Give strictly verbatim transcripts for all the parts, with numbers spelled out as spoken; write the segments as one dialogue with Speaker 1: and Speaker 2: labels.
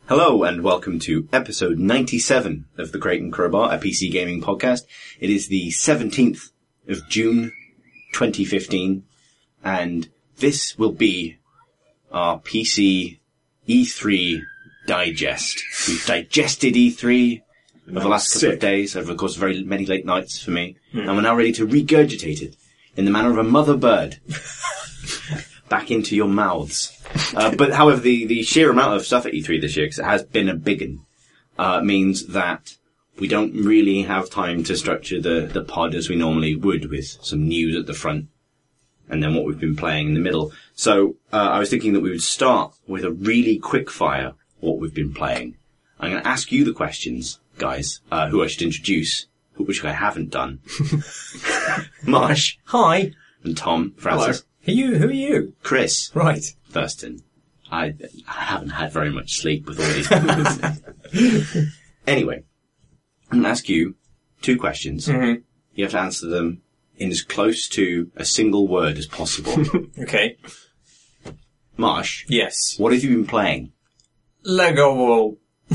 Speaker 1: Hello and welcome to episode ninety-seven of the Crate and Crowbar, a P C gaming podcast. It is the seventeenth of June, twenty fifteen, and this will be our P C E three digest. We've digested E three over the last couple
Speaker 2: Sick.
Speaker 1: of days, over the course of very many late nights for me, mm. and we're now ready to regurgitate it in the manner of a mother bird back into your mouths. Uh, but however, the, the sheer amount of stuff at E three this year, because it has been a big one, uh, means that we don't really have time to structure the, the pod as we normally would, with some news at the front and then what we've been playing in the middle. So uh, I was thinking that we would start with a really quick fire, what we've been playing. I'm going to ask you the questions, guys, uh, who I should introduce, which I haven't done. Marsh.
Speaker 3: Hi.
Speaker 1: And Tom Francis.
Speaker 3: Hello. Who are you? Who are you?
Speaker 1: Chris.
Speaker 3: Right.
Speaker 1: Thurston. I, I haven't had very much sleep with all these people. Anyway, I'm going to ask you two questions.
Speaker 3: Mm-hmm.
Speaker 1: You have to answer them in as close to a single word as possible.
Speaker 3: Okay.
Speaker 1: Marsh.
Speaker 3: Yes.
Speaker 1: What have you been playing?
Speaker 3: Lego World.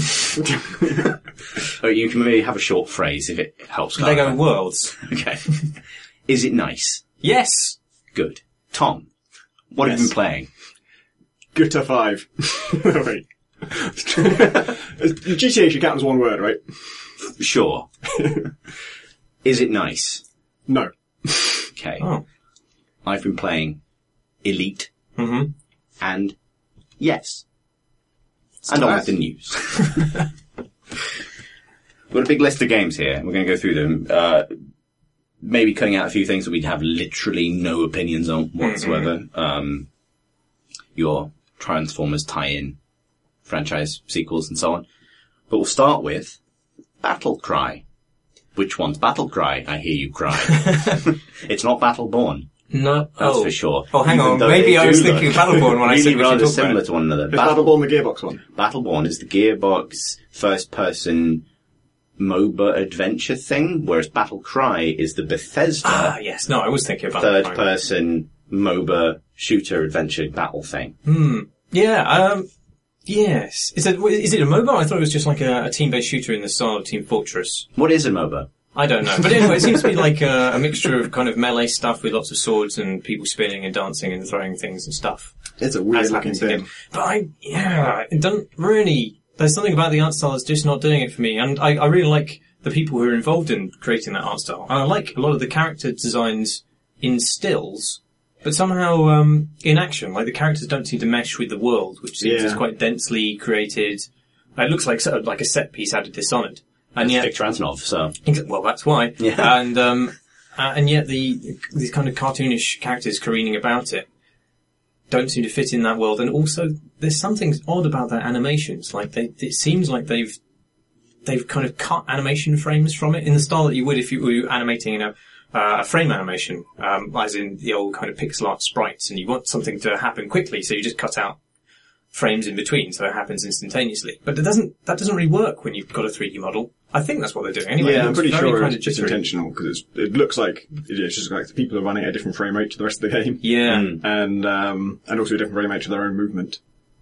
Speaker 1: Oh, you can maybe have a short phrase if it helps clarify.
Speaker 3: Lego Worlds.
Speaker 1: Okay. Is it nice?
Speaker 3: Yes.
Speaker 1: Good. Tom, what
Speaker 3: Yes.
Speaker 1: have you been playing?
Speaker 2: Gutter five. No, wait. G T A should count as one word, right?
Speaker 1: Sure. Is it nice?
Speaker 2: No.
Speaker 1: Okay.
Speaker 3: Oh.
Speaker 1: I've been playing Elite
Speaker 3: Mm-hmm.
Speaker 1: and yes. And on with the news. We've got a big list of games here. We're going to go through them. Uh, maybe cutting out a few things that we have literally no opinions on whatsoever. Mm-hmm. Um, your Transformers tie-in franchise sequels and so on. But we'll start with Battle Cry. Which one's Battle Cry? I hear you cry. It's not Battleborn.
Speaker 3: No.
Speaker 1: That's
Speaker 3: oh.
Speaker 1: for sure.
Speaker 3: Oh, hang
Speaker 1: Even
Speaker 3: on.
Speaker 1: though
Speaker 3: Maybe
Speaker 1: they
Speaker 3: I
Speaker 1: do
Speaker 3: was
Speaker 1: look
Speaker 3: thinking Battleborn when I said
Speaker 1: really
Speaker 3: we should
Speaker 1: rather
Speaker 3: talk
Speaker 1: similar
Speaker 3: about
Speaker 1: to one another.
Speaker 2: Is
Speaker 1: Battle-
Speaker 2: Battleborn the Gearbox one?
Speaker 1: Battleborn is the Gearbox first-person MOBA adventure thing, whereas Battle Cry is the Bethesda
Speaker 3: Ah, yes. No, I was thinking about Battle Cry.
Speaker 1: third-person MOBA shooter adventure battle thing.
Speaker 3: Hmm. Yeah, um... Yes. Is it, is it a MOBA? I thought it was just like a, a team-based shooter in the style of Team Fortress.
Speaker 1: What is a MOBA?
Speaker 3: I don't know. But anyway, it seems to be like a, a mixture of kind of melee stuff with lots of swords and people spinning and dancing and throwing things and stuff.
Speaker 2: It's a weird
Speaker 3: As
Speaker 2: looking
Speaker 3: happens again.
Speaker 2: thing.
Speaker 3: But I, yeah, it doesn't really, there's something about the art style that's just not doing it for me. And I, I really like the people who are involved in creating that art style. And I like a lot of the character designs in stills, but somehow, um, in action, like the characters don't seem to mesh with the world, which seems
Speaker 2: Yeah.
Speaker 3: is quite densely created. It looks like sort of like a set piece out of Dishonored. And yet,
Speaker 1: Victor Antonov, so...
Speaker 3: well, that's why.
Speaker 1: Yeah.
Speaker 3: And, um, uh, and yet the, these kind of cartoonish characters careening about it don't seem to fit in that world. And also, there's something odd about their animations. Like, they, it seems like they've, they've kind of cut animation frames from it in the style that you would if you were animating, you know, uh, a frame animation, um, as in the old kind of pixel art sprites, and you want something to happen quickly, so you just cut out frames in between, so it happens instantaneously. But it doesn't, that doesn't really work when you've got a three D model. I think that's what they're doing anyway.
Speaker 2: Yeah,
Speaker 3: It
Speaker 2: I'm
Speaker 3: looks
Speaker 2: pretty
Speaker 3: very
Speaker 2: sure
Speaker 3: kind
Speaker 2: it's
Speaker 3: of
Speaker 2: just
Speaker 3: jittery.
Speaker 2: intentional, because it looks like it's just like the people are running at a different frame rate to the rest of the game.
Speaker 3: Yeah.
Speaker 1: Mm.
Speaker 2: And, um, and also a different frame rate to their own movement.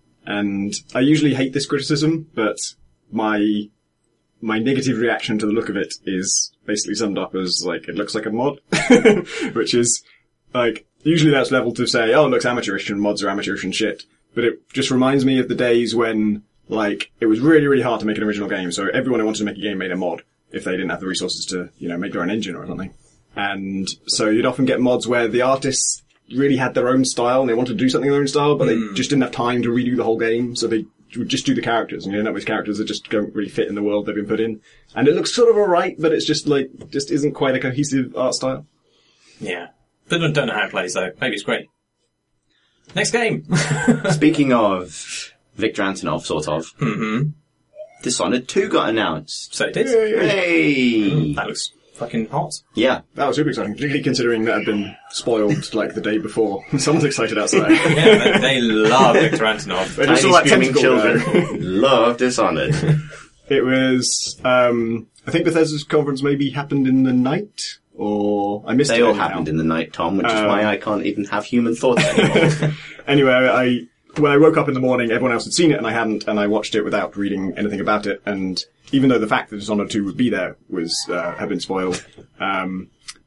Speaker 2: And I usually hate this criticism, but my, my negative reaction to the look of it is basically summed up as, like, it looks like a mod. Which is, like, usually that's leveled to say, oh, it looks amateurish and mods are amateurish and shit. But it just reminds me of the days when, like, it was really, really hard to make an original game, so everyone who wanted to make a game made a mod if they didn't have the resources to, you know, make their own engine or something. And so you'd often get mods where the artists really had their own style and they wanted to do something in their own style, but
Speaker 3: Mm.
Speaker 2: they just didn't have time to redo the whole game, so they would just do the characters, and you end up with characters that just don't really fit in the world they've been put in. And it looks sort of alright, but it's just like, just isn't quite a cohesive art style.
Speaker 3: Yeah. But I don't know how it plays though. Maybe it's great. Next game.
Speaker 1: Speaking of Victor Antonov, sort of,
Speaker 3: Mm-hmm.
Speaker 1: Dishonored two got announced.
Speaker 3: So it is.
Speaker 1: Hey!
Speaker 3: That looks fucking hot.
Speaker 1: Yeah.
Speaker 2: That was super exciting, particularly considering that had been spoiled like the day before. Someone's excited outside.
Speaker 3: Yeah, they, they love Victor Antonov.
Speaker 2: They just
Speaker 1: Tiny
Speaker 2: saw that
Speaker 1: screaming
Speaker 2: tentacle
Speaker 1: children love Dishonored.
Speaker 2: It was, um, I think Bethesda's conference maybe happened in the night, or I missed it.
Speaker 1: They all
Speaker 2: anyhow.
Speaker 1: happened in the night, Tom, which is
Speaker 2: Um,
Speaker 1: why I can't even have human thoughts anymore.
Speaker 2: Anyway, I, when I woke up in the morning, everyone else had seen it and I hadn't, and I watched it without reading anything about it. And even though the fact that Dishonored two would be there was uh, had been spoiled, um,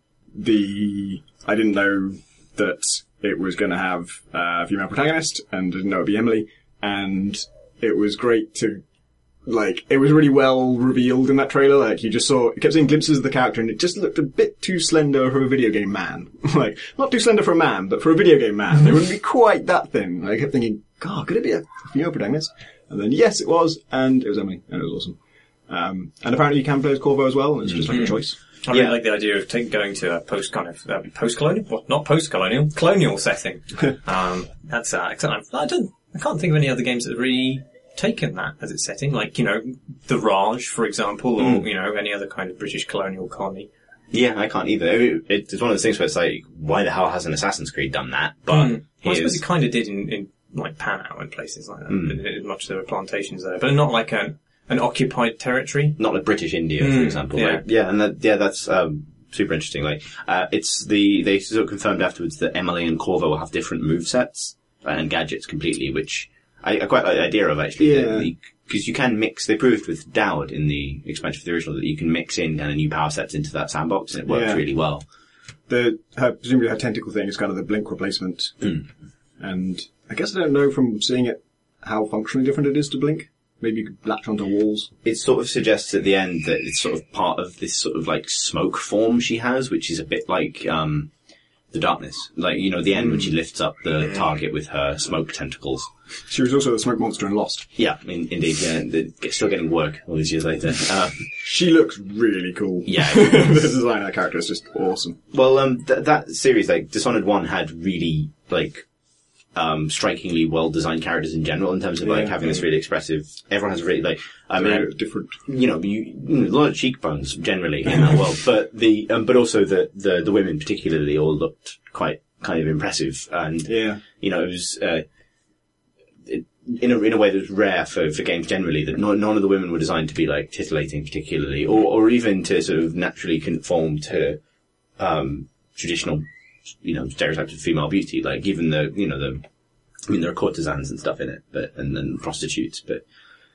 Speaker 2: the I didn't know that it was going to have uh, a female protagonist, and didn't know it'd be Emily. And it was great to. Like, it was really well revealed in that trailer. Like, you just saw, you kept seeing glimpses of the character and it just looked a bit too slender for a video game man. Like, not too slender for a man, but for a video game man, it wouldn't be quite that thin. I kept thinking, God, could it be a female protagonist? And then, yes, it was, and it was Emily, and it was awesome. Um, and apparently you can play as Corvo as well, and it's just like a choice.
Speaker 3: I really
Speaker 1: Yeah.
Speaker 3: like the idea of take, going to a post kind of uh, post-colonial, well, not post-colonial, colonial setting. um, that's uh, excellent. I don't, I can't think of any other games that have really taken that as its setting, like, you know, the Raj, for example, or,
Speaker 1: Mm.
Speaker 3: you know, any other kind of British colonial colony.
Speaker 1: Yeah, I can't either. It, it's one of those things where it's like, why the hell hasn't Assassin's Creed done that? But
Speaker 3: Mm. Well, I suppose
Speaker 1: here's-
Speaker 3: it kind of did in, in, like, Panau and places like that.
Speaker 1: Mm.
Speaker 3: As much there were plantations there, but not like an, an occupied territory.
Speaker 1: not like British India, for
Speaker 3: Mm,
Speaker 1: example.
Speaker 3: yeah.
Speaker 1: Like, yeah, and that, yeah, that's um, super interesting. Like, uh, it's the they sort of confirmed afterwards that Emily and Corvo will have different movesets and gadgets completely, which I, I quite like the idea of actually.
Speaker 2: Yeah.
Speaker 1: Because you can mix. They proved with Dowd in the expansion for the original that you can mix in kind of new power sets into that sandbox, and it works
Speaker 2: Yeah.
Speaker 1: really well.
Speaker 2: The, her, presumably her tentacle thing is kind of the Blink replacement.
Speaker 1: Mm.
Speaker 2: And I guess I don't know from seeing it how functionally different it is to Blink. Maybe you could latch onto walls.
Speaker 1: It sort of suggests at the end that it's sort of part of this sort of like smoke form she has, which is a bit like um the darkness. Like, you know, the end when she lifts up the target with her smoke tentacles.
Speaker 2: She was also the smoke monster in Lost.
Speaker 1: Yeah, in, indeed, yeah. The, still getting work all these years later. Um,
Speaker 2: She looks really cool.
Speaker 1: Yeah.
Speaker 2: The design of that character is just awesome.
Speaker 1: well, um, th- that series, like, Dishonored one had really, like, um, strikingly well-designed characters in general in terms of, like,
Speaker 2: Yeah.
Speaker 1: having this really expressive, everyone has really, like, I
Speaker 2: Very
Speaker 1: mean,
Speaker 2: different.
Speaker 1: you know, you, you know, a lot of cheekbones generally in that world, but the, um, but also the, the, the women particularly all looked quite kind of impressive, and,
Speaker 2: Yeah.
Speaker 1: you know, it was, uh, it, in a, in a way that was rare for, for games generally, that no, none of the women were designed to be, like, titillating particularly, or, or even to sort of naturally conform to, um, traditional, you know, stereotypes of female beauty, like even the, you know, the, I mean, there are courtesans and stuff in it, but, and then prostitutes, but,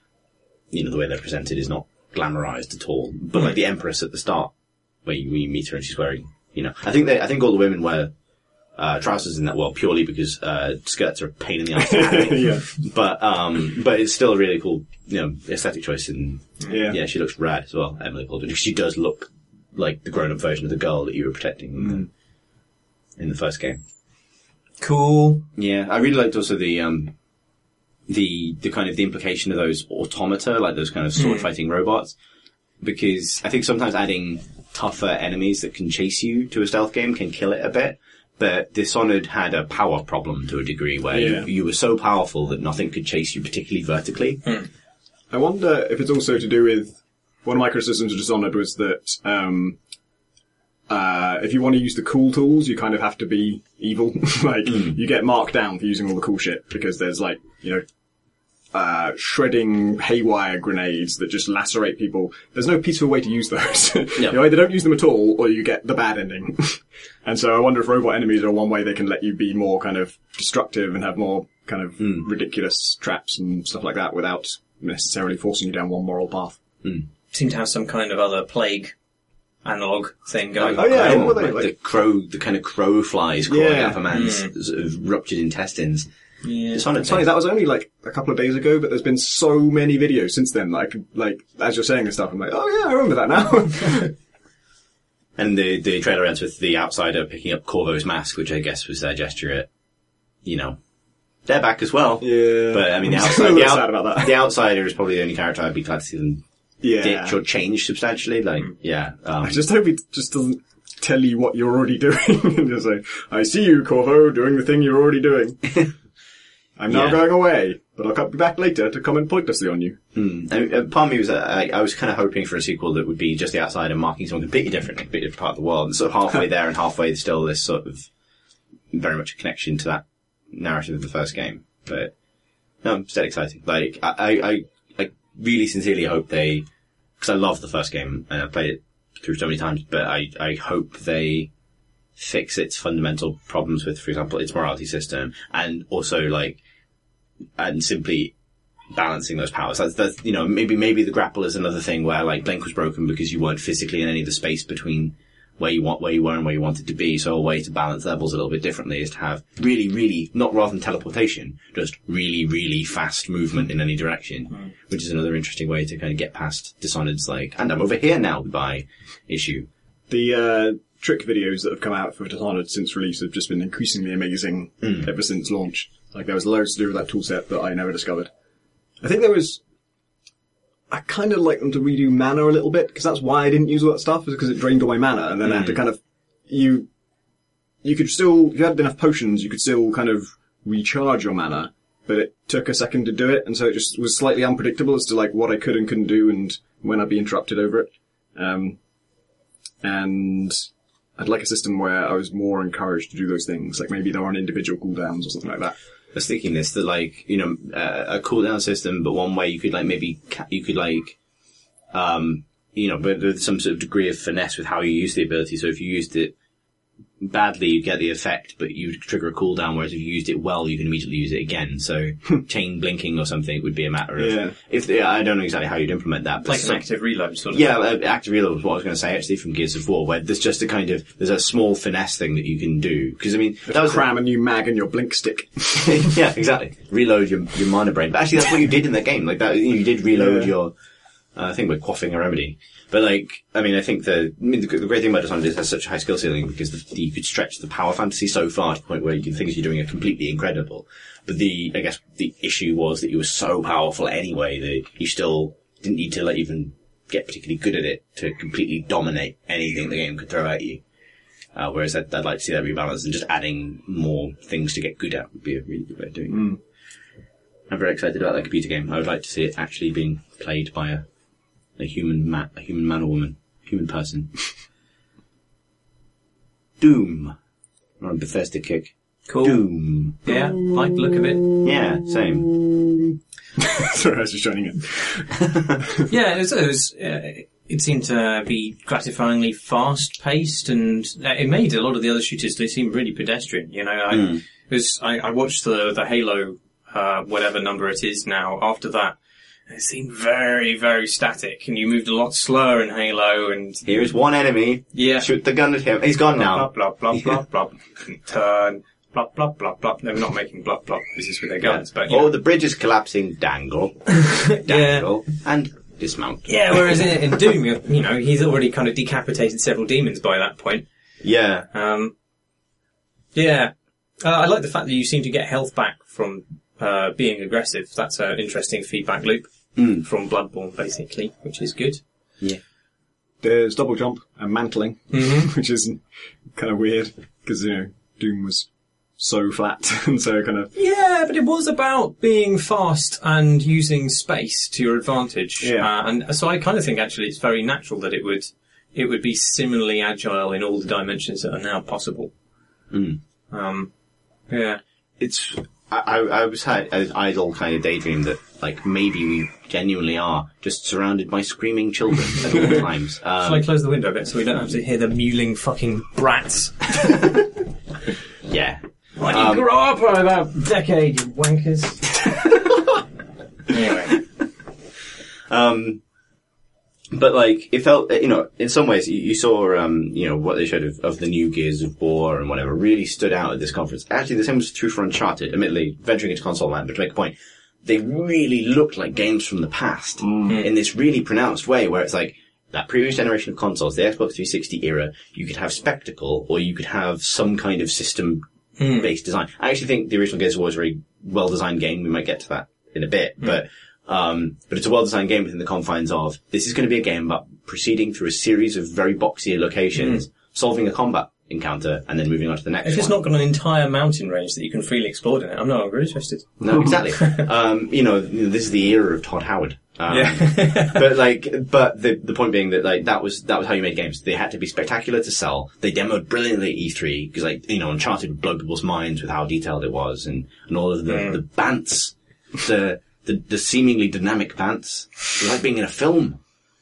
Speaker 1: you know, the way they're presented is not glamorized at all. But like the Empress at the start, where you, when you meet her and she's wearing, you know, I think they, I think all the women wear, uh, trousers in that world purely because, uh, skirts are a pain in the ass to have.
Speaker 2: Yeah.
Speaker 1: But, um, but it's still a really cool, you know, aesthetic choice, and
Speaker 2: Yeah.
Speaker 1: yeah, she looks rad as well, Emily Baldwin. She does look like the grown-up version of the girl that you were protecting in,
Speaker 2: Mm.
Speaker 1: the, in the first game.
Speaker 3: Cool.
Speaker 1: Yeah, I really liked also the, um, the, the kind of the implication of those automata, like those kind of sword fighting robots, because I think sometimes adding tougher enemies that can chase you to a stealth game can kill it a bit. But Dishonored had a power problem to a degree where
Speaker 2: Yeah.
Speaker 1: you, you were so powerful that nothing could chase you particularly vertically.
Speaker 2: I wonder if it's also to do with, one of my criticisms of Dishonored was that, um, uh, if you want to use the cool tools, you kind of have to be evil. Like, you get marked down for using all the cool shit, because there's like, you know, uh, shredding haywire grenades that just lacerate people. There's no peaceful way to use those.
Speaker 1: Yeah.
Speaker 2: You either don't use them at all, or you get the bad ending. And so I wonder if robot enemies are one way they can let you be more kind of destructive and have more kind of ridiculous traps and stuff like that without necessarily forcing you down one moral path.
Speaker 3: Seem to have some kind of other plague analog thing going
Speaker 2: Oh,
Speaker 3: on.
Speaker 2: yeah,
Speaker 1: I
Speaker 2: what were they,
Speaker 1: like,
Speaker 2: like-
Speaker 1: the crow, the kind of crow flies crawling
Speaker 2: Yeah.
Speaker 1: out of a man's sort of ruptured intestines.
Speaker 3: Yeah.
Speaker 1: Dishonored.
Speaker 2: It's funny, that was only like a couple of days ago, but there's been so many videos since then. Like, like as you're saying this stuff, I'm like, oh yeah, I remember that now.
Speaker 1: And the, the trailer ends with the outsider picking up Corvo's mask, which I guess was their gesture at, you know, they're back as well.
Speaker 2: Yeah.
Speaker 1: But I mean, the
Speaker 2: I'm
Speaker 1: outside,
Speaker 2: still a
Speaker 1: the,
Speaker 2: little
Speaker 1: out,
Speaker 2: sad about that.
Speaker 1: the outsider is probably the only character I'd be glad to see them
Speaker 2: Yeah.
Speaker 1: ditch or change substantially. Like, yeah. Um,
Speaker 2: I just hope it just doesn't tell you what you're already doing. And just say, I see you, Corvo, doing the thing you're already doing. I'm now
Speaker 1: Yeah.
Speaker 2: going away, but I'll come back later to comment pointlessly on you.
Speaker 1: Mm. I mean, uh, part of me was, uh, I, I was kind of hoping for a sequel that would be just the outsider marking something completely different, a completely different part of the world, and sort of halfway there and halfway still this sort of very much a connection to that narrative of the first game. But no, I'm still excited. Like, I, I, I, I really sincerely hope they, because I love the first game and I've played it through so many times, but I, I hope they fix its fundamental problems with, for example, its morality system, and also like and simply balancing those powers. That's, that's, you know, maybe, maybe the grapple is another thing where, like, Blink was broken because you weren't physically in any of the space between where you want, where you were and where you wanted to be. So a way to balance levels a little bit differently is to have really, really, not rather than teleportation, just really, really fast movement in any direction, mm. which is another interesting way to kind of get past Dishonored's, like, and I'm over here now by issue.
Speaker 2: The, uh, trick videos that have come out for Dishonored since release have just been increasingly amazing mm. ever since launch. Like, there was loads to do with that toolset that I never discovered. I think there was... I kind of like them to redo mana a little bit, because that's why I didn't use all that stuff, is because it drained all my mana, and then mm. I had to kind of... You... You could still... If you had enough potions, you could still kind of recharge your mana, but it took a second to do it, and so it just was slightly unpredictable as to, like, what I could and couldn't do, and when I'd be interrupted over it. Um... And... I'd like a system where I was more encouraged to do those things, like maybe there were on individual cooldowns or something like that.
Speaker 1: I was thinking this, that like, you know, uh, a cooldown system, but one way you could like maybe, ca- you could like, um, you know, but with some sort of degree of finesse with how you use the ability. So if you used it badly, you'd get the effect, but you'd trigger a cooldown, whereas if you used it well, you can immediately use it again. So chain blinking or something would be a matter of,
Speaker 2: yeah.
Speaker 1: if the, I don't know exactly how you'd implement that. But
Speaker 3: like
Speaker 1: some,
Speaker 3: an active reload sort of
Speaker 1: Yeah, uh, active reload was what I was going to say actually from Gears of War, where there's just a kind of, there's a small finesse thing that you can do. Because I mean,
Speaker 2: that was cram a new mag in your blink stick.
Speaker 1: Yeah, exactly. Reload your, your mana brain. But actually that's what you did in the game. Like that, you did reload yeah. your, uh, I think we're quaffing a remedy. But like, I mean, I think the, I mean, the, the great thing about Dishonored is it has such a high skill ceiling because the, the, you could stretch the power fantasy so far to the point where you, the things you're doing are completely incredible. But the, I guess the issue was that you were so powerful anyway that you still didn't need to like even get particularly good at it to completely dominate anything the game could throw at you. Uh, whereas I'd, I'd like to see that rebalanced, and just adding more things to get good at would be a really good way of doing it.
Speaker 2: Mm.
Speaker 1: I'm very excited about that computer game. I would like to see it actually being played by a A human man, a human man or woman, human person. Doom. We're on Bethesda kick.
Speaker 3: Cool.
Speaker 1: Doom.
Speaker 3: Yeah, like the look of it.
Speaker 1: Yeah, same.
Speaker 2: Sorry, I was just joining in.
Speaker 3: Yeah, it was, it, was, uh, it seemed to be gratifyingly fast-paced, and uh, it made a lot of the other shooters, they seemed really pedestrian, you know. I, mm. it was, I, I watched the, the Halo, uh, whatever number it is now, after that. It seemed very, very static, and you moved a lot slower in Halo, and...
Speaker 1: Here's one enemy.
Speaker 3: Yeah.
Speaker 1: Shoot the gun at him. He's gone now.
Speaker 3: Blah, blah, blah, blah, blah. Turn. Blah, blah, blah, blah. They're not making blah, blah. This is with their guns,
Speaker 1: yeah.
Speaker 3: but, you
Speaker 1: Oh,
Speaker 3: know.
Speaker 1: the bridge is collapsing. Dangle. Dangle. Yeah. And dismount.
Speaker 3: Yeah, whereas in, in Doom, you know, he's already kind of decapitated several demons by that point.
Speaker 1: Yeah.
Speaker 3: Um, yeah. Uh, I like the fact that you seem to get health back from, uh, being aggressive. That's an interesting feedback loop.
Speaker 1: Mm.
Speaker 3: From Bloodborne, basically, which is good.
Speaker 1: Yeah.
Speaker 2: There's double jump and mantling,
Speaker 3: mm-hmm.
Speaker 2: which is kind of weird, because, you know, Doom was so flat, and so kind of...
Speaker 3: Yeah, but it was about being fast and using space to your advantage.
Speaker 2: Yeah.
Speaker 3: Uh, and so I kind of think, actually, it's very natural that it would, it would be similarly agile in all the dimensions that are now possible.
Speaker 1: Mm.
Speaker 3: Um, yeah.
Speaker 1: It's... I, I was had an idle kind of daydream that, like, maybe we genuinely are just surrounded by screaming children at all times. Um,
Speaker 3: Shall I close the window a bit so we don't have to hear the mewling fucking brats?
Speaker 1: Yeah.
Speaker 3: Why do you um, grow up for about a decade, you wankers? Anyway.
Speaker 1: Um... But, like, it felt, you know, in some ways, you, you saw, um, you know, what they showed of, of the new Gears of War and whatever really stood out at this conference. Actually, the same was true for Uncharted, admittedly, venturing into console land, but to make a point, they really looked like games from the past mm. in this really pronounced way where it's like, that previous generation of consoles, the Xbox three sixty era, you could have spectacle or you could have some kind of system-based mm. design. I actually think the original Gears of War is a very well-designed game. We might get to that in a bit, mm. but... Um, but it's a well-designed game within the confines of, this is going to be a game about proceeding through a series of very boxy locations, mm. solving a combat encounter, and then moving on to the next one.
Speaker 3: If it's
Speaker 1: one.
Speaker 3: not got an entire mountain range that you can freely explore in it, I'm no longer interested.
Speaker 1: No, exactly. um, you know, this is the era of Todd Howard. Um,
Speaker 3: yeah.
Speaker 1: but like, but the, the point being that like, that was, that was how you made games. They had to be spectacular to sell. They demoed brilliantly at E three, because like, you know, Uncharted blew people's minds with how detailed it was, and, and all of the, mm. the bants, the, The, the seemingly dynamic pants. It was like being in a film.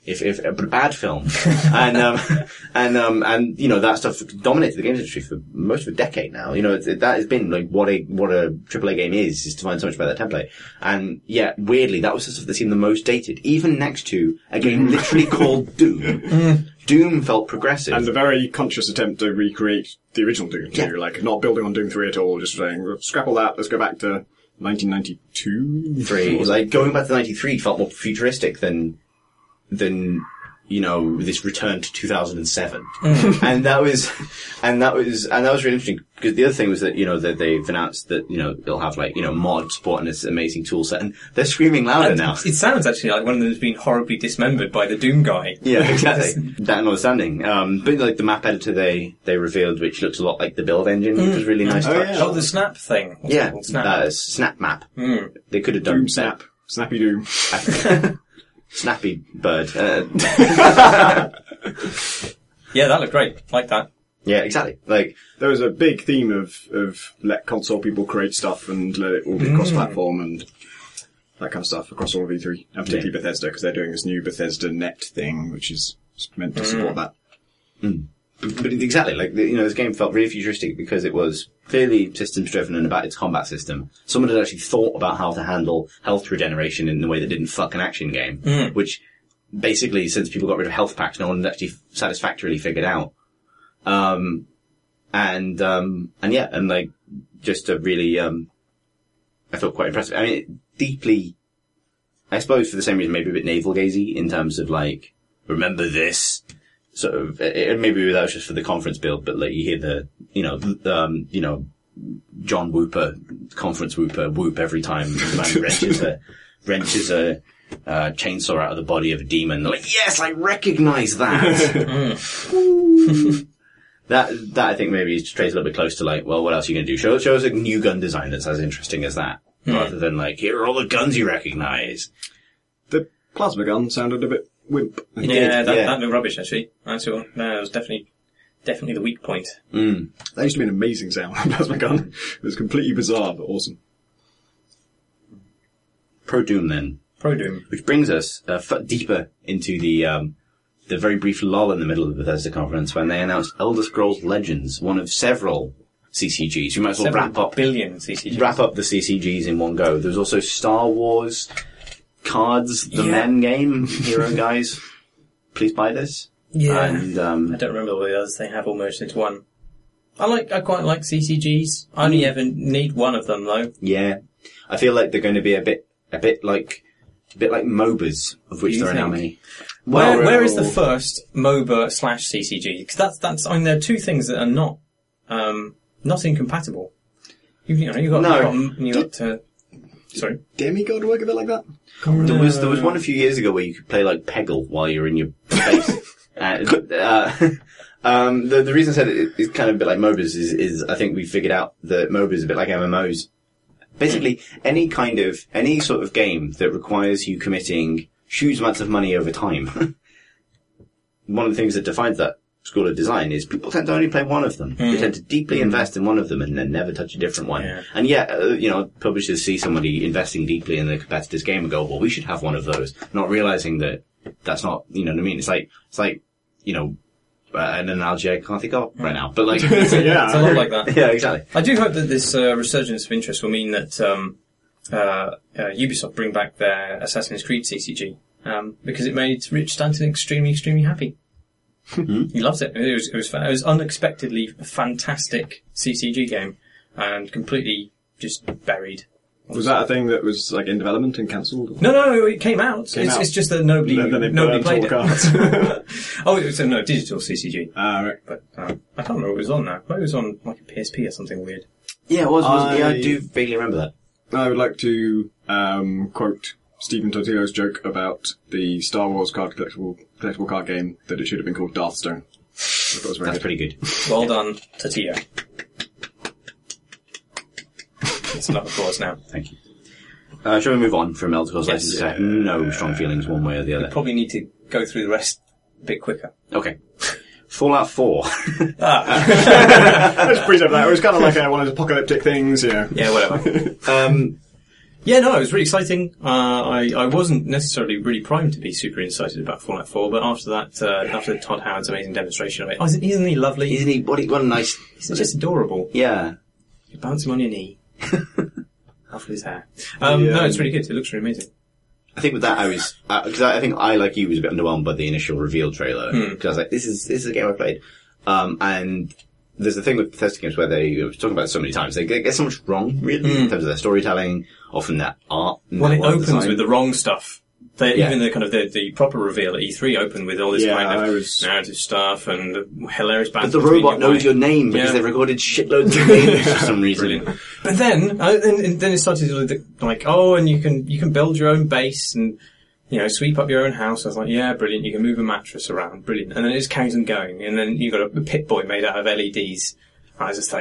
Speaker 1: if, if, but a bad film. and, um, and, um, and, you know, that stuff dominated the games industry for most of a decade now. You know, it, it, that has been like what a, what a triple A game is, is to find so much about that template. And yeah, weirdly, that was the stuff that seemed the most dated, even next to a game literally called Doom. Doom felt progressive.
Speaker 2: And a very conscious attempt to recreate the original Doom too,
Speaker 1: Yeah.
Speaker 2: like not building on Doom three at all, just saying, scrap all that, let's go back to nineteen ninety-two?
Speaker 1: Three. Like, going back to ninety-three felt more futuristic than, than, you know, this return to two thousand seven. Mm. And that was, and that was, and that was really interesting, because the other thing was that, you know, that they've announced that, you know, they'll have like, you know, mod support and this amazing tool set, and they're screaming louder
Speaker 3: And
Speaker 1: now.
Speaker 3: It sounds actually like one of them's been horribly dismembered by the Doom guy.
Speaker 1: Yeah, exactly. That notwithstanding. Um, but like the map editor they, they revealed, which looks a lot like the build engine, which was really nice
Speaker 2: Oh,
Speaker 1: touch.
Speaker 2: yeah.
Speaker 3: Oh, the Snap thing. What's it
Speaker 1: Yeah,
Speaker 3: called? Snap.
Speaker 1: that is Snap Map.
Speaker 3: Mm.
Speaker 1: They could have done
Speaker 2: Doom Snap. Snappy Doom.
Speaker 1: Snappy Bird. Uh,
Speaker 3: Yeah, that looked great. Like that.
Speaker 1: yeah, exactly. Like,
Speaker 2: There was a big theme of, of let console people create stuff and let it all be cross-platform and that kind of stuff across all of E three. And particularly
Speaker 1: Yeah.
Speaker 2: Bethesda, because they're doing this new Bethesda Net thing, which is meant to support that.
Speaker 1: But, but exactly, like, the, you know, this game felt really futuristic because it was clearly systems driven and about its combat system. Someone had actually thought about how to handle health regeneration in a way that didn't fuck an action game,
Speaker 3: Mm.
Speaker 1: which basically, since people got rid of health packs, no one had actually satisfactorily figured out. Um, and, um, and yeah, and like, just a really, um, I felt quite impressive. I mean, deeply, I suppose for the same reason, maybe a bit navel-gazy in terms of like, remember this? Sort of, it, maybe that was just for the conference build, but like you hear the, you know, the, um, you know, John Whooper, conference whooper, whoop every time the man wrenches a, wrenches a, uh, chainsaw out of the body of a demon. They're like, yes, I recognize that. that, that I think maybe strays a little bit close to like, well, what else are you going to do? Show, show us a new gun design that's as interesting as that.
Speaker 3: Mm.
Speaker 1: Rather than like, here are all the guns you recognize.
Speaker 2: The plasma gun sounded a bit wimp.
Speaker 3: Yeah,
Speaker 1: did,
Speaker 3: that,
Speaker 1: yeah.
Speaker 3: that looked rubbish, actually. That's all. No, it was definitely, definitely the weak point.
Speaker 1: Mm.
Speaker 2: That used to be an amazing sound, plasma gun. It was completely bizarre, but awesome.
Speaker 1: Pro Doom then.
Speaker 3: Pro Doom.
Speaker 1: Which brings us uh, f- deeper into the um, the very brief lull in the middle of the Bethesda conference when they announced Elder Scrolls Legends, one of several C C Gs. We might as well
Speaker 3: Seven
Speaker 1: wrap up
Speaker 3: billion C C Gs.
Speaker 1: wrap up the C C Gs in one go. There's also Star Wars Cards, the
Speaker 3: Yeah.
Speaker 1: men game. Hero guys, please buy this.
Speaker 3: Yeah.
Speaker 1: And um,
Speaker 3: I don't remember all the others. They have all merged into one. I like, I quite like C C Gs. I only ever need one of them though.
Speaker 1: yeah, I feel like they're going to be a bit a bit like a bit like MOBAs, of which
Speaker 3: Do you
Speaker 1: there are now
Speaker 3: think?
Speaker 1: many.
Speaker 3: Where,
Speaker 1: Well,
Speaker 3: where is the first MOBA slash C C G? Because that's, that's, I mean, there are two things that are not, um, not incompatible. You, you know, you got,
Speaker 1: No.
Speaker 3: you got, you got, uh, sorry.
Speaker 2: Demigod work a bit like that?
Speaker 1: There was there was one a few years ago where you could play like Peggle while you're in your base. and, uh, um, the the reason I said it is kind of a bit like MOBAs is is I think we figured out that MOBAs is a bit like M M Os. Basically, any kind of any sort of game that requires you committing huge amounts of money over time. One of the things that defines that school of design is people tend to only play one of them.
Speaker 3: Mm.
Speaker 1: They tend to deeply invest in one of them and then never touch a different one.
Speaker 3: Yeah.
Speaker 1: And yet, uh, you know, publishers see somebody investing deeply in the competitor's game and go, well, we should have one of those. Not realizing that that's not, you know what I mean? It's like, it's like, you know, uh, an analogy I can't think of right now, but like,
Speaker 2: Yeah.
Speaker 3: It's a lot like that.
Speaker 1: yeah, exactly.
Speaker 3: I do hope that this uh, resurgence of interest will mean that um, uh, uh, Ubisoft bring back their Assassin's Creed C C G, um, because it made Rich Stanton extremely, extremely happy. He loves it. It was, it was, fa- it was unexpectedly a fantastic C C G game, and completely just buried.
Speaker 2: Was that a thing that was like in development and cancelled?
Speaker 3: No, no, no, it came out.
Speaker 2: Came
Speaker 3: it's,
Speaker 2: out.
Speaker 3: it's just that nobody,
Speaker 2: Then- then they
Speaker 3: nobody
Speaker 2: burned
Speaker 3: played
Speaker 2: all
Speaker 3: it.
Speaker 2: the cards.
Speaker 3: Oh, it was a no digital C C G,
Speaker 2: Ah, right.
Speaker 3: but um, I can't remember what it was on now. Maybe it was on like a P S P or something weird.
Speaker 1: Yeah, it was, was yeah, I
Speaker 2: I-
Speaker 1: do vaguely remember that.
Speaker 2: I would like to um, quote Stephen Tortillo's joke about the Star Wars card collectible collectible card game that it should have been called Darthstone. I thought it was very
Speaker 1: That's
Speaker 2: good.
Speaker 1: pretty good.
Speaker 3: Well done, Tatio. It's enough applause now.
Speaker 1: Thank you. Uh, shall we move on from Elder Scrolls
Speaker 3: Yes.
Speaker 1: Legends? I have no strong feelings one way or the other.
Speaker 3: Probably need to go through the rest a bit quicker.
Speaker 1: Okay. Fallout four.
Speaker 3: Ah,
Speaker 2: Let's preserve that. It was kind of like uh, one of those apocalyptic things, you know.
Speaker 3: yeah, whatever.
Speaker 1: um,
Speaker 3: Yeah, no, it was really exciting. Uh, I, I wasn't necessarily really primed to be super excited about Fallout four, but after that, uh, after Todd Howard's amazing demonstration of it, oh, isn't, isn't he lovely?
Speaker 1: Isn't he? What, what a nice...
Speaker 3: He's just adorable.
Speaker 1: Yeah.
Speaker 3: You bounce him on your knee. After his hair. Um,
Speaker 2: Yeah.
Speaker 3: No, it's really good. It looks really amazing.
Speaker 1: I think with that, I was... Because I, I think I, like you, was a bit underwhelmed by the initial reveal trailer. Because I was like, this is this is a game I played. Um, and there's the thing with Bethesda games where they, I was talking about it so many times, they get, get so much wrong, really, in terms of their storytelling, often their art. And
Speaker 3: Well,
Speaker 1: their
Speaker 3: it
Speaker 1: world
Speaker 3: opens
Speaker 1: design.
Speaker 3: with the wrong stuff. They,
Speaker 1: Yeah.
Speaker 3: Even the kind of the, the proper reveal at E three opened with all this
Speaker 2: Yeah,
Speaker 3: kind
Speaker 2: I
Speaker 3: of
Speaker 2: was-
Speaker 3: narrative stuff and the hilarious banter.
Speaker 1: But the
Speaker 3: between
Speaker 1: robot
Speaker 3: your
Speaker 1: knows
Speaker 3: wife.
Speaker 1: your name because
Speaker 3: Yeah.
Speaker 1: they've recorded shitloads of names for some reason.
Speaker 3: Brilliant. But then, uh, and, and then it started with the, like, oh, and you can you can build your own base and you know sweep up your own house. I was like, yeah, brilliant. You can move a mattress around, brilliant. And then it just carries on going. And then you got a, a Pit Boy made out of L E Ds. I was just like,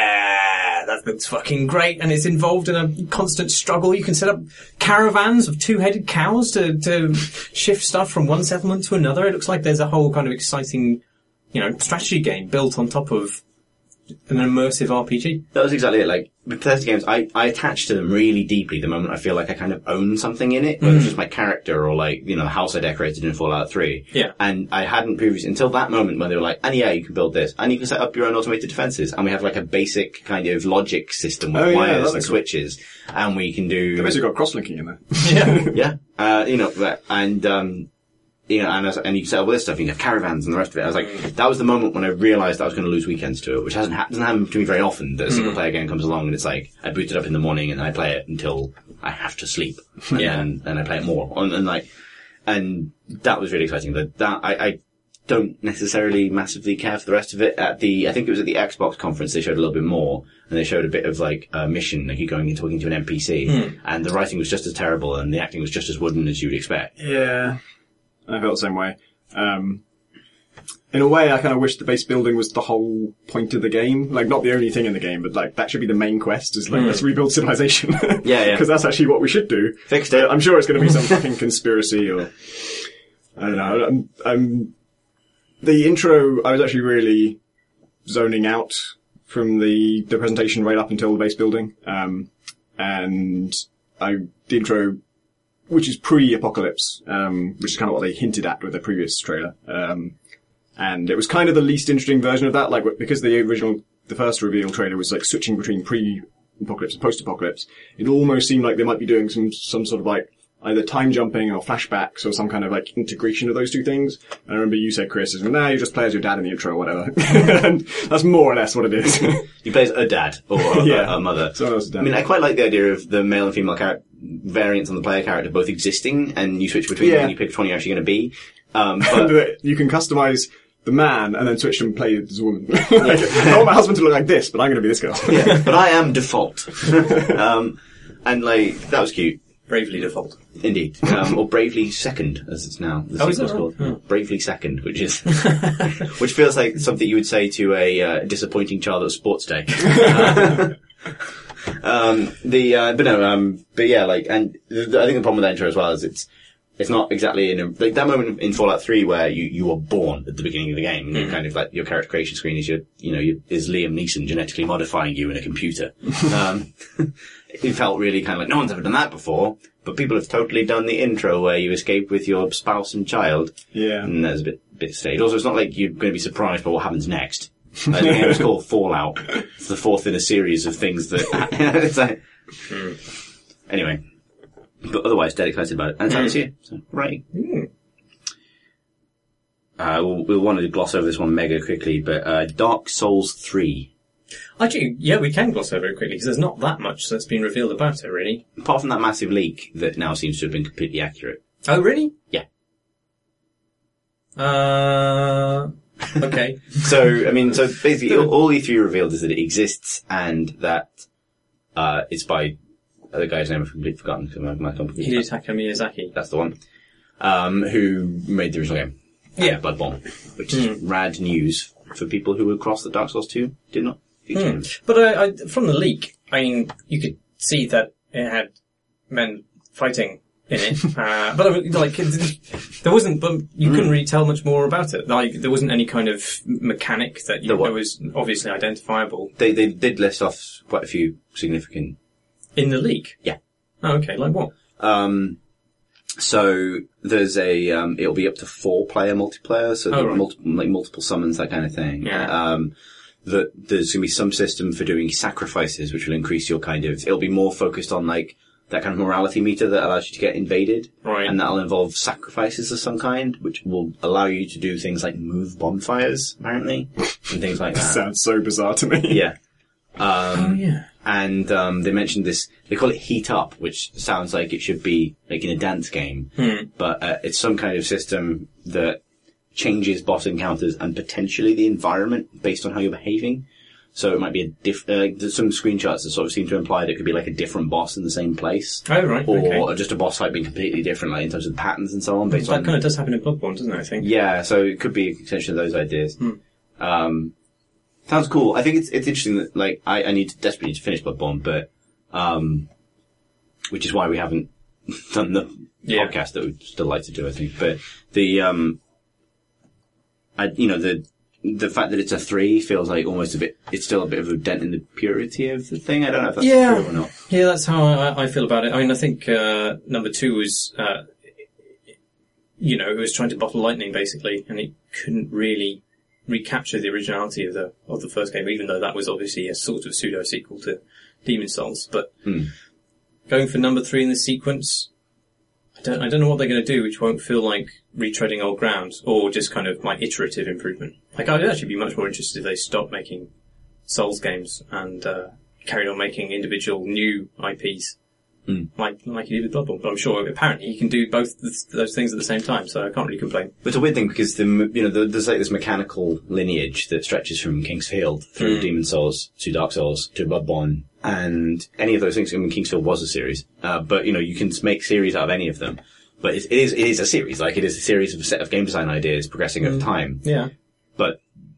Speaker 3: yeah, that looks fucking great. And it's involved in a constant struggle. You can set up caravans of two-headed cows to, to shift stuff from one settlement to another. It looks like there's a whole kind of exciting, you know, strategy game built on top of an immersive R P G.
Speaker 1: That was exactly it. Like, with Bethesda games, I, I attach to them really deeply the moment I feel like I kind of own something in it, whether it's just my character or like, you know, the house I decorated in Fallout three.
Speaker 3: Yeah.
Speaker 1: And I hadn't previously, until that moment when they were like, and yeah, you can build this, and you can set up your own automated defenses, and we have like a basic kind of logic system with
Speaker 2: Oh, yeah,
Speaker 1: wires
Speaker 2: that's
Speaker 1: and
Speaker 2: cool.
Speaker 1: switches, and we can do...
Speaker 2: They've basically got cross-linking in there.
Speaker 3: Yeah.
Speaker 1: Yeah. Uh, you know, but- and, um, you know, and, I was- and you set up all this stuff, you can have caravans and the rest of it. I was like, that was the moment when I realised I was going to lose weekends to it, which hasn't ha- doesn't happen to me very often, that a single player game comes along and it's like, I boot it up in the morning and I play it until I have to sleep. And
Speaker 3: Yeah.
Speaker 1: then, then I play it more. And, and like, and that was really exciting. That, that, I, I don't necessarily massively care for the rest of it. At the, I think it was at the Xbox conference, they showed a little bit more, and they showed a bit of like a mission, like you going and talking to an N P C, and the writing was just as terrible and the acting was just as wooden as you'd expect.
Speaker 2: Yeah. I felt the same way. Um, in a way, I kind of wish the base building was the whole point of the game. Like, not the only thing in the game, but like, that should be the main quest, is like, let's rebuild civilization.
Speaker 1: Yeah, yeah.
Speaker 2: Because that's actually what we should do.
Speaker 1: Fixed it.
Speaker 2: I'm sure it's going to be some fucking conspiracy or... I don't know. I'm, I'm, the intro, I was actually really zoning out from the, the presentation right up until the base building. Um, and I, the intro, which is pre-apocalypse, um, which is kind of what they hinted at with the previous trailer. Um, and it was kind of the least interesting version of that, like, because the original, the first reveal trailer was like switching between pre-apocalypse and post-apocalypse. It almost seemed like they might be doing some, some sort of like, either time jumping or flashbacks or some kind of like integration of those two things. And I remember you said, Chris, is, nah, you just play as your dad in the intro or whatever. And that's more or less what it is.
Speaker 1: You play as a dad or a,
Speaker 2: Yeah.
Speaker 1: a mother.
Speaker 2: Someone else's dad.
Speaker 1: I mean, I quite like the idea of the male and female char- variants on the player character both existing, and you switch between
Speaker 2: Yeah.
Speaker 1: them and you pick which one you're actually going to be. Um,
Speaker 2: And
Speaker 1: but
Speaker 2: that you can customize the man and then switch to play as a woman. Like, I want my husband to look like this, but I'm going to be this girl.
Speaker 1: yeah, but I am default. um, and like that was cute.
Speaker 3: Bravely default.
Speaker 1: Indeed. Um, or Bravely Second, as it's now. The
Speaker 3: Oh, is
Speaker 1: sequel's
Speaker 3: that
Speaker 1: called.
Speaker 3: right? Oh.
Speaker 1: Bravely Second, which is, which feels like something you would say to a uh, disappointing child at sports day. um, the, uh, but no, um, but yeah, like, and th- I think the problem with that intro as well is it's, it's not exactly in a, like that moment in Fallout three where you, you are born at the beginning of the game, and you're kind of like, your character creation screen is your, you know, your, is Liam Neeson genetically modifying you in a computer. um, it felt really kind of like, no one's ever done that before, but people have totally done the intro where you escape with your spouse and child.
Speaker 2: Yeah.
Speaker 1: And that's a bit, bit staged. Also, it's not like you're going to be surprised by what happens next. Like, the game is called Fallout. It's the fourth in a series of things that, it's like, anyway. But otherwise, dead excited about it. And it's out this year. So, right.
Speaker 3: Mm.
Speaker 1: Uh, we'll, we'll want to gloss over this one mega quickly, but, uh, Dark Souls three.
Speaker 3: Actually, yeah, we can gloss over it quickly because there's not that much that's been revealed about it, really.
Speaker 1: Apart from that massive leak that now seems to have been completely accurate.
Speaker 3: Oh, really?
Speaker 1: Yeah.
Speaker 3: Uh, okay.
Speaker 1: So, I mean, so basically all, all E three revealed is that it exists and that, uh, it's by the guy's name I've completely forgotten because my, my computer.
Speaker 3: Hidetaka Miyazaki.
Speaker 1: That's the one. Um, who made the original game.
Speaker 3: Yeah.
Speaker 1: Uh, Bloodborne. Which is rad news for people who would cross the Dark Souls two did not feature him.
Speaker 3: But I, I, from the leak, I mean, you could see that it had men fighting in it. uh, but I mean, like, it, there wasn't, but you couldn't really tell much more about it. Like, there wasn't any kind of mechanic that you,
Speaker 1: There wa-
Speaker 3: that was obviously identifiable
Speaker 1: They, they did list off quite a few significant.
Speaker 3: in the leak.
Speaker 1: Yeah.
Speaker 3: Oh, okay. Like what?
Speaker 1: Um, so there's a, um, it'll be up to four player multiplayer, so
Speaker 3: Oh, right.
Speaker 1: multiple, like multiple summons, that kind of thing.
Speaker 3: Yeah.
Speaker 1: Um, that there's going to be some system for doing sacrifices, which will increase your kind of, it'll be more focused on like that kind of morality meter that allows you to get invaded.
Speaker 3: Right.
Speaker 1: And that'll involve sacrifices of some kind, which will allow you to do things like move bonfires, apparently, and things like that.
Speaker 2: Sounds so bizarre to me.
Speaker 1: Yeah. Um,
Speaker 3: Oh, yeah.
Speaker 1: and, um, they mentioned this, they call it Heat Up, which sounds like it should be like in a dance game.
Speaker 3: Hmm.
Speaker 1: But, uh, it's some kind of system that changes boss encounters and potentially the environment based on how you're behaving. So it might be a diff, uh, there's some screenshots that sort of seem to imply that it could be like a different boss in the same place.
Speaker 3: Oh, right.
Speaker 1: Or
Speaker 3: Okay.
Speaker 1: just a boss fight being completely different, like in terms of the patterns and so on, based
Speaker 3: That
Speaker 1: on...
Speaker 3: kind of does happen in Bloodborne, doesn't it, I think?
Speaker 1: Yeah, so it could be an extension of those ideas.
Speaker 3: Hmm.
Speaker 1: Um, sounds cool. I think it's it's interesting that, like, I, I need to desperately need to finish Bloodborne, but, um, which is why we haven't done the
Speaker 3: Yeah.
Speaker 1: podcast that we'd still like to do, I think. But the, um, I, you know, the, the fact that it's a three feels like almost a bit, it's still a bit of a dent in the purity of the thing. I don't know if that's
Speaker 3: Yeah.
Speaker 1: true or not.
Speaker 3: Yeah, that's how I, I feel about it. I mean, I think uh, number two was, uh, you know, it was trying to bottle lightning basically, and it couldn't really recapture the originality of the of the first game, even though that was obviously a sort of pseudo sequel to Demon's Souls. But
Speaker 1: Hmm.
Speaker 3: going for number three in the sequence, I don't, I don't know what they're going to do, which won't feel like retreading old ground or just kind of like iterative improvement. Like, I'd actually be much more interested if they stopped making Souls games and uh, carried on making individual new I Ps.
Speaker 1: Mm.
Speaker 3: Like, like you did with Bloodborne. But I'm sure apparently you can do both th- those things at the same time, so I can't really complain.
Speaker 1: But it's a weird thing because the, you know, the, there's like this mechanical lineage that stretches from King's Field through
Speaker 3: Mm.
Speaker 1: Demon's Souls to Dark Souls to Bloodborne, and any of those things. I mean, King's Field was a series, uh, but you know, you can make series out of any of them. But it, it is, it is a series. Like, it is a series of a set of game design ideas progressing over time.
Speaker 3: Yeah.
Speaker 1: But,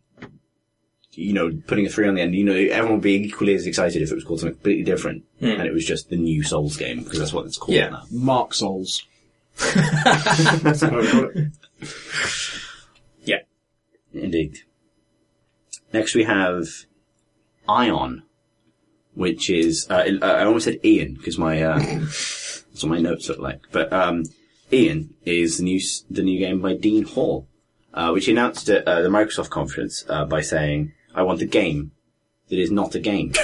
Speaker 1: you know, putting a three on the end, you know, everyone would be equally as excited if it was called something completely different,
Speaker 3: Mm.
Speaker 1: and it was just the new Souls game, because that's what it's called
Speaker 3: Yeah.
Speaker 1: now.
Speaker 2: Mark Souls. That's how I call it.
Speaker 3: Yeah.
Speaker 1: Indeed. Next we have Ion, which is, uh, I almost said Ian, because my, uh, that's what my notes look like. But, um, Ian is the new, the new game by Dean Hall, uh, which he announced at uh, the Microsoft conference, uh, by saying, I want a game that is not a game.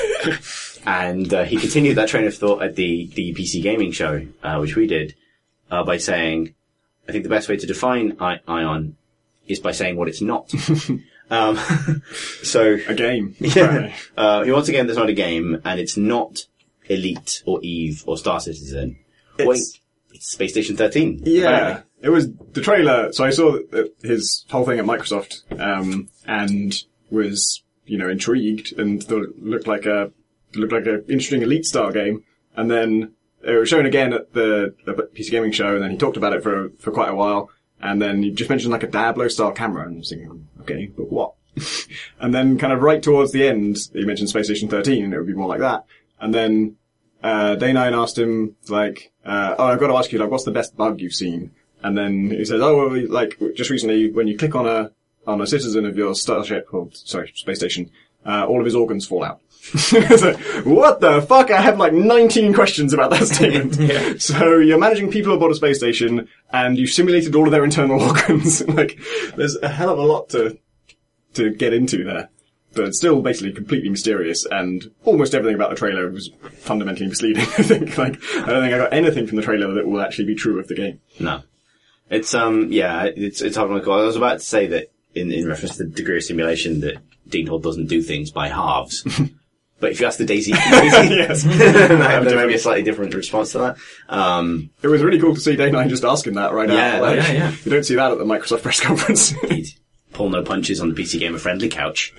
Speaker 1: And, uh, he continued that train of thought at the, the P C gaming show, uh, which we did, uh, by saying, I think the best way to define I- Ion is by saying what it's not. um, so,
Speaker 2: A game.
Speaker 1: yeah. Uh, he wants a game that's not a game, and it's not Elite or Eve or Star Citizen.
Speaker 2: It's-
Speaker 1: Wait, it's Space Station thirteen.
Speaker 2: Yeah.
Speaker 1: apparently.
Speaker 2: It was the trailer. So I saw uh, his whole thing at Microsoft, um, and was, you know, intrigued and thought it looked like a, looked like an interesting Elite style game. And then it was shown again at the, the P C Gaming show, and then he talked about it for, for quite a while. And then he just mentioned like a Diablo style camera, and I was thinking, okay, but what? And then kind of right towards the end, he mentioned Space Station thirteen, and it would be more like that. And then, uh, Day nine asked him, like, uh, oh, I've got to ask you, like, what's the best bug you've seen? And then he says, oh, well, we- like, just recently, when you click on a, on a citizen of your starship, or, sorry, space station, uh, all of his organs fall out. It's like, what the fuck? I have like nineteen questions about that statement.
Speaker 3: Yeah.
Speaker 2: So you're managing people aboard a space station, and you've simulated all of their internal organs. Like, there's a hell of a lot to, to get into there. But it's still basically completely mysterious, and almost everything about the trailer was fundamentally misleading, I think. Like, I don't think I got anything from the trailer that will actually be true of the game.
Speaker 1: No. It's, um, yeah, it's, it's hard to call. I was about to say that in, in reference to the degree of simulation that Dean Hall doesn't do things by halves. But if you ask the Daisy,
Speaker 2: Yes.
Speaker 1: I have maybe a slightly different response to that. Um,
Speaker 2: It was really cool to see Day nine just asking that right
Speaker 1: Yeah,
Speaker 2: out. Like,
Speaker 3: yeah, yeah.
Speaker 2: You don't see that at the Microsoft press conference.
Speaker 1: he'd pull no punches on the P C Gamer friendly couch.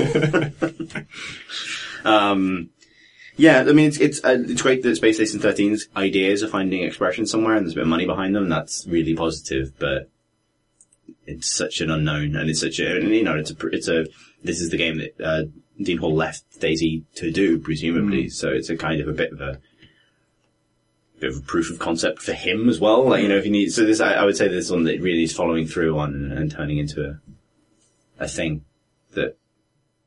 Speaker 1: um, yeah, I mean, it's, it's, uh, it's great that Space Station thirteen's ideas are finding expression somewhere and there's a bit of money behind them. That's really positive, but it's such an unknown, and it's such a, and, you know, it's a, it's a, this is the game that, uh, Dean Hall left Daisy to do, presumably, mm. so it's a kind of a bit of a, bit of a proof of concept for him as well. Like, you know, if you need, so this, I, I would say this is one that really is following through on and, and turning into a, a thing that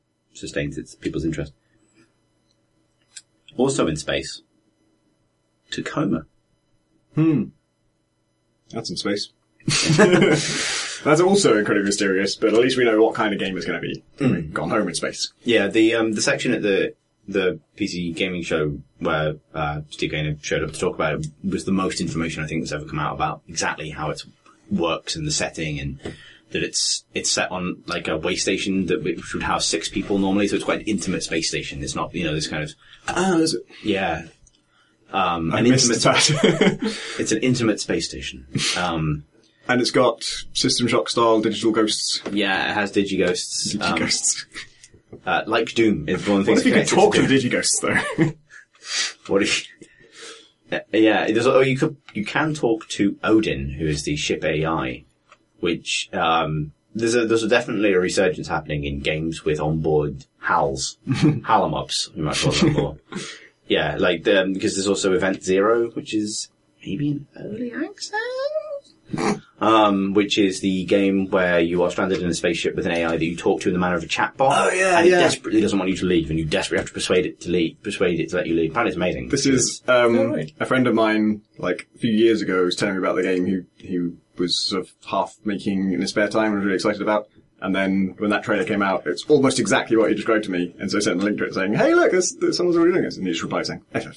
Speaker 1: sustains its people's interest. Also in space, Tacoma.
Speaker 2: Hmm. That's some space. That's also incredibly mysterious, but at least we know what kind of game it's going to be. Mm. Gone Home in space.
Speaker 1: Yeah, the um, the section at the the P C gaming show where uh, Steve Gaynor showed up to talk about it was the most information I think that's ever come out about exactly how it works and the setting, and that it's it's set on like a way station that which would house six people normally, so it's quite an intimate space station. It's not, you know, this kind of
Speaker 2: ah, is it?
Speaker 1: Yeah. Um,
Speaker 2: I
Speaker 1: an
Speaker 2: missed
Speaker 1: intimate,
Speaker 2: that.
Speaker 1: It's an intimate space station. Um,
Speaker 2: and it's got System Shock style digital ghosts.
Speaker 1: Yeah, it has digighosts.
Speaker 2: Digighosts.
Speaker 1: Um, uh, like Doom is one of the
Speaker 2: What
Speaker 1: things.
Speaker 2: if you could
Speaker 1: connected
Speaker 2: talk to
Speaker 1: Doom.
Speaker 2: the digighosts though?
Speaker 1: What if? Yeah, there's, oh, you could you can talk to Odin, who is the ship A I, which um, there's a there's a definitely a resurgence happening in games with onboard H A Ls, Halamobs, we might call them more. Yeah, like the, because there's also Event Zero, which is maybe in early access, um, which is the game where you are stranded in a spaceship with an A I that you talk to in the manner of a chatbot.
Speaker 2: Oh, yeah,
Speaker 1: and
Speaker 2: yeah.
Speaker 1: it desperately doesn't want you to leave, and you desperately have to persuade it to leave, persuade it to let you leave. Apparently, it's amazing.
Speaker 2: This is um,
Speaker 3: Oh, right.
Speaker 2: a friend of mine, like a few years ago, was telling me about the game. Who he was sort of half making in his spare time and was really excited about. And then when that trailer came out, it's almost exactly what he described to me. And so I sent a link to it saying, "Hey, look, there's, there's someone's already doing this." And he just replied saying, "F F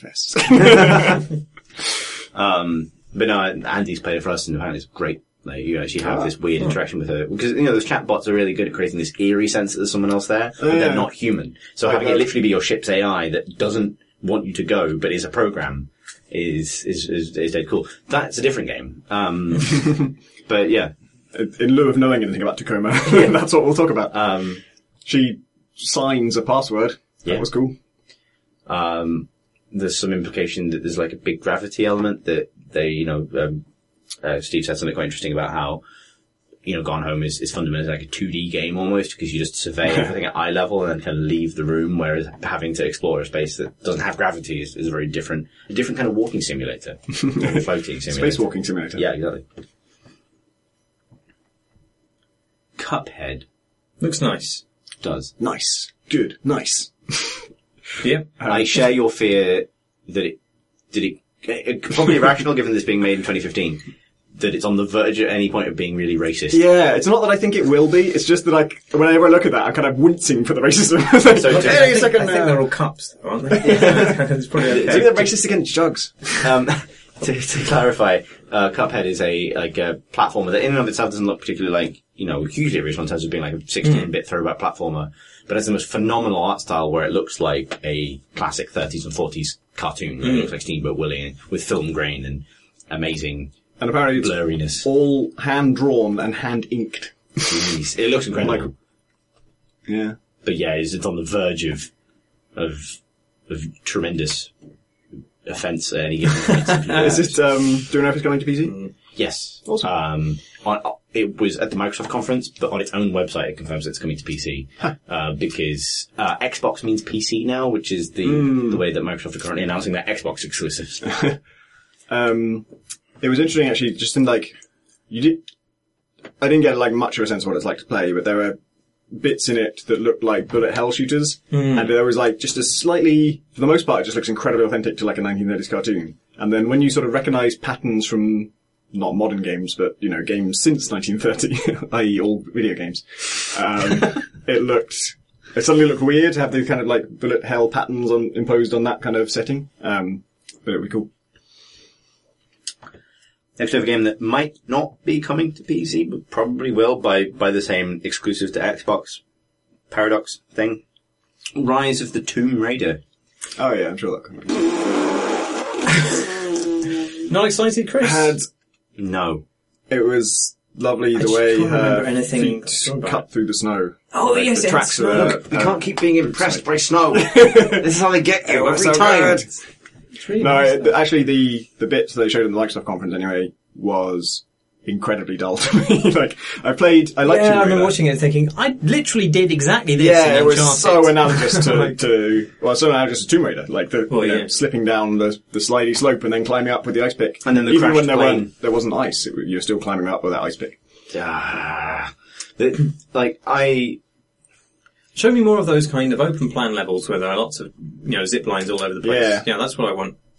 Speaker 2: S."
Speaker 1: Um, but no, Andy's played it for us, and apparently it's great. Like, you actually have
Speaker 2: Ah.
Speaker 1: this weird interaction with her. Because, you know, those chatbots are really good at creating this eerie sense that there's someone else there, but
Speaker 2: yeah.
Speaker 1: they're not human. So having it literally be your ship's A I that doesn't want you to go, but is a program, is, is, is, is dead cool. That's a different game. Um, but yeah.
Speaker 2: In lieu of knowing anything about Tacoma, that's what we'll talk about.
Speaker 1: Um,
Speaker 2: She signs a password. That
Speaker 1: Yeah.
Speaker 2: was cool.
Speaker 1: um, there's some implication that there's like a big gravity element that they, you know, um, uh, Steve said something quite interesting about how, you know, Gone Home is, is fundamentally like a two D game almost, because you just survey everything at eye level and then kind of leave the room, whereas having to explore a space that doesn't have gravity is, is a very different, a different kind of walking simulator. Or floating simulator.
Speaker 2: Spacewalking simulator.
Speaker 1: Yeah, exactly. Cuphead
Speaker 3: Looks nice.
Speaker 1: does.
Speaker 2: Nice. Good. Nice.
Speaker 3: Yeah.
Speaker 1: I share your fear that it, did it, it, probably irrational given this being made in twenty fifteen, that it's on the verge at any point of being really racist.
Speaker 2: Yeah, it's not that I think it will be, it's just that like, whenever I look at that, I'm kind of wincing for the racism. It's like,
Speaker 1: So
Speaker 2: hey,
Speaker 1: to-
Speaker 3: I
Speaker 2: a
Speaker 3: think,
Speaker 2: second
Speaker 3: I think
Speaker 2: now.
Speaker 3: they're all cups, though, aren't they? It's probably
Speaker 2: Maybe
Speaker 3: okay.
Speaker 2: they're racist against jugs.
Speaker 1: Um, to, to clarify, uh, Cuphead is a, like a platformer that in and of itself doesn't look particularly like, you know, hugely original in terms of being like a sixteen-bit throwback platformer, but has the most phenomenal art style where it looks like a classic thirties and forties cartoon. It looks like Steamboat Willie with film grain and amazing
Speaker 2: And apparently it's
Speaker 1: blurriness.
Speaker 2: all hand-drawn and hand-inked.
Speaker 1: Jeez, it looks incredible.
Speaker 2: Like- Yeah.
Speaker 1: But yeah, it's, it's on the verge of, of, of tremendous offence at any given point.
Speaker 2: Is it, um, do you know if it's coming to P C?
Speaker 1: Yes.
Speaker 2: Awesome.
Speaker 1: Um, on, it was at the Microsoft conference, but on its own website it confirms it's coming to P C. Uh, because, uh, Xbox means P C now, which is the,
Speaker 2: Mm.
Speaker 1: the way that Microsoft are currently announcing their Xbox exclusives.
Speaker 2: Um, it was interesting actually, just in like, you did, I didn't get like much of a sense of what it's like to play, but there were bits in it that looked like bullet hell shooters, and there was like just a slightly, for the most part, it just looks incredibly authentic to like a nineteen thirties cartoon. And then when you sort of recognize patterns from, not modern games, but, you know, games since nineteen thirty, that is all video games, um, it looked, it suddenly looked weird to have the kind of like bullet hell patterns on, imposed on that kind of setting. Um, but it would be cool.
Speaker 1: Next we have a game that might not be coming to P C, but probably will by, by the same exclusive to Xbox paradox thing. Rise of the Tomb Raider.
Speaker 2: Oh yeah, I'm sure that could be.
Speaker 3: Not excited, Chris?
Speaker 2: Had,
Speaker 1: No.
Speaker 2: it was lovely the
Speaker 3: just
Speaker 2: way
Speaker 3: can't remember
Speaker 2: her
Speaker 3: anything
Speaker 2: feet
Speaker 3: about
Speaker 2: cut
Speaker 3: it.
Speaker 2: through the snow.
Speaker 3: Oh,
Speaker 2: Like,
Speaker 3: yes,
Speaker 2: the
Speaker 3: it
Speaker 2: tracks
Speaker 3: had
Speaker 2: of
Speaker 3: snow.
Speaker 2: her-
Speaker 1: You
Speaker 2: her-
Speaker 1: can't keep being impressed by snow. This is how they get you
Speaker 2: It was
Speaker 1: every
Speaker 2: so
Speaker 1: time.
Speaker 2: good.
Speaker 3: It's really
Speaker 2: No,
Speaker 3: nice,
Speaker 2: it,
Speaker 3: though.
Speaker 2: actually the, the bits they showed in the Microsoft conference anyway was incredibly dull to me. Like, I played, I liked
Speaker 3: Yeah,
Speaker 2: Tomb
Speaker 3: I remember
Speaker 2: Raider.
Speaker 3: watching it thinking, I literally did exactly this
Speaker 2: Yeah,
Speaker 3: in
Speaker 2: it was
Speaker 3: Uncharted.
Speaker 2: so analogous to,
Speaker 3: Like-
Speaker 2: to, well, so analogous to Tomb Raider. Like the,
Speaker 3: Well,
Speaker 2: you know,
Speaker 3: yeah.
Speaker 2: slipping down the, the slidey slope and then climbing up with the ice pick.
Speaker 1: And then the
Speaker 2: Even
Speaker 1: crashed
Speaker 2: when there
Speaker 1: plane.
Speaker 2: weren't, there wasn't ice, it, you're still climbing up with that ice pick.
Speaker 1: Ah. The- like, I,
Speaker 3: Show me more of those kind of open plan levels where there are lots of, you know, zip lines all over the place.
Speaker 2: Yeah.
Speaker 3: Yeah, that's what I want.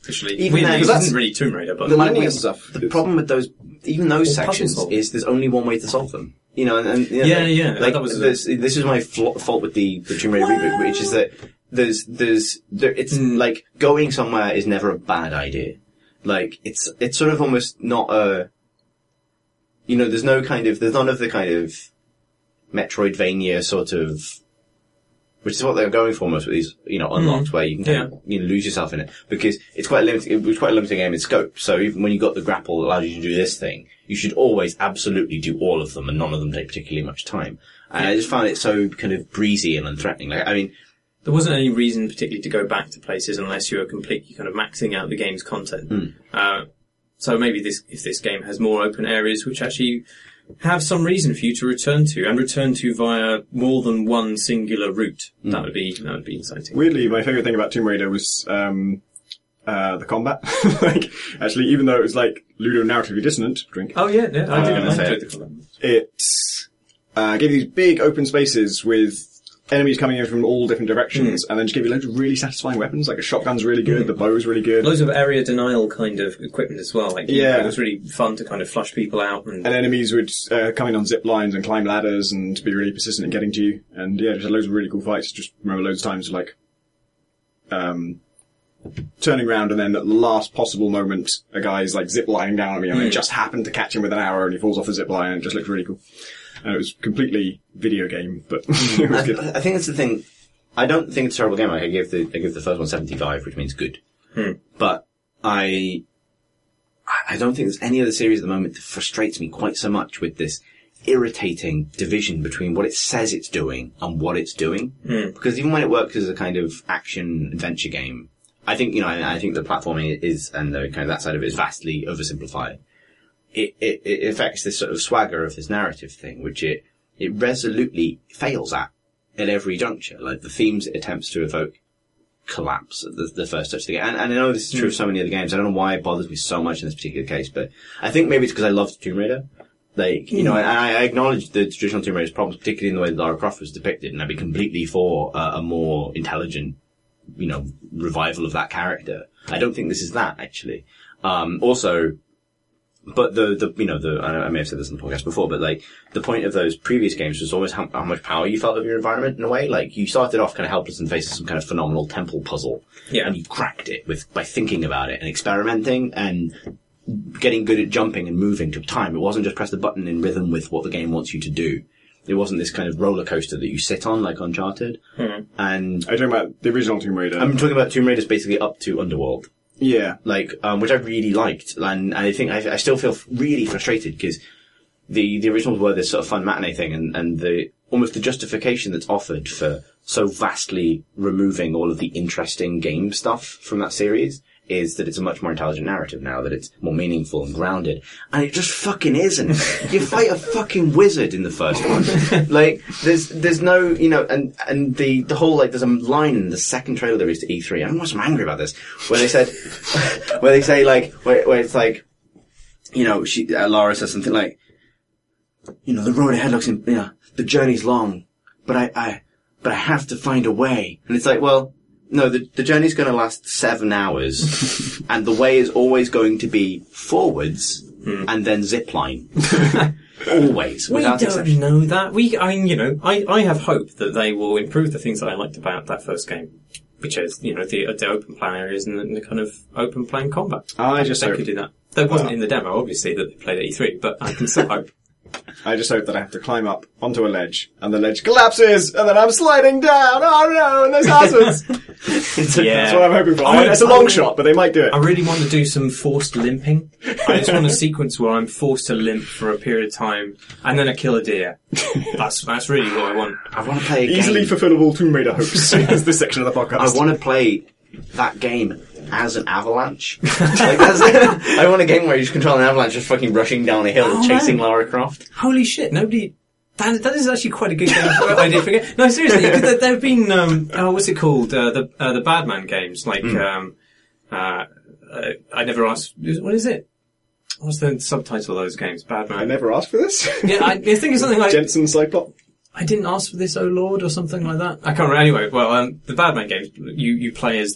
Speaker 3: officially.
Speaker 1: Even
Speaker 3: Weirdly,
Speaker 1: then,
Speaker 3: it
Speaker 1: 'cause
Speaker 3: isn't
Speaker 2: that's-
Speaker 3: really Tomb Raider, but
Speaker 2: the
Speaker 1: Like,
Speaker 2: linear
Speaker 1: we-
Speaker 2: stuff.
Speaker 1: The problem with those, even those
Speaker 3: Or
Speaker 1: sections,
Speaker 3: puzzle solving.
Speaker 1: is there's only one way to solve them. You know, and, and you know,
Speaker 3: Yeah,
Speaker 1: like,
Speaker 3: yeah,
Speaker 1: Like,
Speaker 3: that was a-
Speaker 1: there's- this is my flaw, fault with the, the Tomb Raider reboot, which is that there's there's there, it's
Speaker 3: Mm.
Speaker 1: like going somewhere is never a bad idea. Like it's it's sort of almost not a, you know, there's no kind of there's none of the kind of Metroidvania sort of, which is what they're going for most with these, you know, unlocks,
Speaker 3: Mm.
Speaker 1: where you can kind of, you know, lose yourself in it, because it's quite limited. It was quite a limiting game in scope. So even when you got the grapple that allows you to do this thing, you should always absolutely do all of them, and none of them take particularly much time. And
Speaker 3: Yeah.
Speaker 1: I just found it so kind of breezy and unthreatening. Like, I mean,
Speaker 3: there wasn't any reason particularly to go back to places unless you were completely kind of maxing out the game's content.
Speaker 1: Mm.
Speaker 3: Uh, so maybe this, if this game has more open areas which actually have some reason for you to return to, and return to via more than one singular route,
Speaker 1: Mm.
Speaker 3: that would be that would be exciting.
Speaker 2: Weirdly, my favourite thing about Tomb Raider was um, uh, the combat. Like, actually, even though it was like ludo-narratively dissonant, drink,
Speaker 3: Oh yeah, yeah, I
Speaker 1: Uh,
Speaker 3: did. I
Speaker 1: say
Speaker 3: enjoyed
Speaker 1: it.
Speaker 3: the combat.
Speaker 2: it uh, gave you these big open spaces with enemies coming in from all different directions, and then just gave you loads of really satisfying weapons. Like a shotgun's really good,
Speaker 3: Mm.
Speaker 2: the bow's really good,
Speaker 3: Loads of area denial kind of equipment as well. Like,
Speaker 2: Yeah.
Speaker 3: it was really fun to kind of flush people out. And,
Speaker 2: and enemies would uh, come in on zip lines and climb ladders and be really persistent in getting to you. And yeah, just had loads of really cool fights. Just remember loads of times like um, turning around, and then at the last possible moment, a guy's like zip lining down at me, and I
Speaker 3: Mm.
Speaker 2: just happened to catch him with an arrow, and he falls off a zip line, and it just looked really cool. And it was completely video game, but it was
Speaker 1: I,
Speaker 2: good.
Speaker 1: I think that's the thing. I don't think it's a terrible game. Like, I give the I give the first one seventy-five, which means good.
Speaker 3: Hmm.
Speaker 1: But I I don't think there's any other series at the moment that frustrates me quite so much with this irritating division between what it says it's doing and what it's doing.
Speaker 3: Mm.
Speaker 1: Because even when it works as a kind of action adventure game, I think, you know, I, I think the platforming is, and the kind of that side of it is vastly oversimplified. It, it, it affects this sort of swagger of this narrative thing, which it, it resolutely fails at, at every juncture. Like the themes it attempts to evoke collapse at the, the first touch of the game. And, and I know this is true of so many other games. I don't know why it bothers me so much in this particular case, but I think maybe it's because I loved Tomb Raider. Like, you know, and I, I acknowledge the traditional Tomb Raider's problems, particularly in the way that Lara Croft was depicted, and I'd be completely for uh, a more intelligent, you know, revival of that character. I don't think this is that, actually. Um, also, but the, the, you know, the, I may have said this in the podcast before, but like, the point of those previous games was always how, how much power you felt of your environment in a way. Like, you started off kind of helpless in the face of some kind of phenomenal temple puzzle.
Speaker 3: Yeah.
Speaker 1: And you cracked it with, by thinking about it and experimenting and getting good at jumping and moving took time. It wasn't just press the button in rhythm with what the game wants you to do. It wasn't this kind of roller coaster that you sit on like Uncharted.
Speaker 3: Hmm.
Speaker 1: And
Speaker 2: Are you talking about the original Tomb Raider?
Speaker 1: I'm talking about Tomb Raider's basically up to Underworld.
Speaker 2: yeah.
Speaker 1: Like, um, which I really liked, and, and I think I, I still feel f- really frustrated because the the originals were this sort of fun matinee thing, and and the almost the justification that's offered for so vastly removing all of the interesting game stuff from that series is that it's a much more intelligent narrative now, that it's more meaningful and grounded, and it just fucking isn't. You fight a fucking wizard in the first one. Like, there's, there's no, you know, and, and the, the whole, like, there's a line in the second trailer there is to E three, I'm almost angry about this, where they said, where they say, like, where, where it's like, you know, she, uh, Lara says something like, you know, the road ahead looks, in, you know, the journey's long, but I, I, but I have to find a way. And it's like, well, no, the, the journey's going to last seven hours, and the way is always going to be forwards
Speaker 3: Hmm.
Speaker 1: and then zipline. Always,
Speaker 3: We
Speaker 1: without
Speaker 3: don't
Speaker 1: exception.
Speaker 3: know that. We, I mean, you know, I, I have hope that they will improve the things that I liked about that first game, which is, you know, the, the open plan areas and the, the kind of open plan combat.
Speaker 2: I just
Speaker 3: they
Speaker 2: hope,
Speaker 3: could do that. That wasn't
Speaker 2: Well-
Speaker 3: in the demo, obviously, that they played at E three, but I can still hope.
Speaker 2: I just hope that I have to climb up onto a ledge, and the ledge collapses, and then I'm sliding down. Oh no, and there's hazards.
Speaker 3: Yeah.
Speaker 2: That's what I'm hoping for.
Speaker 3: I
Speaker 2: I, it's a
Speaker 3: I
Speaker 2: long
Speaker 3: really-
Speaker 2: shot, but they might do it.
Speaker 3: I really want to do some forced limping. I just want a sequence where I'm forced to limp for a period of time, and then I kill a deer. That's that's really what I want.
Speaker 1: I want to play a game.
Speaker 2: Easily fulfillable Tomb Raider hopes is this section of the podcast.
Speaker 1: I want to play that game as an avalanche. Like, that's it. I want a game where you just control an avalanche just fucking rushing down a hill,
Speaker 3: Oh,
Speaker 1: chasing
Speaker 3: man.
Speaker 1: Lara Croft.
Speaker 3: Holy shit! Nobody. That, that is actually quite a good game. I did forget. No, seriously, because there, there have been um, oh, what's it called? Uh, the uh, the Badman games, like
Speaker 1: Mm.
Speaker 3: um, uh, uh, I never asked. What is it? What's the subtitle of those games? Badman.
Speaker 2: I never asked for this.
Speaker 3: Yeah, I, I think it's something like
Speaker 2: Jensen Cyclop.
Speaker 3: I didn't ask for this, oh Lord, or something like that. I can't remember. Anyway, well, um, the Badman games, you, you play as the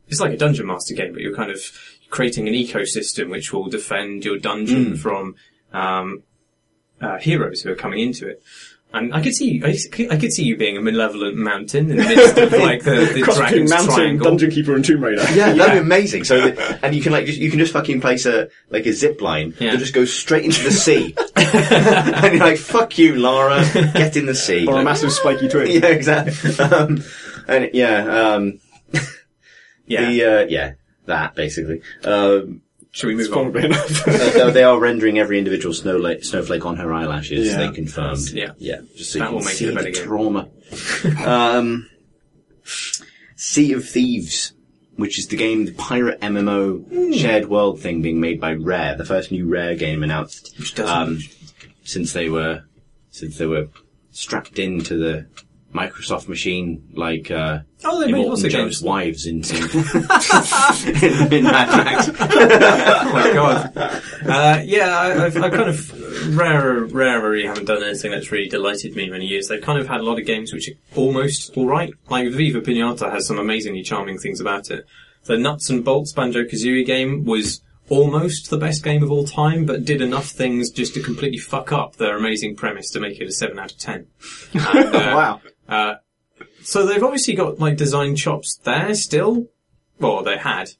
Speaker 3: it's like a Dungeon Master game, but you're kind of creating an ecosystem which will defend your dungeon
Speaker 1: Mm.
Speaker 3: from um, uh, heroes who are coming into it. And I could see, I, I could see you being a malevolent mountain in the midst of like the, the
Speaker 2: Cross between
Speaker 3: dragon's
Speaker 2: Mountain,
Speaker 3: triangle.
Speaker 2: Dungeon Keeper, and Tomb Raider.
Speaker 1: Yeah, that'd be amazing. So, that, and you can like, just, you can just fucking place a, like a zip line
Speaker 3: Yeah.
Speaker 1: that just goes straight into the sea. And you're like, fuck you, Lara, get in the sea.
Speaker 2: Or a
Speaker 1: Like,
Speaker 2: massive spiky twig.
Speaker 1: yeah, exactly. Um, and yeah, um,
Speaker 3: Yeah.
Speaker 1: the, uh, yeah, that basically. Um,
Speaker 3: Should we
Speaker 2: It's
Speaker 3: move on?
Speaker 2: probably enough.
Speaker 1: uh, they are rendering every individual snowflake, snowflake on her eyelashes.
Speaker 2: Yeah.
Speaker 1: They confirmed.
Speaker 3: Yeah.
Speaker 1: yeah. Just so
Speaker 3: That
Speaker 1: you can
Speaker 3: will make
Speaker 1: see
Speaker 3: it a better
Speaker 1: the
Speaker 3: game.
Speaker 1: trauma. um, Sea of Thieves, which is the game, the pirate M M O
Speaker 3: Hmm.
Speaker 1: shared world thing being made by Rare, the first new Rare game announced
Speaker 3: Which doesn't-
Speaker 1: um, since they were since they were strapped into the Microsoft machine, like uh,
Speaker 3: Oh, they made
Speaker 1: Immortan
Speaker 3: lots of
Speaker 1: Joe's
Speaker 3: games.
Speaker 1: wives in, in, in Mad Max.
Speaker 3: Oh my god. Uh, yeah, I, I've, I've kind of, Rare, Rare really haven't done anything that's really delighted me in many years. They've kind of had a lot of games which are almost alright. Like Viva Pinata has some amazingly charming things about it. The Nuts and Bolts Banjo-Kazooie game was almost the best game of all time, but did enough things just to completely fuck up their amazing premise to make it a seven out of ten. And, uh,
Speaker 2: Wow.
Speaker 3: Uh, so they've obviously got like design chops there still. Well, they had.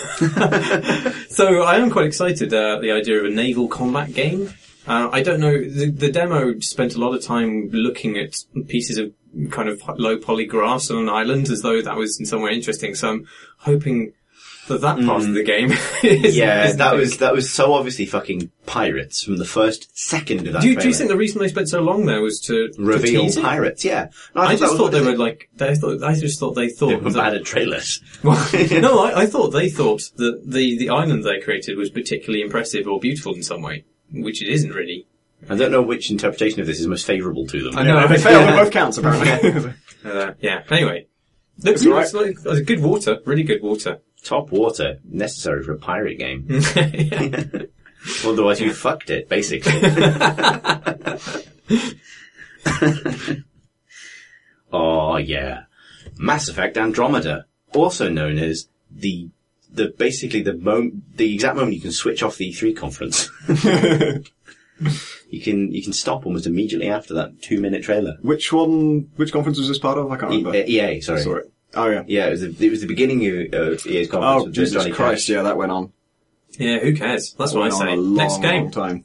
Speaker 3: So I am quite excited uh, the idea of a naval combat game. Uh, I don't know. The, the demo spent a lot of time looking at pieces of kind of low poly grass on an island, as though that was in some way interesting. So I'm hoping that that part of the game is
Speaker 1: Yeah,
Speaker 3: is
Speaker 1: that
Speaker 3: the-
Speaker 1: was that was so obviously fucking pirates from the first second of that
Speaker 3: Do you, do you
Speaker 1: trailer.
Speaker 3: think the reason they spent so long there was to to
Speaker 1: Reveal
Speaker 3: tease it?
Speaker 1: pirates, yeah. No,
Speaker 3: I
Speaker 1: that
Speaker 3: just
Speaker 1: was
Speaker 3: thought they
Speaker 1: what
Speaker 3: were like. They thought. I just thought they thought
Speaker 1: they were
Speaker 3: that-
Speaker 1: bad at trailers.
Speaker 3: Well, no, I, I thought they thought that the, the island they created was particularly impressive or beautiful in some way, which it isn't really.
Speaker 1: I don't know which interpretation of this is most favourable to them.
Speaker 3: I know.
Speaker 2: Yeah, they failed on both counts, apparently.
Speaker 3: Uh, yeah. Anyway, looks
Speaker 2: It's all right.
Speaker 3: like it's good water, really good water.
Speaker 1: Top water, necessary for a pirate game.
Speaker 3: Yeah.
Speaker 1: Otherwise you fucked it, basically. Oh yeah. Mass Effect Andromeda, also known as the the basically the mom- the exact moment you can switch off the E three conference. You can you can stop almost immediately after that two minute trailer.
Speaker 2: Which one, which conference was this part of? I can't
Speaker 1: E-
Speaker 2: remember.
Speaker 1: uh, E A, sorry.
Speaker 2: Sorry. Oh, yeah.
Speaker 1: Yeah, it was the, it was the beginning of uh, E A's conference.
Speaker 2: Oh,
Speaker 1: with
Speaker 2: Jesus
Speaker 1: Johnny
Speaker 2: Christ,
Speaker 1: Cash.
Speaker 2: yeah, that went on.
Speaker 3: Yeah, who cares? That's what I
Speaker 2: Went on
Speaker 3: say.
Speaker 2: a long,
Speaker 3: Next game.
Speaker 2: long time.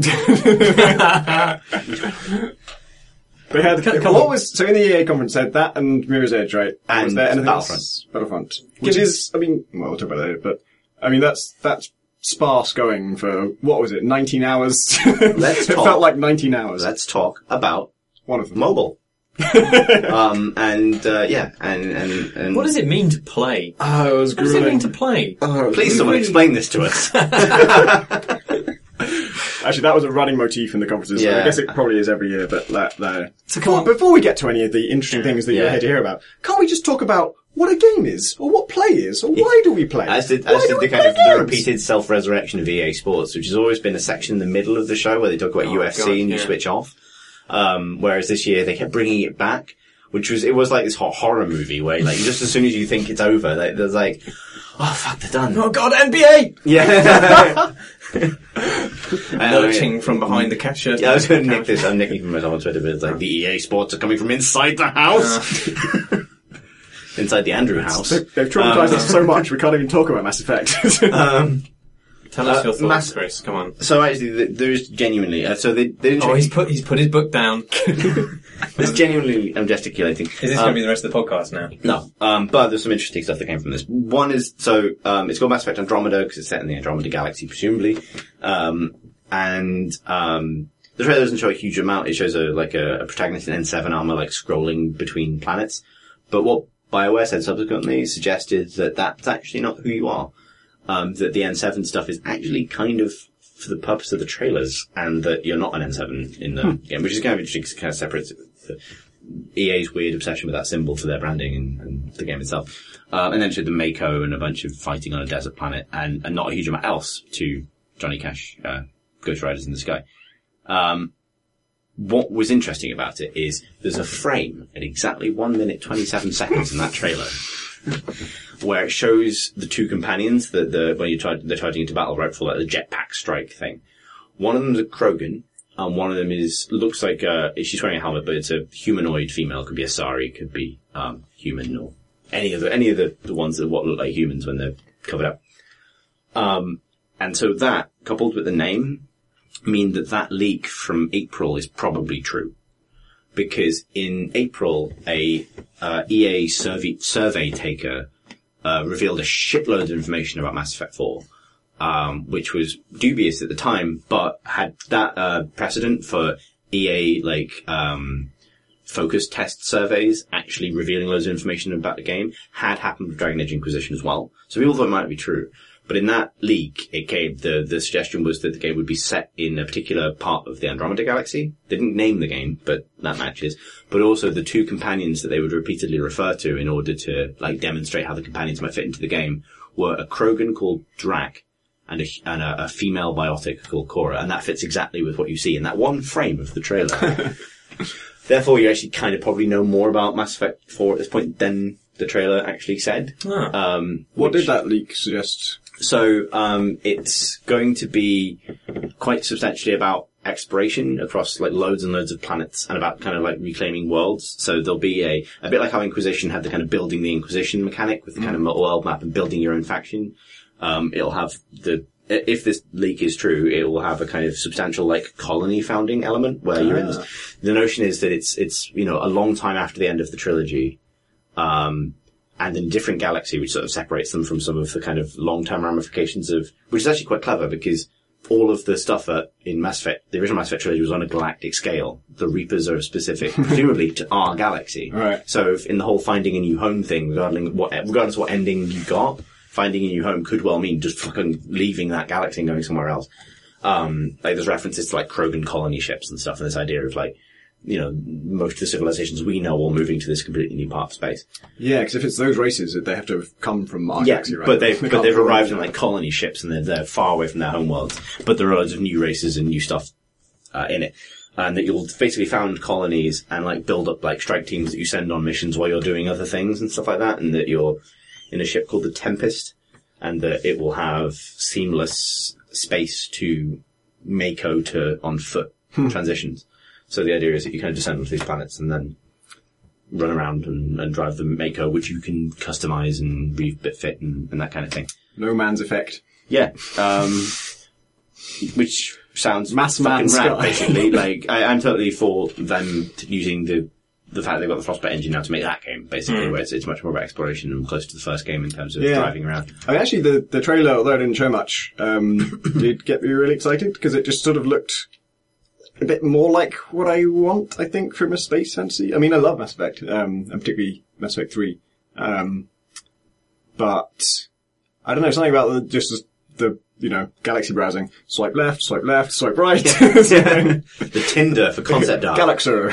Speaker 2: They had,
Speaker 3: Come- come
Speaker 2: what
Speaker 3: on.
Speaker 2: was, so in the E A conference, they had that and Mirror's Edge, right?
Speaker 1: And
Speaker 2: was there anything
Speaker 1: Battlefront.
Speaker 2: else? Battlefront. Which
Speaker 3: Give
Speaker 2: is, I mean, well, we'll talk about that later, but, I mean, that's, that's sparse going for, what was it, nineteen hours?
Speaker 1: Let's
Speaker 2: It
Speaker 1: talk.
Speaker 2: felt like nineteen hours.
Speaker 1: Let's talk about
Speaker 2: one of them.
Speaker 1: mobile. um, and, uh, yeah, and, and, and...
Speaker 3: What does it mean to play?
Speaker 2: Oh, it was
Speaker 3: What does it
Speaker 2: grueling.
Speaker 3: mean to play?
Speaker 2: Oh, it was
Speaker 1: Please someone
Speaker 2: grueling.
Speaker 1: explain this to us.
Speaker 2: Actually, that was a running motif in the conferences.
Speaker 1: Yeah.
Speaker 2: I guess it probably is every year, but that, there.
Speaker 3: So come on.
Speaker 2: Before we get to any of the interesting things that you're
Speaker 1: Yeah.
Speaker 2: here to hear about, can't we just talk about what a game is, or what play is, or why do we play?
Speaker 1: As did,
Speaker 2: Why
Speaker 1: as
Speaker 2: do
Speaker 1: did
Speaker 2: we
Speaker 1: the kind
Speaker 2: play
Speaker 1: of the
Speaker 2: games?
Speaker 1: repeated self-resurrection of E A Sports, which has always been a section in the middle of the show where they talk about
Speaker 3: Oh,
Speaker 1: U F C
Speaker 3: God,
Speaker 1: and you
Speaker 3: yeah.
Speaker 1: switch off. Um, whereas this year they kept bringing it back, which was, it was like this hot horror movie where like just as soon as you think it's over, like, there's like, oh fuck, they're done.
Speaker 3: Oh God, N B A!
Speaker 1: Yeah.
Speaker 3: Lurching from behind the catcher.
Speaker 1: Yeah, I was going to nick this. I'm nicking from myself on Twitter, but it's like the E A Sports are coming from inside the house, inside the Andrew house.
Speaker 2: They've, they've traumatized us so much we can't even talk about Mass Effect.
Speaker 1: Um,
Speaker 3: Tell us
Speaker 1: Uh,
Speaker 3: your thoughts,
Speaker 1: mass-
Speaker 3: Chris. Come on.
Speaker 1: so actually, th- there's genuinely. Uh, so they, they didn't.
Speaker 3: Oh, he's put he's put his book down.
Speaker 1: There's genuinely. I'm gesticulating.
Speaker 3: Is this
Speaker 1: Um,
Speaker 3: going to be the rest of the podcast now?
Speaker 1: No, um, but there's some interesting stuff that came from this. One is, so, um, it's called Mass Effect Andromeda because it's set in the Andromeda Galaxy, presumably. Um, and, um, the trailer doesn't show a huge amount. It shows a, like a, a protagonist in N seven armor, like scrolling between planets. But what BioWare said subsequently suggested that that's actually not who you are. Um, that the N seven stuff is actually kind of for the purpose of the trailers and that you're not an N seven in the game, which is kind of interesting 'cause it kind of separates the E A's weird obsession with that symbol for their branding and, and the game itself. Um, and then showed the Mako and a bunch of fighting on a desert planet and, and not a huge amount else to Johnny Cash, uh, Ghost Riders in the Sky. Um, what was interesting about it is there's a frame at exactly one minute twenty-seven seconds in that trailer where it shows the two companions that the when you try they're charging into battle right for like the jetpack strike thing. One of them's a Krogan, and one of them is looks like uh she's wearing a helmet, but it's a humanoid female. Could be a Sari, could be um human, or any of the any of the, the ones that what look like humans when they're covered up. Um, and so that coupled with the name mean that that leak from April is probably true. Because in April, a uh, E A survey, survey taker uh, revealed a shitload of information about Mass Effect four, um, which was dubious at the time, but had that uh, precedent for E A like um, focus test surveys actually revealing loads of information about the game had happened with Dragon Age Inquisition as well. So people thought it might be true. But in that leak, it came, the, the suggestion was that the game would be set in a particular part of the Andromeda Galaxy. They didn't name the game, but that matches. But also the two companions that they would repeatedly refer to in order to, like, demonstrate how the companions might fit into the game were a Krogan called Drac and a, and a, a female biotic called Cora. And that fits exactly with what you see in that one frame of the trailer. Therefore, you actually kind of probably know more about Mass Effect four at this point than the trailer actually said.
Speaker 3: Ah.
Speaker 1: Um,
Speaker 2: What
Speaker 1: which,
Speaker 2: did that leak suggest?
Speaker 1: So, um, it's going to be quite substantially about exploration across like loads and loads of planets and about kind of like reclaiming worlds. So there'll be a, a bit like how Inquisition had the kind of building the Inquisition mechanic with the kind of world map and building your own faction. Um, it'll have the, if this leak is true, it will have a kind of substantial like colony founding element where you're in this. The notion is that it's, it's, you know, a long time after the end of the trilogy. Um, and in a different galaxy, which sort of separates them from some of the kind of long-term ramifications of, which is actually quite clever because all of the stuff uh, in Mass Effect, the original Mass Effect trilogy was on a galactic scale. The Reapers are specific, presumably, to our galaxy.
Speaker 2: Right.
Speaker 1: So if in the whole finding a new home thing, regarding what, regardless of what ending you got, finding a new home could well mean just fucking leaving that galaxy and going somewhere else. Um, like there's references to like Krogan colony ships and stuff, and this idea of like, you know, most of the civilizations we know all moving to this completely new part of space.
Speaker 2: Yeah, because if it's those races, they have to have come from our
Speaker 1: Yeah,
Speaker 2: galaxy, right?
Speaker 1: but they've,
Speaker 2: They
Speaker 1: but
Speaker 2: can't
Speaker 1: they've
Speaker 2: come
Speaker 1: arrived
Speaker 2: from-
Speaker 1: in like colony ships and they're, they're far away from their home worlds. But there are loads of new races and new stuff, uh, in it. And that you'll basically found colonies and like build up like strike teams that you send on missions while you're doing other things and stuff like that. And that you're in a ship called the Tempest and that it will have seamless space to Mako to on foot transitions. So the idea is that you kind of descend onto these planets and then run around and, and drive the Mako, which you can customize and re-bit fit and, and that kind of thing.
Speaker 2: No Man's Effect.
Speaker 1: Yeah, um, which sounds
Speaker 2: Mass
Speaker 1: fucking
Speaker 2: Man
Speaker 1: rad,
Speaker 2: Sky.
Speaker 1: basically. Like, I, I'm totally for them t- using the the fact they've got the Frostbite engine now to make that game, basically,
Speaker 3: Mm.
Speaker 1: where it's, it's much more about exploration and close to the first game in terms of
Speaker 2: Yeah.
Speaker 1: driving around.
Speaker 2: I mean, actually, the, the trailer, although it didn't show much, um, did get me really excited because it just sort of looked a bit more like what I want, I think, from a space fantasy. I mean, I love Mass Effect, um, and particularly Mass Effect three. Um, but I don't know, something about the, just the, you know, galaxy browsing. Swipe left, swipe left, swipe right.
Speaker 1: The Tinder for concept art.
Speaker 2: Galaxer.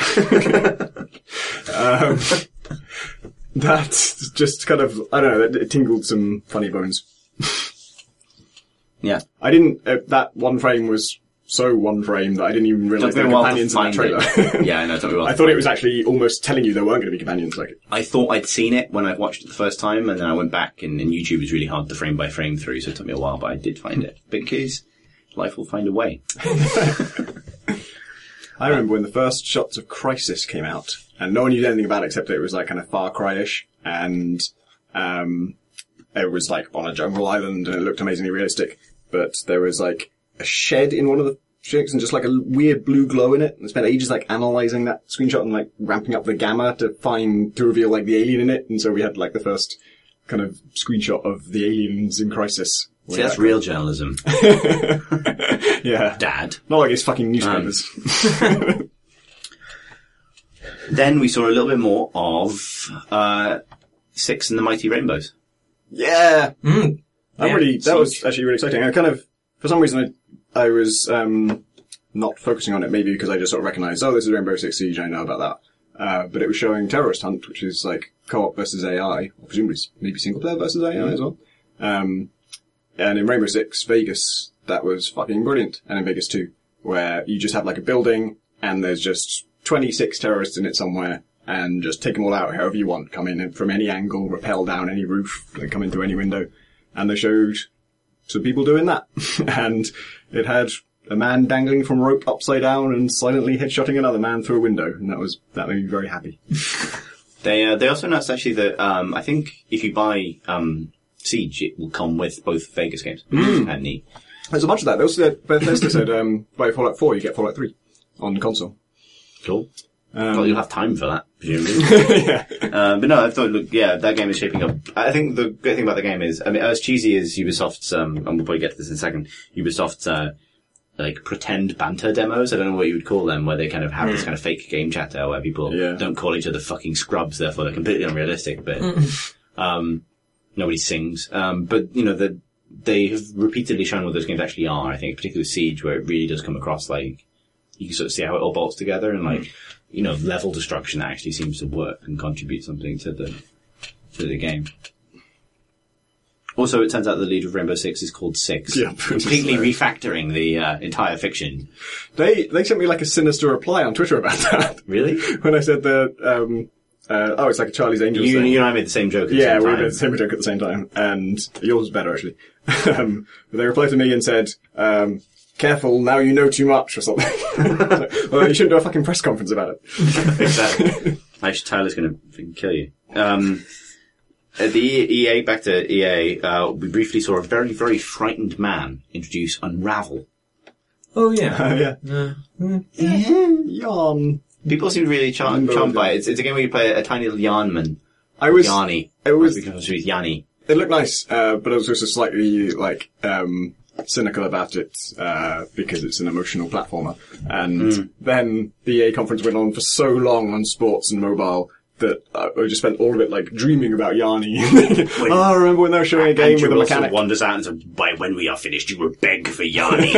Speaker 2: um, that just kind of, I don't know, it, it tingled some funny bones.
Speaker 1: Yeah.
Speaker 2: I didn't, uh, that one frame was so one frame that I didn't even realise
Speaker 1: Took
Speaker 2: there
Speaker 1: me
Speaker 2: were
Speaker 1: a while to
Speaker 2: companions in that
Speaker 1: find
Speaker 2: trailer.
Speaker 1: it. Yeah, I know, it took me a while
Speaker 2: I
Speaker 1: to
Speaker 2: thought it
Speaker 1: find
Speaker 2: was actually almost telling you there weren't going to be companions, like,
Speaker 1: I thought I'd seen it when I watched it the first time, and then I went back, and, and YouTube was really hard to frame by frame through, so it took me a while, but I did find it. Because life will find a way.
Speaker 2: I remember when the first shots of Crysis came out, and no one knew anything about it except that it was like kind of Far Cry-ish, and um, it was like on a jungle island, and it looked amazingly realistic, but there was like a shed in one of the ships and just like a weird blue glow in it, and I spent ages like analysing that screenshot and like ramping up the gamma to find, to reveal like the alien in it, and so we had like the first kind of screenshot of the aliens in Crysis.
Speaker 1: See, that's real journalism.
Speaker 2: Yeah.
Speaker 1: Dad.
Speaker 2: Not like it's fucking newspapers.
Speaker 1: Um, Then we saw a little bit more of uh Six and the Mighty Rainbows.
Speaker 2: Yeah!
Speaker 3: Mm.
Speaker 2: I'm
Speaker 3: Yeah,
Speaker 2: really, that was
Speaker 3: Siege.
Speaker 2: actually really exciting. I kind of, for some reason, I, I was, um, not focusing on it, maybe because I just sort of recognized, oh, this is Rainbow Six Siege, I know about that. Uh, but it was showing Terrorist Hunt, which is like co-op versus A I, or presumably maybe single player versus A I mm. as well. Um, and in Rainbow Six Vegas, that was fucking brilliant. And in Vegas two, where you just have like a building, and there's just twenty-six terrorists in it somewhere, and just take them all out however you want. Come in from any angle, rappel down any roof, come in through any window. And they showed some people doing that. And it had a man dangling from a rope upside down and silently headshotting another man through a window. And that was, that made me very happy.
Speaker 1: They, uh, they also announced actually that, um, I think if you buy, um, Siege, it will come with both Vegas games. Mm. And neat.
Speaker 2: There's a bunch of that. They also said, Bethesda said, um, buy Fallout four, you get Fallout three on console.
Speaker 1: Cool.
Speaker 2: Um,
Speaker 1: well, you'll have time for that, presumably.
Speaker 2: yeah.
Speaker 1: Uh, but no, I thought, look, yeah, that game is shaping up. I think the great thing about the game is, I mean, as cheesy as Ubisoft's, um, and we'll probably get to this in a second, Ubisoft's, uh, like, pretend banter demos, I don't know what you would call them, where they kind of have mm. this kind of fake game chatter where people
Speaker 2: yeah.
Speaker 1: don't call each other fucking scrubs, therefore they're completely unrealistic, but, um, nobody sings. Um, but, you know, the, they have repeatedly shown what those games actually are, I think, particularly with Siege, where it really does come across like, you can sort of see how it all bolts together and like, mm. you know, level destruction actually seems to work and contribute something to the, to the game. Also, it turns out the leader of Rainbow Six is called Six.
Speaker 2: Yeah,
Speaker 1: completely refactoring the, uh, entire fiction.
Speaker 2: They, they sent me like a sinister reply on Twitter about that.
Speaker 1: Really?
Speaker 2: When I said that, um, uh, oh, it's like a Charlie's Angels
Speaker 1: you,
Speaker 2: thing.
Speaker 1: You and I made the same joke at
Speaker 2: yeah,
Speaker 1: the same time.
Speaker 2: we made the same joke at the same time. And yours was better, actually. um, but they replied to me and said, um, careful, now you know too much, or something. Like, well, you shouldn't do a fucking press conference about it.
Speaker 1: Exactly. Actually, Tyler's gonna kill you. Um, at the E A, back to E A, uh, we briefly saw a very, very frightened man introduce Unravel.
Speaker 3: Oh, yeah.
Speaker 2: Uh, yeah.
Speaker 3: Uh, mm,
Speaker 2: yeah. Yarn.
Speaker 1: People seem really charmed, charmed by it. It's, it's a game where you play a tiny little yarnman.
Speaker 2: I was,
Speaker 1: Yarny.
Speaker 2: it was,
Speaker 1: Because it's Yanni.
Speaker 2: It looked nice, uh, but I was also slightly, like, um, cynical about it, uh, because it's an emotional platformer. And mm. then the E A conference went on for so long on sports and mobile that I just spent all of it, like, dreaming about Yanni. Oh, I remember when they were showing a game
Speaker 1: Andrew
Speaker 2: with a
Speaker 1: Wilson
Speaker 2: mechanic.
Speaker 1: wanders out and says, by when we are finished, you will beg for Yanni.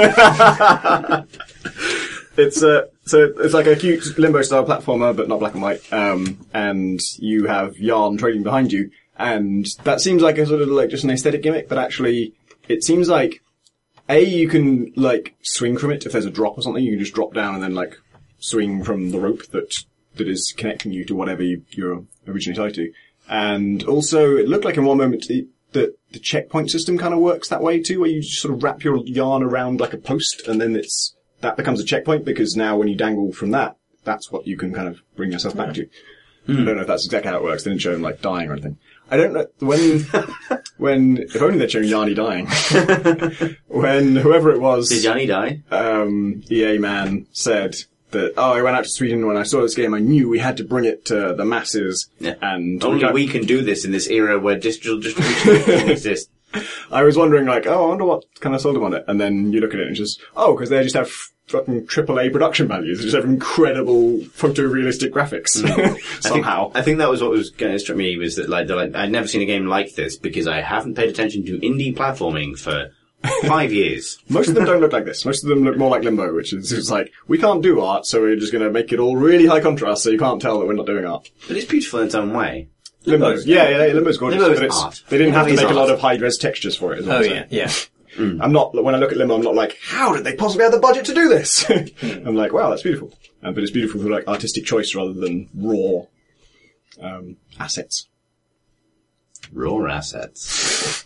Speaker 2: It's, uh, so it's like a cute Limbo-style platformer, but not black and white. Um, and you have Yarn trailing behind you. And that seems like a sort of, like, just an aesthetic gimmick, but actually, it seems like, A, you can, like, swing from it if there's a drop or something. You can just drop down and then, like, swing from the rope that, that is connecting you to whatever you, you're originally tied to. And also, it looked like in one moment the, the, the checkpoint system kind of works that way too, where you just sort of wrap your yarn around like a post and then it's, that becomes a checkpoint because now when you dangle from that, that's what you can kind of bring yourself back to. Mm. I don't know if that's exactly how it works. They didn't show him like dying or anything. I don't know, when, when, if only they'd shown Yanni dying. When whoever it was.
Speaker 1: Did Yanni die?
Speaker 2: Um, E A man said that, oh, I went out to Sweden when I saw this game, I knew we had to bring it to the masses.
Speaker 1: Yeah.
Speaker 2: And
Speaker 1: only we, we can do this in this era where digital distribution doesn't exist.
Speaker 2: I was wondering like, oh, I wonder what kind of sold them on it. And then you look at it and just, oh, because they just have fucking triple A production values. They just have incredible photorealistic graphics. Mm. Somehow.
Speaker 1: I think, I think that was what was going to struck me was that like, like, I'd never seen a game like this because I haven't paid attention to indie platforming for five years.
Speaker 2: Most of them don't look like this. Most of them look more like Limbo, which is it's like, we can't do art, so we're just going to make it all really high contrast so you can't tell that we're not doing art.
Speaker 1: But it's beautiful in its own way.
Speaker 2: Limbo's, yeah, yeah, Limbo's gorgeous.
Speaker 1: Limbo's
Speaker 2: but it's,
Speaker 1: art.
Speaker 2: They didn't
Speaker 1: Limbo
Speaker 2: have to make
Speaker 1: art.
Speaker 2: a lot of high-res textures for it as well.
Speaker 3: Oh,
Speaker 2: so.
Speaker 3: yeah, yeah.
Speaker 2: Mm. I'm not, when I look at Limbo, I'm not like, how did they possibly have the budget to do this? mm. I'm like, wow, that's beautiful. Um, but it's beautiful through like artistic choice rather than raw, um, assets.
Speaker 1: Raw assets.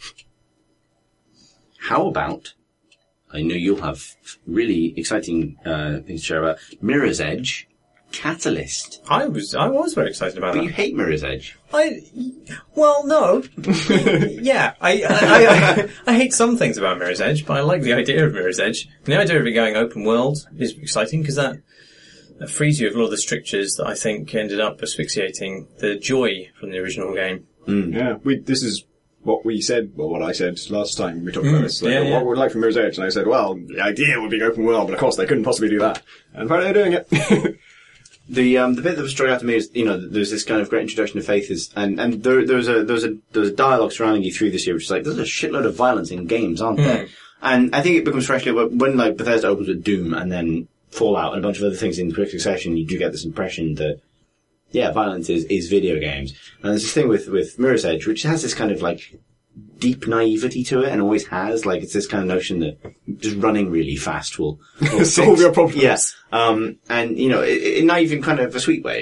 Speaker 1: How about, I know you'll have really exciting, uh, things to share about Mirror's Edge Catalyst.
Speaker 3: I was, I was very excited about
Speaker 1: but
Speaker 3: that.
Speaker 1: But you hate Mirror's Edge.
Speaker 3: I, well, no. yeah, I, I, I, I hate some things about Mirror's Edge, but I like the idea of Mirror's Edge. And the idea of it going open world is exciting because that, that frees you of a lot of the strictures that I think ended up asphyxiating the joy from the original game.
Speaker 2: Mm. Yeah, we, this is what we said, well, what I said last time we talked
Speaker 3: Mm,
Speaker 2: about this. Like,
Speaker 3: yeah,
Speaker 2: what
Speaker 3: yeah.
Speaker 2: we would like from Mirror's Edge, and I said, well, the idea would be open world, but of course they couldn't possibly do that. And apparently they're doing it.
Speaker 1: The um the bit that was struck out to me is, you know, there's this kind of great introduction to faith is, and and there there was a there was a there was a dialogue surrounding E three this year, which is like there's a shitload of violence in games, aren't
Speaker 3: Mm.
Speaker 1: there? And I think it becomes freshly when, when like Bethesda opens with Doom and then Fallout and a bunch of other things in quick succession, you do get this impression that yeah, violence is is video games. And there's this thing with with Mirror's Edge, which has this kind of like deep naivety to it, and always has. Like, it's this kind of notion that just running really fast will, will
Speaker 2: solve your problems.
Speaker 1: Yes. Yeah. Um, and, you know, it, it, not even kind of a sweet way.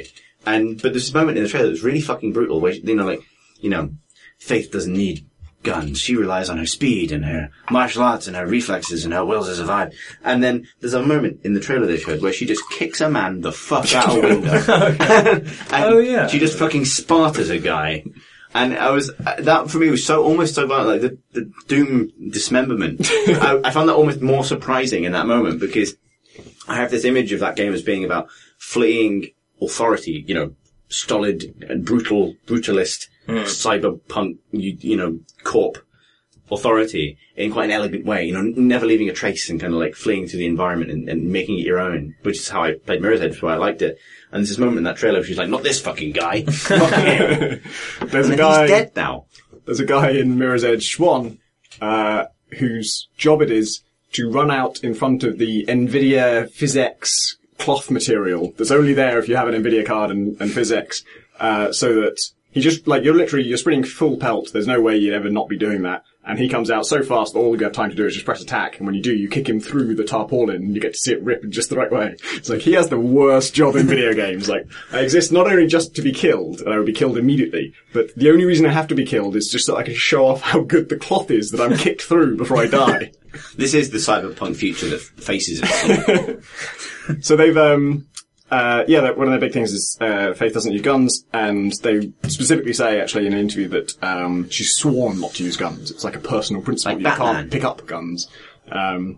Speaker 1: And, but there's this moment in the trailer that was really fucking brutal where, you know, like, you know, Faith doesn't need guns. She relies on her speed and her martial arts and her reflexes and her will to survive. And then there's a moment in the trailer they showed where she just kicks a man the fuck out a window. and
Speaker 3: Oh, yeah.
Speaker 1: She just fucking Spartas a guy. And I was, that for me was so, almost so violent, like the, the Doom dismemberment. I, I found that almost more surprising in that moment because I have this image of that game as being about fleeing authority, you know, stolid and brutal, brutalist, mm. cyberpunk, you, you know, corp authority in quite an elegant way, you know, never leaving a trace and kind of like fleeing through the environment and, and making it your own, which is how I played Mirror's Edge, which is why I liked it. And there's this moment in that trailer where she's like, not this fucking guy. Fuck him.
Speaker 2: There's
Speaker 1: and
Speaker 2: a guy.
Speaker 1: He's dead now.
Speaker 2: There's a guy in Mirror's Edge one, uh, whose job it is to run out in front of the NVIDIA PhysX cloth material that's only there if you have an NVIDIA card and, and PhysX, uh, so that he just, like, you're literally, you're sprinting full pelt. There's no way you'd ever not be doing that. And he comes out so fast that all you have time to do is just press attack. And when you do, you kick him through the tarpaulin and you get to see it rip in just the right way. It's like, he has the worst job in video games. Like, I exist not only just to be killed, and I would be killed immediately, but the only reason I have to be killed is just so I can show off how good the cloth is that I'm kicked through before I die.
Speaker 1: This is the cyberpunk future that faces it.
Speaker 2: So they've, um, Uh, yeah, one of their big things is, uh, Faith doesn't use guns, and they specifically say, actually, in an interview that, um, she's sworn not to use guns. It's like a personal principle.
Speaker 1: Like
Speaker 2: you
Speaker 1: Batman.
Speaker 2: can't pick up guns. Um,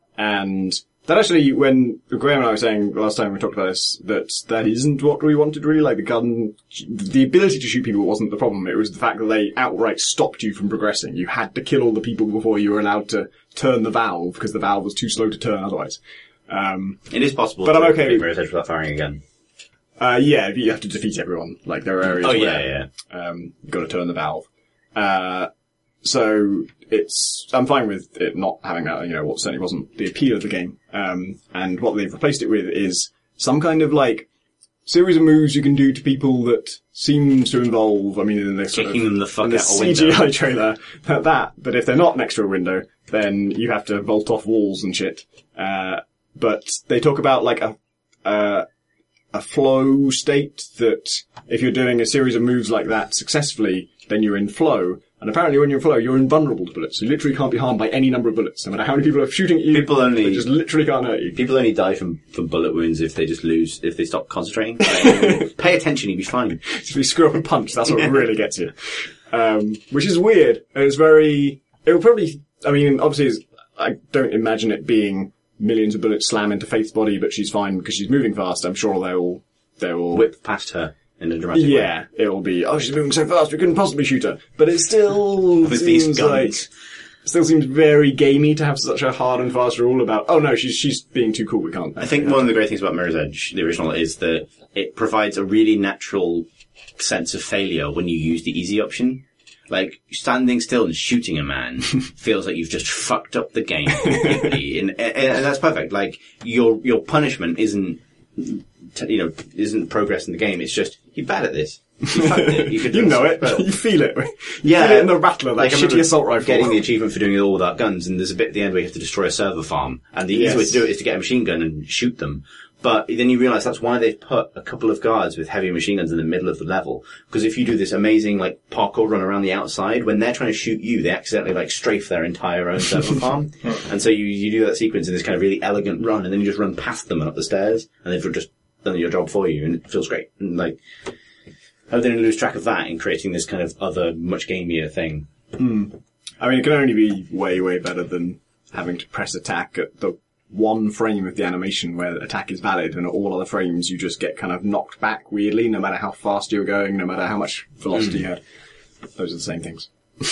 Speaker 2: and that actually, when Graham and I were saying last time we talked about this, that that isn't what we wanted really, like the gun, the ability to shoot people wasn't the problem. It was the fact that they outright stopped you from progressing. You had to kill all the people before you were allowed to turn the valve, because the valve was too slow to turn otherwise. Um,
Speaker 1: it is possible
Speaker 2: but
Speaker 1: to
Speaker 2: I'm okay.
Speaker 1: beat Mirror's Edge without firing a gun.
Speaker 2: Uh, yeah, you have to defeat everyone. Like, there are areas
Speaker 1: oh,
Speaker 2: where,
Speaker 1: yeah, yeah.
Speaker 2: um, you've got to turn the valve. Uh, so, it's, I'm fine with it not having that, you know, what certainly wasn't the appeal of the game. Um, and what they've replaced it with is some kind of, like, series of moves you can do to people that seems to involve, I mean, in this sort of,
Speaker 1: kicking them the fuck
Speaker 2: in the
Speaker 1: out a window.
Speaker 2: C G I trailer, that, that, but if they're not next to a window, then you have to vault off walls and shit. Uh, But they talk about like a, uh, a flow state that if you're doing a series of moves like that successfully, then you're in flow. And apparently when you're in flow, you're invulnerable to bullets. You literally can't be harmed by any number of bullets. No matter how many people are shooting at you,
Speaker 1: people only,
Speaker 2: they just literally can't hurt you.
Speaker 1: People only die from, from bullet wounds if they just lose, if they stop concentrating. Like, pay attention, you'll be fine.
Speaker 2: If you screw up a punch, that's what really gets you. Um, which is weird. And it's very, it will probably, I mean, obviously it's, I don't imagine it being millions of bullets slam into Faith's body, but she's fine because she's moving fast. I'm sure they will, they will
Speaker 1: whip past her in a dramatic
Speaker 2: yeah,
Speaker 1: way.
Speaker 2: Yeah, it will be, oh, she's moving so fast, we couldn't possibly shoot her. But it still
Speaker 1: With
Speaker 2: seems
Speaker 1: these
Speaker 2: like,
Speaker 1: guns.
Speaker 2: still seems very gamey to have such a hard and fast rule about, oh no, she's, she's being too cool, we can't.
Speaker 1: I think one of the great things about Mirror's Edge, the original, is that it provides a really natural sense of failure when you use the easy option. Like, standing still and shooting a man feels like you've just fucked up the game completely. and, and, and that's perfect. Like, your, your punishment isn't, you know, isn't progress in the game. It's just, you're bad at this. You fucked it. You, could
Speaker 2: you know it.
Speaker 1: Well.
Speaker 2: You feel it. You
Speaker 1: Yeah.
Speaker 2: feel it in the rattle of that
Speaker 1: Like, I
Speaker 2: shitty
Speaker 1: remember
Speaker 2: assault rifle.
Speaker 1: getting the achievement for doing it all without guns, and there's a bit at the end where you have to destroy a server farm. And the
Speaker 2: Yes.
Speaker 1: easy way to do it is to get a machine gun and shoot them. But then you realise that's why they've put a couple of guards with heavy machine guns in the middle of the level. Because if you do this amazing, like, parkour run around the outside, when they're trying to shoot you, they accidentally, like, strafe their entire own server farm. And so you, you do that sequence in this kind of really elegant run, and then you just run past them and up the stairs, and they've just done your job for you, and it feels great. And, like, how they didn't lose track of that in creating this kind of other, much gamier thing.
Speaker 2: Mm. I mean, it can only be way, way better than having to press attack at the one frame of the animation where attack is valid, and at all other frames you just get kind of knocked back weirdly, no matter how fast you were going, no matter how much velocity mm. you had. Those are the same things.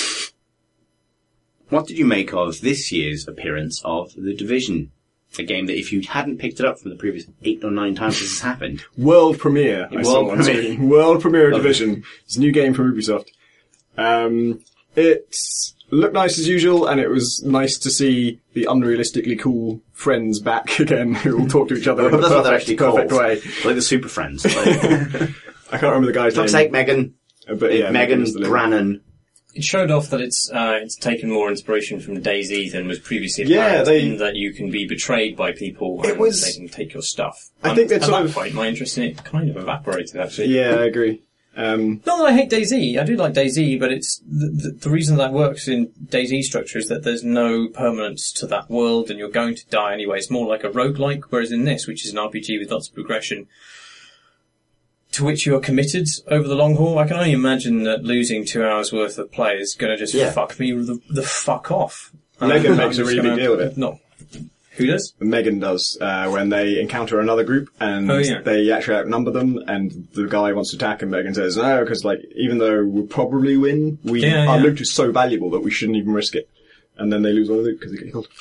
Speaker 1: What did you make of this year's appearance of The Division? A game that if you hadn't picked it up from the previous eight or nine times this has happened.
Speaker 2: World premiere. I
Speaker 1: World
Speaker 2: saw on
Speaker 1: premiere.
Speaker 2: screen. World premiere of Division. It's a new game from Ubisoft. Um, it's looked nice as usual, and it was nice to see the unrealistically cool friends back again, who all talk to each other in a
Speaker 1: That's what they're
Speaker 2: perfect,
Speaker 1: actually
Speaker 2: perfect
Speaker 1: called.
Speaker 2: way.
Speaker 1: Like the Super Friends. Like,
Speaker 2: I can't remember the guy's
Speaker 1: fuck's
Speaker 2: name.
Speaker 1: sake, Megan.
Speaker 2: Uh, But yeah,
Speaker 1: Megan,
Speaker 2: was the name.
Speaker 1: Brannon,
Speaker 3: It showed off that it's uh, it's taken more inspiration from DayZ than was previously
Speaker 2: Yeah,
Speaker 3: apparent,
Speaker 2: they-
Speaker 3: in that you can be betrayed by people
Speaker 2: It
Speaker 3: and
Speaker 2: was-
Speaker 3: they can take your stuff.
Speaker 2: I
Speaker 3: Um,
Speaker 2: think that's
Speaker 3: at
Speaker 2: sort
Speaker 3: that
Speaker 2: of-
Speaker 3: point, my interest in it kind of evaporated, actually.
Speaker 2: Yeah, I agree. Um,
Speaker 3: Not that I hate DayZ, I do like DayZ, but it's the, the, the reason that works in DayZ structure is that there's no permanence to that world and you're going to die anyway. It's more like a roguelike, whereas in this, which is an R P G with lots of progression, to which you are committed over the long haul, I can only imagine that losing two hours worth of play is going to just
Speaker 1: Yeah.
Speaker 3: fuck me the, the fuck off.
Speaker 2: Megan
Speaker 3: Um,
Speaker 2: makes
Speaker 3: I'm
Speaker 2: a
Speaker 3: just
Speaker 2: really big
Speaker 3: gonna-
Speaker 2: deal of it.
Speaker 3: No. Who does?
Speaker 2: Megan does, uh, when they encounter another group and
Speaker 3: Oh, yeah.
Speaker 2: they actually outnumber them and the guy wants to attack and Megan says, no, because like, even though we'll probably win, we,
Speaker 3: Yeah,
Speaker 2: our
Speaker 3: yeah.
Speaker 2: loot is so valuable that we shouldn't even risk it. And then they lose all the loot because they get killed.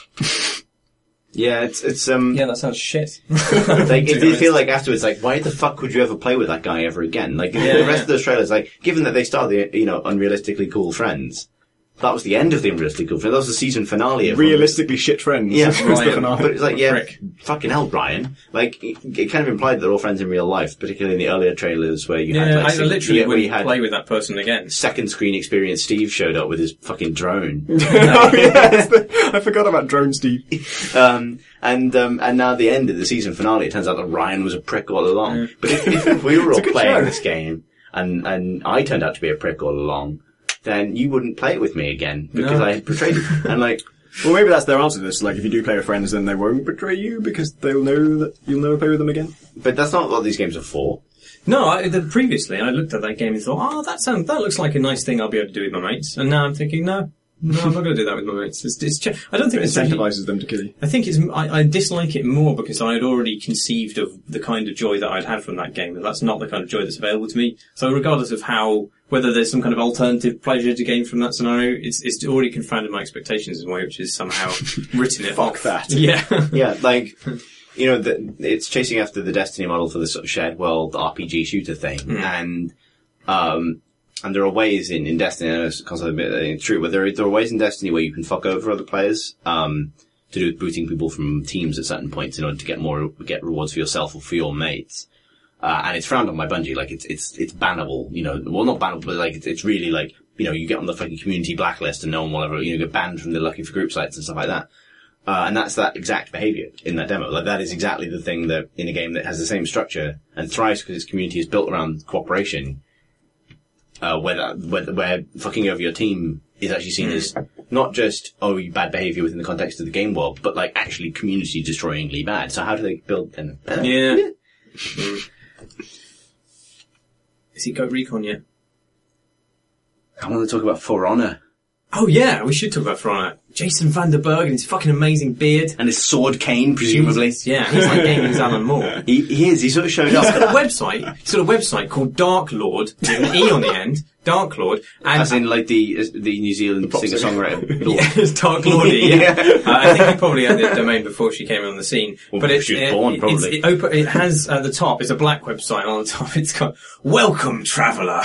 Speaker 1: Yeah, it's it's um.
Speaker 3: Yeah, that sounds shit.
Speaker 1: Like, it did feel like afterwards, like, why the fuck would you ever play with that guy ever again? Like,
Speaker 3: Yeah,
Speaker 1: the rest
Speaker 3: yeah.
Speaker 1: of those trailers, like, given that they started the, you know, unrealistically cool friends, that was the end of the unrealistically cool friends. That was the season finale of
Speaker 2: Realistically shit friends.
Speaker 1: Yeah,
Speaker 2: Was the
Speaker 3: Ryan.
Speaker 2: finale.
Speaker 1: But it's like, yeah,
Speaker 3: Prick.
Speaker 1: fucking hell, Brian. Like, it, it kind of implied that they're all friends in real life, particularly in the earlier trailers where you had,
Speaker 3: Yeah,
Speaker 1: like,
Speaker 3: I
Speaker 1: sing-
Speaker 3: literally
Speaker 1: yeah, where you
Speaker 3: wouldn't
Speaker 1: had
Speaker 3: play with that person again.
Speaker 1: second screen experience. Steve showed up with his fucking drone.
Speaker 2: Oh, yeah, it's the- I forgot about Drone Steve.
Speaker 1: Um, and, um, and now the end of the season finale, it turns out that Ryan was a prick all along. But if, if, if we were all
Speaker 2: good
Speaker 1: playing
Speaker 2: show.
Speaker 1: this game, and, and I turned out to be a prick all along, then you wouldn't play it with me again, because
Speaker 3: No.
Speaker 1: I had betrayed you. And like,
Speaker 2: Well, maybe that's their answer to this. Like, if you do play with friends, then they won't betray you because they'll know that you'll never play with them again.
Speaker 1: but that's not what these games are for.
Speaker 3: No, I, the, previously I looked at that game and thought, oh, that sounds, that looks like a nice thing I'll be able to do with my mates. And now I'm thinking, no, no, I'm not going to do that with my mates. It's, it's, ch- I don't
Speaker 2: It
Speaker 3: think it's really,
Speaker 2: incentivizes them to kill you.
Speaker 3: I think it's, I, I dislike it more because I had already conceived of the kind of joy that I'd had from that game, and that's not the kind of joy that's available to me. So regardless of how, whether there's some kind of alternative pleasure to gain from that scenario, it's, it's already confounded my expectations in a way which has somehow written it
Speaker 2: Fuck
Speaker 3: off.
Speaker 2: that.
Speaker 3: Yeah.
Speaker 1: Yeah, like, you know, the, it's chasing after the Destiny model for the sort of shared world R P G shooter thing,
Speaker 3: Mm.
Speaker 1: and um, and there are ways in, in Destiny, I know it's constantly a bit uh, true, but there are, there are ways in Destiny where you can fuck over other players, um, to do with booting people from teams at certain points in order to get more, get rewards for yourself or for your mates. Uh, and it's frowned on by Bungie, like it's, it's, it's bannable, you know, well not bannable, but like it's, it's really like, you know, you get on the fucking community blacklist and no one will ever, you know, get banned from the Lucky for Group sites and stuff like that. Uh, and that's that exact behavior in that demo. Like that is exactly the thing that in a game that has the same structure and thrives because its community is built around cooperation, uh, where that, where, where fucking over your team is actually seen as not just, oh, you bad behavior within the context of the game world, but like actually community destroyingly bad. So how do they build and, uh,
Speaker 3: Yeah. Mm. Is he Goat Recon yet?
Speaker 1: I want to talk about For Honor
Speaker 3: Oh yeah, we should talk about For Honor. Jason Vanderberg and his fucking amazing beard.
Speaker 1: and his sword cane, presumably.
Speaker 3: Jesus, yeah, he's like gaming's Alan Moore.
Speaker 1: He, he is, he sort of showed
Speaker 3: He's got a
Speaker 1: up.
Speaker 3: website, he's got a website called Dark Lord, with an E on the end, Dark Lord, and
Speaker 1: As in, like, the the New Zealand singer-songwriter. Lord.
Speaker 3: yeah, it's Dark Lordy, yeah.
Speaker 1: Yeah.
Speaker 3: Uh, I think he probably had the domain before she came on the scene.
Speaker 1: Well,
Speaker 3: but
Speaker 1: before
Speaker 3: it's,
Speaker 1: she was
Speaker 3: it,
Speaker 1: born,
Speaker 3: it's-
Speaker 1: probably.
Speaker 3: It, open, it has, at the top, it's a black website, and on the top it's got, Welcome, Traveller.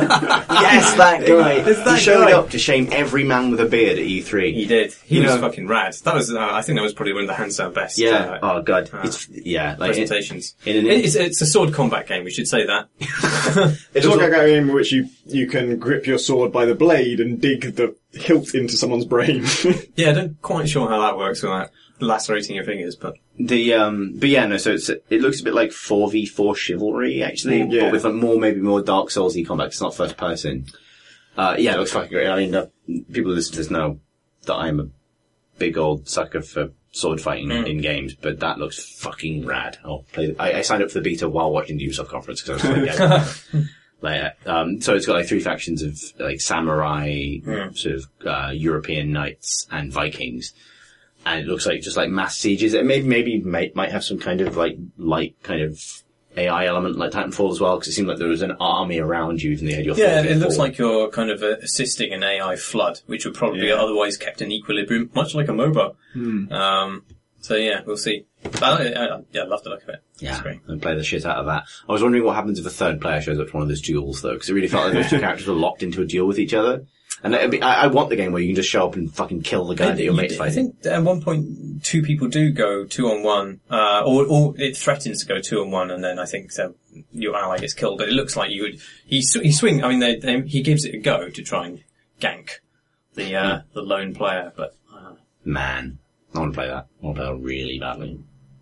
Speaker 1: Yes, that guy.
Speaker 3: It's that
Speaker 1: he showed
Speaker 3: guy.
Speaker 1: up to shame every man with a beard at E three.
Speaker 3: He did. He
Speaker 1: You
Speaker 3: was
Speaker 1: know-
Speaker 3: fucking rad. That was, uh, I think that was probably one of the hands down best.
Speaker 1: Yeah.
Speaker 3: Uh,
Speaker 1: Oh god.
Speaker 3: uh,
Speaker 1: it's yeah. Like it,
Speaker 3: presentations.
Speaker 1: in an-
Speaker 3: it's, it's a sword combat game. We should say that.
Speaker 2: It's like a game in which you, you can grip your sword by the blade and dig the hilt into someone's brain.
Speaker 3: Yeah, I don't quite sure how that works without lacerating your fingers, but
Speaker 1: the um. But yeah, no. So it's it looks a bit like four v four chivalry actually,
Speaker 2: Mm, yeah.
Speaker 1: but with like more maybe more Dark Soulsy combat. 'Cause it's not first person. Uh, yeah, it looks fucking great. I mean, uh, people who listen to this know that I'm a big old sucker for sword fighting
Speaker 3: Mm.
Speaker 1: in games, but that looks fucking rad. I'll play. I, I signed up for the beta while watching the Ubisoft conference because I was like, yeah. Like, um, so it's got like three factions of like samurai,
Speaker 3: Mm.
Speaker 1: sort of uh, European knights and Vikings, and it looks like just like mass sieges. It maybe maybe might might have some kind of like light kind of A I element like Titanfall as well, because it seemed like there was an army around you, even though you had your
Speaker 3: yeah,
Speaker 1: four v
Speaker 3: it looks
Speaker 1: four.
Speaker 3: like you're kind of uh, assisting an A I flood, which would probably be
Speaker 2: Yeah.
Speaker 3: otherwise kept in equilibrium, much like a MOBA. Um, so yeah, we'll see. But I, I, yeah, I love the look of it.
Speaker 1: Yeah,
Speaker 3: It's great.
Speaker 1: and play the shit out of that. I was wondering what happens if a third player shows up to one of those duels, though, because it really felt like those two characters were locked into a duel with each other. And it'd be, I, I want the game where you can just show up and fucking kill the guy that your
Speaker 3: You
Speaker 1: mate's
Speaker 3: d- I
Speaker 1: fighting.
Speaker 3: think at one point two people do go two on one, uh, or, or it threatens to go two on one, and then I think so your ally gets killed. But it looks like you would he sw- he swing. I mean, they, they, he gives it a go to try and gank the uh, the lone player. But uh,
Speaker 1: Man, I want to play that. I want to play that really badly.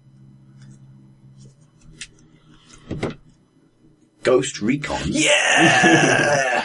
Speaker 1: Ghost Recon.
Speaker 3: yeah,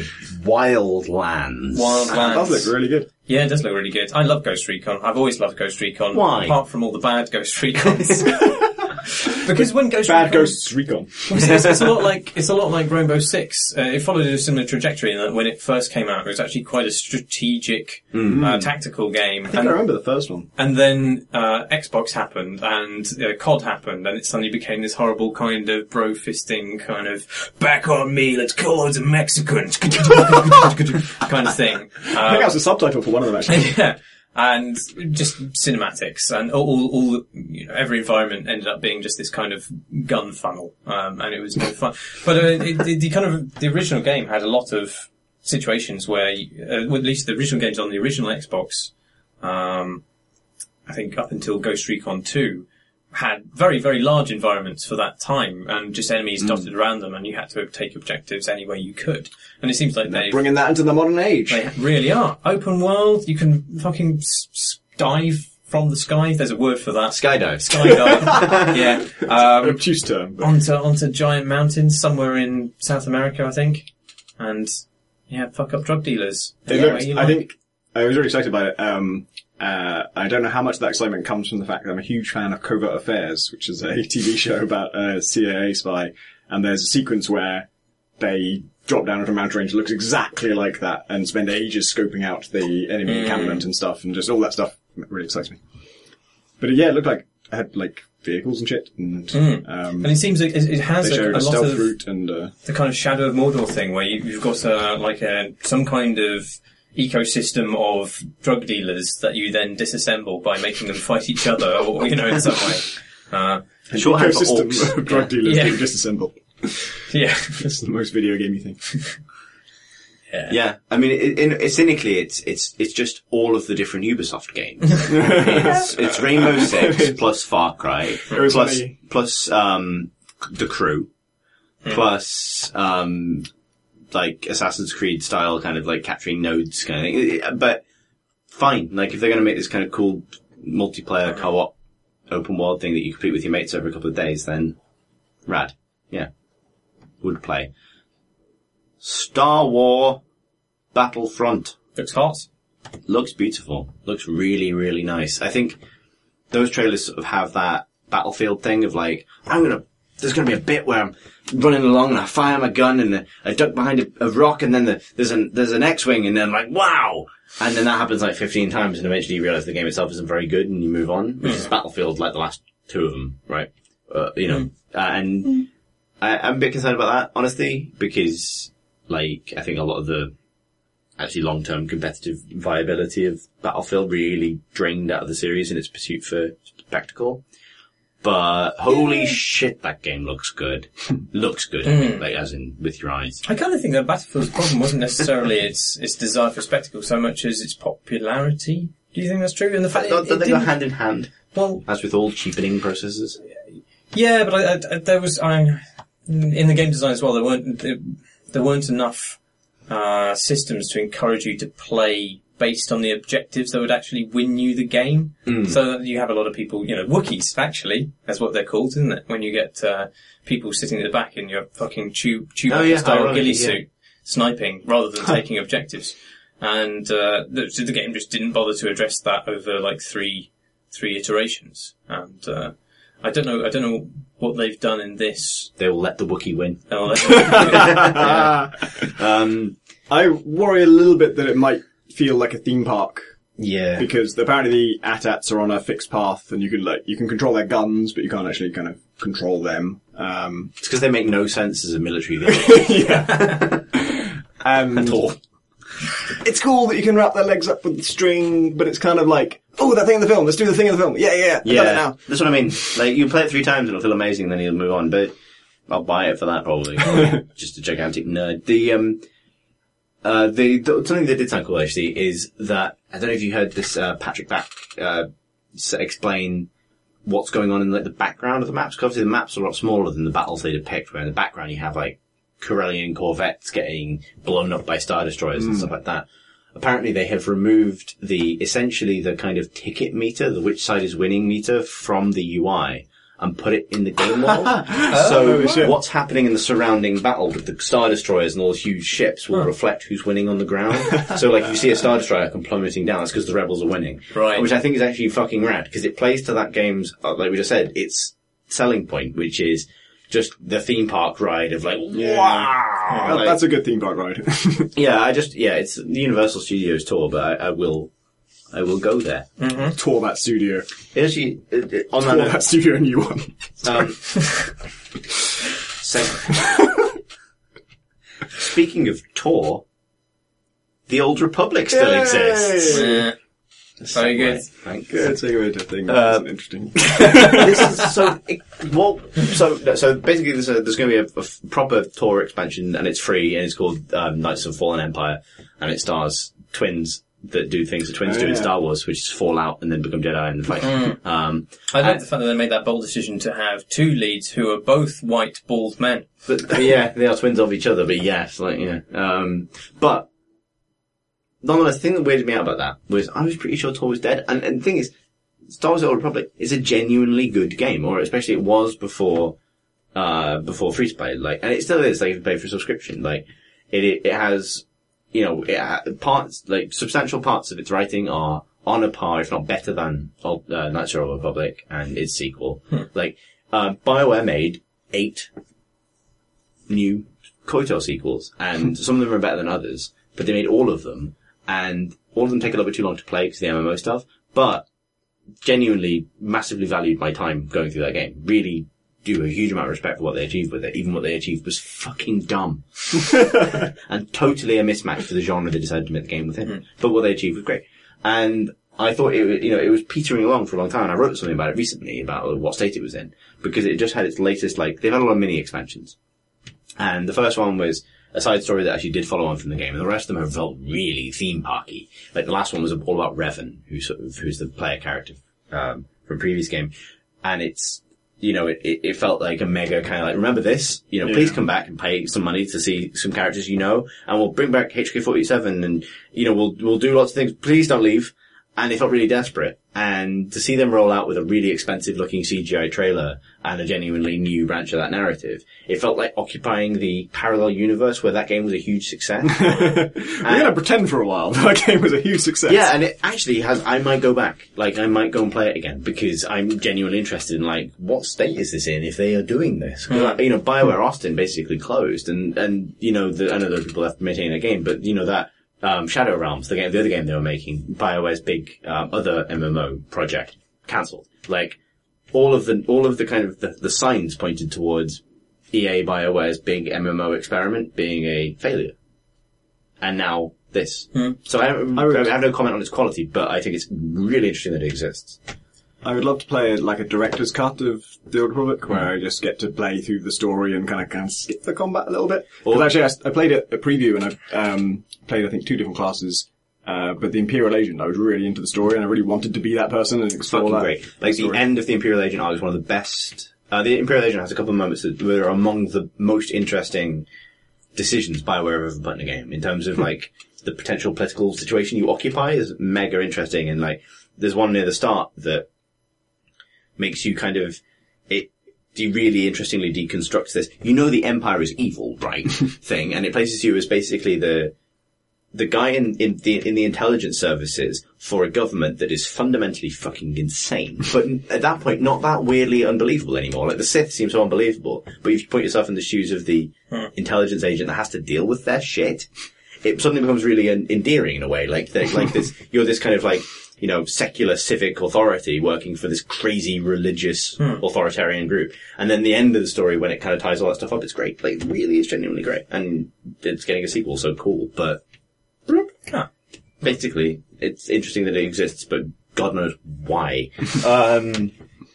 Speaker 1: Wildlands.
Speaker 3: Wildlands.
Speaker 2: That does look really good.
Speaker 3: Yeah, it does look really good. I love Ghost Recon. I've always loved Ghost Recon.
Speaker 1: Why?
Speaker 3: Apart from all the bad Ghost Recons. Because when Ghost
Speaker 2: Bad
Speaker 3: Recon...
Speaker 2: Ghosts Recon.
Speaker 3: It's, it's, it's a lot like it's a lot like Rainbow Six. Uh, it followed a similar trajectory in that when it first came out, it was actually quite a strategic,
Speaker 1: Mm-hmm.
Speaker 3: uh, tactical game.
Speaker 2: I think
Speaker 3: and,
Speaker 2: I remember the first one.
Speaker 3: and then uh, Xbox happened, and uh, C O D happened, and it suddenly became this horrible kind of bro fisting kind of back on me, let's call loads of Mexicans kind of thing.
Speaker 2: I think
Speaker 3: Uh,
Speaker 2: that was the subtitle for one of them, actually.
Speaker 3: yeah. And just cinematics, and all, all, all, you know, every environment ended up being just this kind of gun funnel, um, and it was no fun. But uh, it, the, the kind of the original game had a lot of situations where, you, uh, well, at least the original games on the original Xbox, um, I think up until Ghost Recon two, had very, very large environments for that time, and just enemies dotted around them, and you had to take objectives any way you could. And it seems like they've
Speaker 2: Bringing that into the modern age.
Speaker 3: they really are. Open world, you can fucking s- s- dive from the sky. There's a word for that.
Speaker 1: Skydive.
Speaker 3: Skydive. yeah.
Speaker 2: An
Speaker 3: Um,
Speaker 2: obtuse term. But
Speaker 3: onto, onto giant mountains somewhere in South America, I think. And, yeah, fuck up drug dealers.
Speaker 2: it
Speaker 3: Anyway,
Speaker 2: looked,
Speaker 3: you
Speaker 2: I
Speaker 3: like-
Speaker 2: think, I was really excited by it. Um, uh, I don't know how much of that excitement comes from the fact that I'm a huge fan of Covert Affairs, which is a T V show about a C I A spy. And there's a sequence where they drop down into a mountain range that looks exactly like that and spend ages scoping out the enemy
Speaker 3: Mm.
Speaker 2: encampment and stuff, and just all that stuff really excites me. But uh, yeah, it looked like it had like vehicles and shit, and
Speaker 3: Mm.
Speaker 2: um,
Speaker 3: And it seems like it, it has
Speaker 2: they
Speaker 3: a,
Speaker 2: showed
Speaker 3: a
Speaker 2: a
Speaker 3: lot
Speaker 2: stealth
Speaker 3: of
Speaker 2: route and uh,
Speaker 3: the kind of Shadow of Mordor thing where you, you've got uh, like a, some kind of ecosystem of drug dealers that you then disassemble by making them fight each other, or, you know, in some way. Uh,
Speaker 2: an
Speaker 1: Shorthand for
Speaker 2: ecosystem
Speaker 1: orcs.
Speaker 2: of drug dealers
Speaker 3: Yeah.
Speaker 2: being disassembled.
Speaker 3: yeah.
Speaker 2: That's the most video gamey thing.
Speaker 1: Yeah, I mean, it, it, cynically, it's it's it's just all of the different Ubisoft games. it's, it's Rainbow Six plus Far Cry
Speaker 2: was
Speaker 1: plus
Speaker 2: funny.
Speaker 1: plus um The Crew plus um like Assassin's Creed style kind of like capturing nodes kind of thing. But fine, like if they're going to make this kind of cool multiplayer co-op open world thing that you complete with your mates over a couple of days, then rad. Yeah, would play. Star Wars Battlefront.
Speaker 3: Looks hot.
Speaker 1: Looks beautiful. Looks really, really nice. I think those trailers sort of have that Battlefield thing of like, I'm gonna, there's gonna be a bit where I'm running along and I fire my gun and I duck behind a, a rock and then the, there's an, there's an X-Wing and then like, wow! And then that happens like fifteen times and eventually you realize the game itself isn't very good and you move on, which is Battlefield like the last two of them, right? Uh, you know, uh, and I, I'm a bit concerned about that, honestly, because like, I think a lot of the actually long-term competitive viability of Battlefield really drained out of the series in its pursuit for spectacle. But holy shit, that game looks good. looks good, I mean, like, as in with your eyes.
Speaker 3: I kind of think that Battlefield's problem wasn't necessarily its its desire for spectacle so much as its popularity. Do you think that's true? And the fact
Speaker 1: Don't
Speaker 3: that it,
Speaker 1: they
Speaker 3: it
Speaker 1: go
Speaker 3: didn't,
Speaker 1: hand in hand,
Speaker 3: well,
Speaker 1: as with all cheapening processes?
Speaker 3: yeah, but I, I, I, there was I, in the game design as well. There weren't there, there weren't enough uh, systems to encourage you to play based on the objectives that would actually win you the game.
Speaker 1: Mm.
Speaker 3: So you have a lot of people, you know, Wookiees, actually, that's what they're called, isn't it? When you get uh, people sitting at the back in your fucking tube, tube
Speaker 1: Oh, yeah,
Speaker 3: style
Speaker 1: ironically,
Speaker 3: ghillie
Speaker 1: yeah.
Speaker 3: suit, sniping, rather than taking objectives. And uh, the, so the game just didn't bother to address that over, like, three three iterations. And uh, I don't know, I don't know what they've done in this.
Speaker 1: They will let the Wookiee win.
Speaker 3: Oh, like, yeah.
Speaker 1: Um,
Speaker 2: I worry a little bit that it might feel like a theme park,
Speaker 1: yeah.
Speaker 2: because apparently the A T A Ts are on a fixed path, and you can like you can control their guns, but you can't actually kind of control them. Um,
Speaker 1: It's because they make no sense as a military vehicle
Speaker 2: yeah. and
Speaker 1: at all.
Speaker 2: it's cool that you can wrap their legs up with string, but it's kind of like, oh, that thing in the film, let's do the thing in the film. Yeah, yeah, yeah. I
Speaker 1: Yeah,
Speaker 2: got it now.
Speaker 1: that's what I mean. Like, you play it three times and it'll feel amazing, and then you'll move on, but I'll buy it for that, probably. Just a gigantic nerd. The, um, uh, the, the, something that did sound cool, actually, is that, I don't know if you heard this, uh, Patrick Back, uh, s- explain what's going on in, like, the background of the maps, because obviously the maps are a lot smaller than the battles they depict, where in the background you have, like, Corellian corvettes getting blown up by Star Destroyers mm. and stuff like that. Apparently they have removed the, essentially the kind of ticket meter, the which side is winning meter from the U I and put it in the game world.
Speaker 2: oh,
Speaker 1: so what's happening in the surrounding battle with the Star Destroyers and all those huge ships will huh. reflect who's winning on the ground. So like if you see a Star Destroyer come plummeting down, it's because the rebels are winning.
Speaker 3: Right.
Speaker 1: Which I think is actually fucking rad, because it plays to that game's, like we just said, its selling point, which is just the theme park ride of like,
Speaker 2: yeah.
Speaker 1: wow!
Speaker 2: Well,
Speaker 1: like,
Speaker 2: that's a good theme park ride.
Speaker 1: yeah, I just, yeah, it's the Universal Studios tour, but I, I will, I will go there.
Speaker 2: Mm-hmm. Tour that studio.
Speaker 1: It actually, it, it, on
Speaker 2: tour
Speaker 1: that,
Speaker 2: that studio and you one.
Speaker 1: Um, so, speaking of tour, the Old Republic still
Speaker 2: Yay!
Speaker 1: exists.
Speaker 3: Yeah. Very good.
Speaker 1: Thank
Speaker 2: Good segue to thing.
Speaker 1: Uh,
Speaker 2: That's interesting.
Speaker 1: this is so it, well. So so basically, there's, a, there's going to be a, a proper tour expansion, and it's free, and it's called um, Knights of Fallen Empire, and it stars twins that do things that twins
Speaker 2: oh,
Speaker 1: do
Speaker 2: yeah.
Speaker 1: in Star Wars, which is fall out and then become Jedi and fight.
Speaker 3: Mm.
Speaker 1: Um,
Speaker 3: I love
Speaker 1: and,
Speaker 3: the fact that they made that bold decision to have two leads who are both white, bald men.
Speaker 1: But, yeah, they are twins of each other, but yes, like yeah. Um, but. Nonetheless, the thing that weirded me out about that was I was pretty sure Tor was dead. And, and the thing is, Star Wars: The Old Republic is a genuinely good game, or especially it was before, uh, before free to play. Like, and it still is. Like, you can pay for a subscription. Like, it it, it has, you know, it ha- parts like substantial parts of its writing are on a par, if not better than uh, Knights of the Old Republic and its sequel. Hmm. Like, uh, BioWare made eight new KOTOR sequels, and some of them are better than others, but they made all of them. And all of them take a little bit too long to play because of the M M O stuff, but genuinely massively valued my time going through that game. Really do a huge amount of respect for what they achieved with it. Even what they achieved was fucking dumb. And totally a mismatch for the genre they decided to make the game within. Mm. But what they achieved was great. And I thought it, you know, it was petering along for a long time, and I wrote something about it recently, about what state it was in, because it just had its latest, like, they've had a lot of mini expansions. And the first one was a side story that actually did follow on from the game, and the rest of them have felt really theme parky. Like the last one was all about Revan, who's sort of, who's the player character um, from previous game, and it's, you know, it, it, it felt like a mega kind of like, remember this? You know, yeah. Please come back and pay some money to see some characters you know, and we'll bring back H K forty-seven, and you know, we'll we'll do lots of things. Please don't leave. And it felt really desperate. And to see them roll out with a really expensive looking C G I trailer and a genuinely new branch of that narrative, it felt like occupying the parallel universe where that game was a huge success.
Speaker 2: We're gonna pretend for a while that that game was a huge success.
Speaker 1: Yeah, and it actually has, I might go back. Like, I might go and play it again because I'm genuinely interested in, like, what state is this in if they are doing this? Mm. You know, BioWare Austin basically closed, and, and, you know, the, I know those people have to maintain a game, but, you know, that, Um, Shadow Realms, the game, the other game they were making, BioWare's big, um, other M M O project, cancelled. Like, all of the, all of the kind of, the, the signs pointed towards E A BioWare's big M M O experiment being a failure. And now this. Hmm. So I, I, would, I have no comment on its quality, but I think it's really interesting that it exists.
Speaker 2: I would love to play like a director's cut of The Old Republic, where mm. I just get to play through the story and kind of kind of skip the combat a little bit. Because actually, I, I played a, a preview and I um, played, I think, two different classes. Uh, but the Imperial Agent, I was really into the story and I really wanted to be that person and explore
Speaker 1: fucking
Speaker 2: that.
Speaker 1: Great. Like the end of the Imperial Agent arc is one of the best. Uh, the Imperial Agent has a couple of moments that were among the most interesting decisions BioWare have ever put in a game, in terms of like the potential political situation you occupy is mega interesting. And like, there's one near the start that makes you kind of, it de- really interestingly deconstructs this, you know, the Empire is evil, right? thing, and it places you as basically the, the guy in, in the, in the intelligence services for a government that is fundamentally fucking insane. But at that point, not that weirdly unbelievable anymore. Like the Sith seems so unbelievable, but if you put yourself in the shoes of the hmm. intelligence agent that has to deal with their shit, it suddenly becomes really en- endearing in a way. Like, like this, you're this kind of like, you know, secular civic authority working for this crazy religious hmm. authoritarian group. And then the end of the story, when it kind of ties all that stuff up, it's great. Like, really is genuinely great. And it's getting a sequel, so cool. But, huh. basically, it's interesting that it exists, but God knows why. um,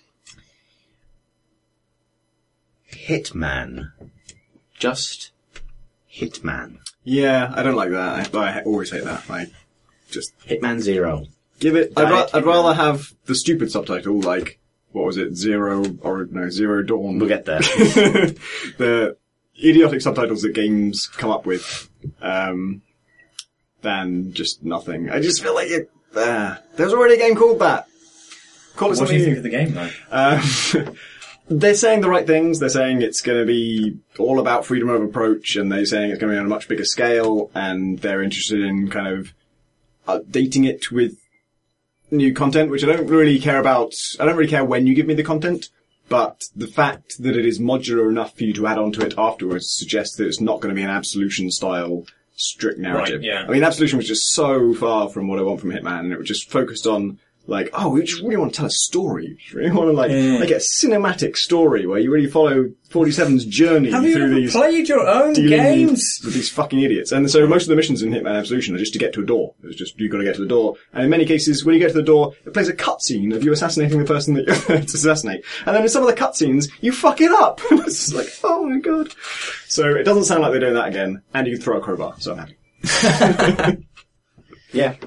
Speaker 1: Hitman. Just Hitman.
Speaker 2: Yeah, I don't like that. I, I always hate that. I just...
Speaker 1: Hitman Zero.
Speaker 2: Give it, I'd, ra- I'd rather have the stupid subtitle, like, what was it, Zero, or no, Zero Dawn.
Speaker 1: We'll get there.
Speaker 2: the, idiotic subtitles that games come up with, um, than just nothing. I just feel like it, uh, there's already a game called that. Call it
Speaker 3: What do
Speaker 2: something
Speaker 3: you think
Speaker 2: new.
Speaker 3: of the game, though?
Speaker 2: Um, they're saying the right things. They're saying it's going to be all about freedom of approach, and they're saying it's going to be on a much bigger scale, and they're interested in kind of updating it with new content, which I don't really care about. I don't really care when you give me the content, but the fact that it is modular enough for you to add onto it afterwards suggests that it's not going to be an Absolution-style strict narrative.
Speaker 3: Right, yeah.
Speaker 2: I mean, Absolution was just so far from what I want from Hitman, and it was just focused on, like, oh, we just really want to tell a story. We just really want to, like,
Speaker 3: Mm.
Speaker 2: make it a cinematic story where you really follow forty-seven's journey
Speaker 3: Have you
Speaker 2: through
Speaker 3: ever
Speaker 2: these...
Speaker 3: played your own
Speaker 2: dealing
Speaker 3: games?
Speaker 2: with these fucking idiots. And so most of the missions in Hitman Absolution are just to get to a door. It's just, you've got to get to the door. And in many cases, when you get to the door, it plays a cutscene of you assassinating the person that you're to assassinate. And then in some of the cutscenes, you fuck it up. It's just like, oh my god. So it doesn't sound like they're doing that again. And you can throw a crowbar, so I'm happy.
Speaker 1: Yeah.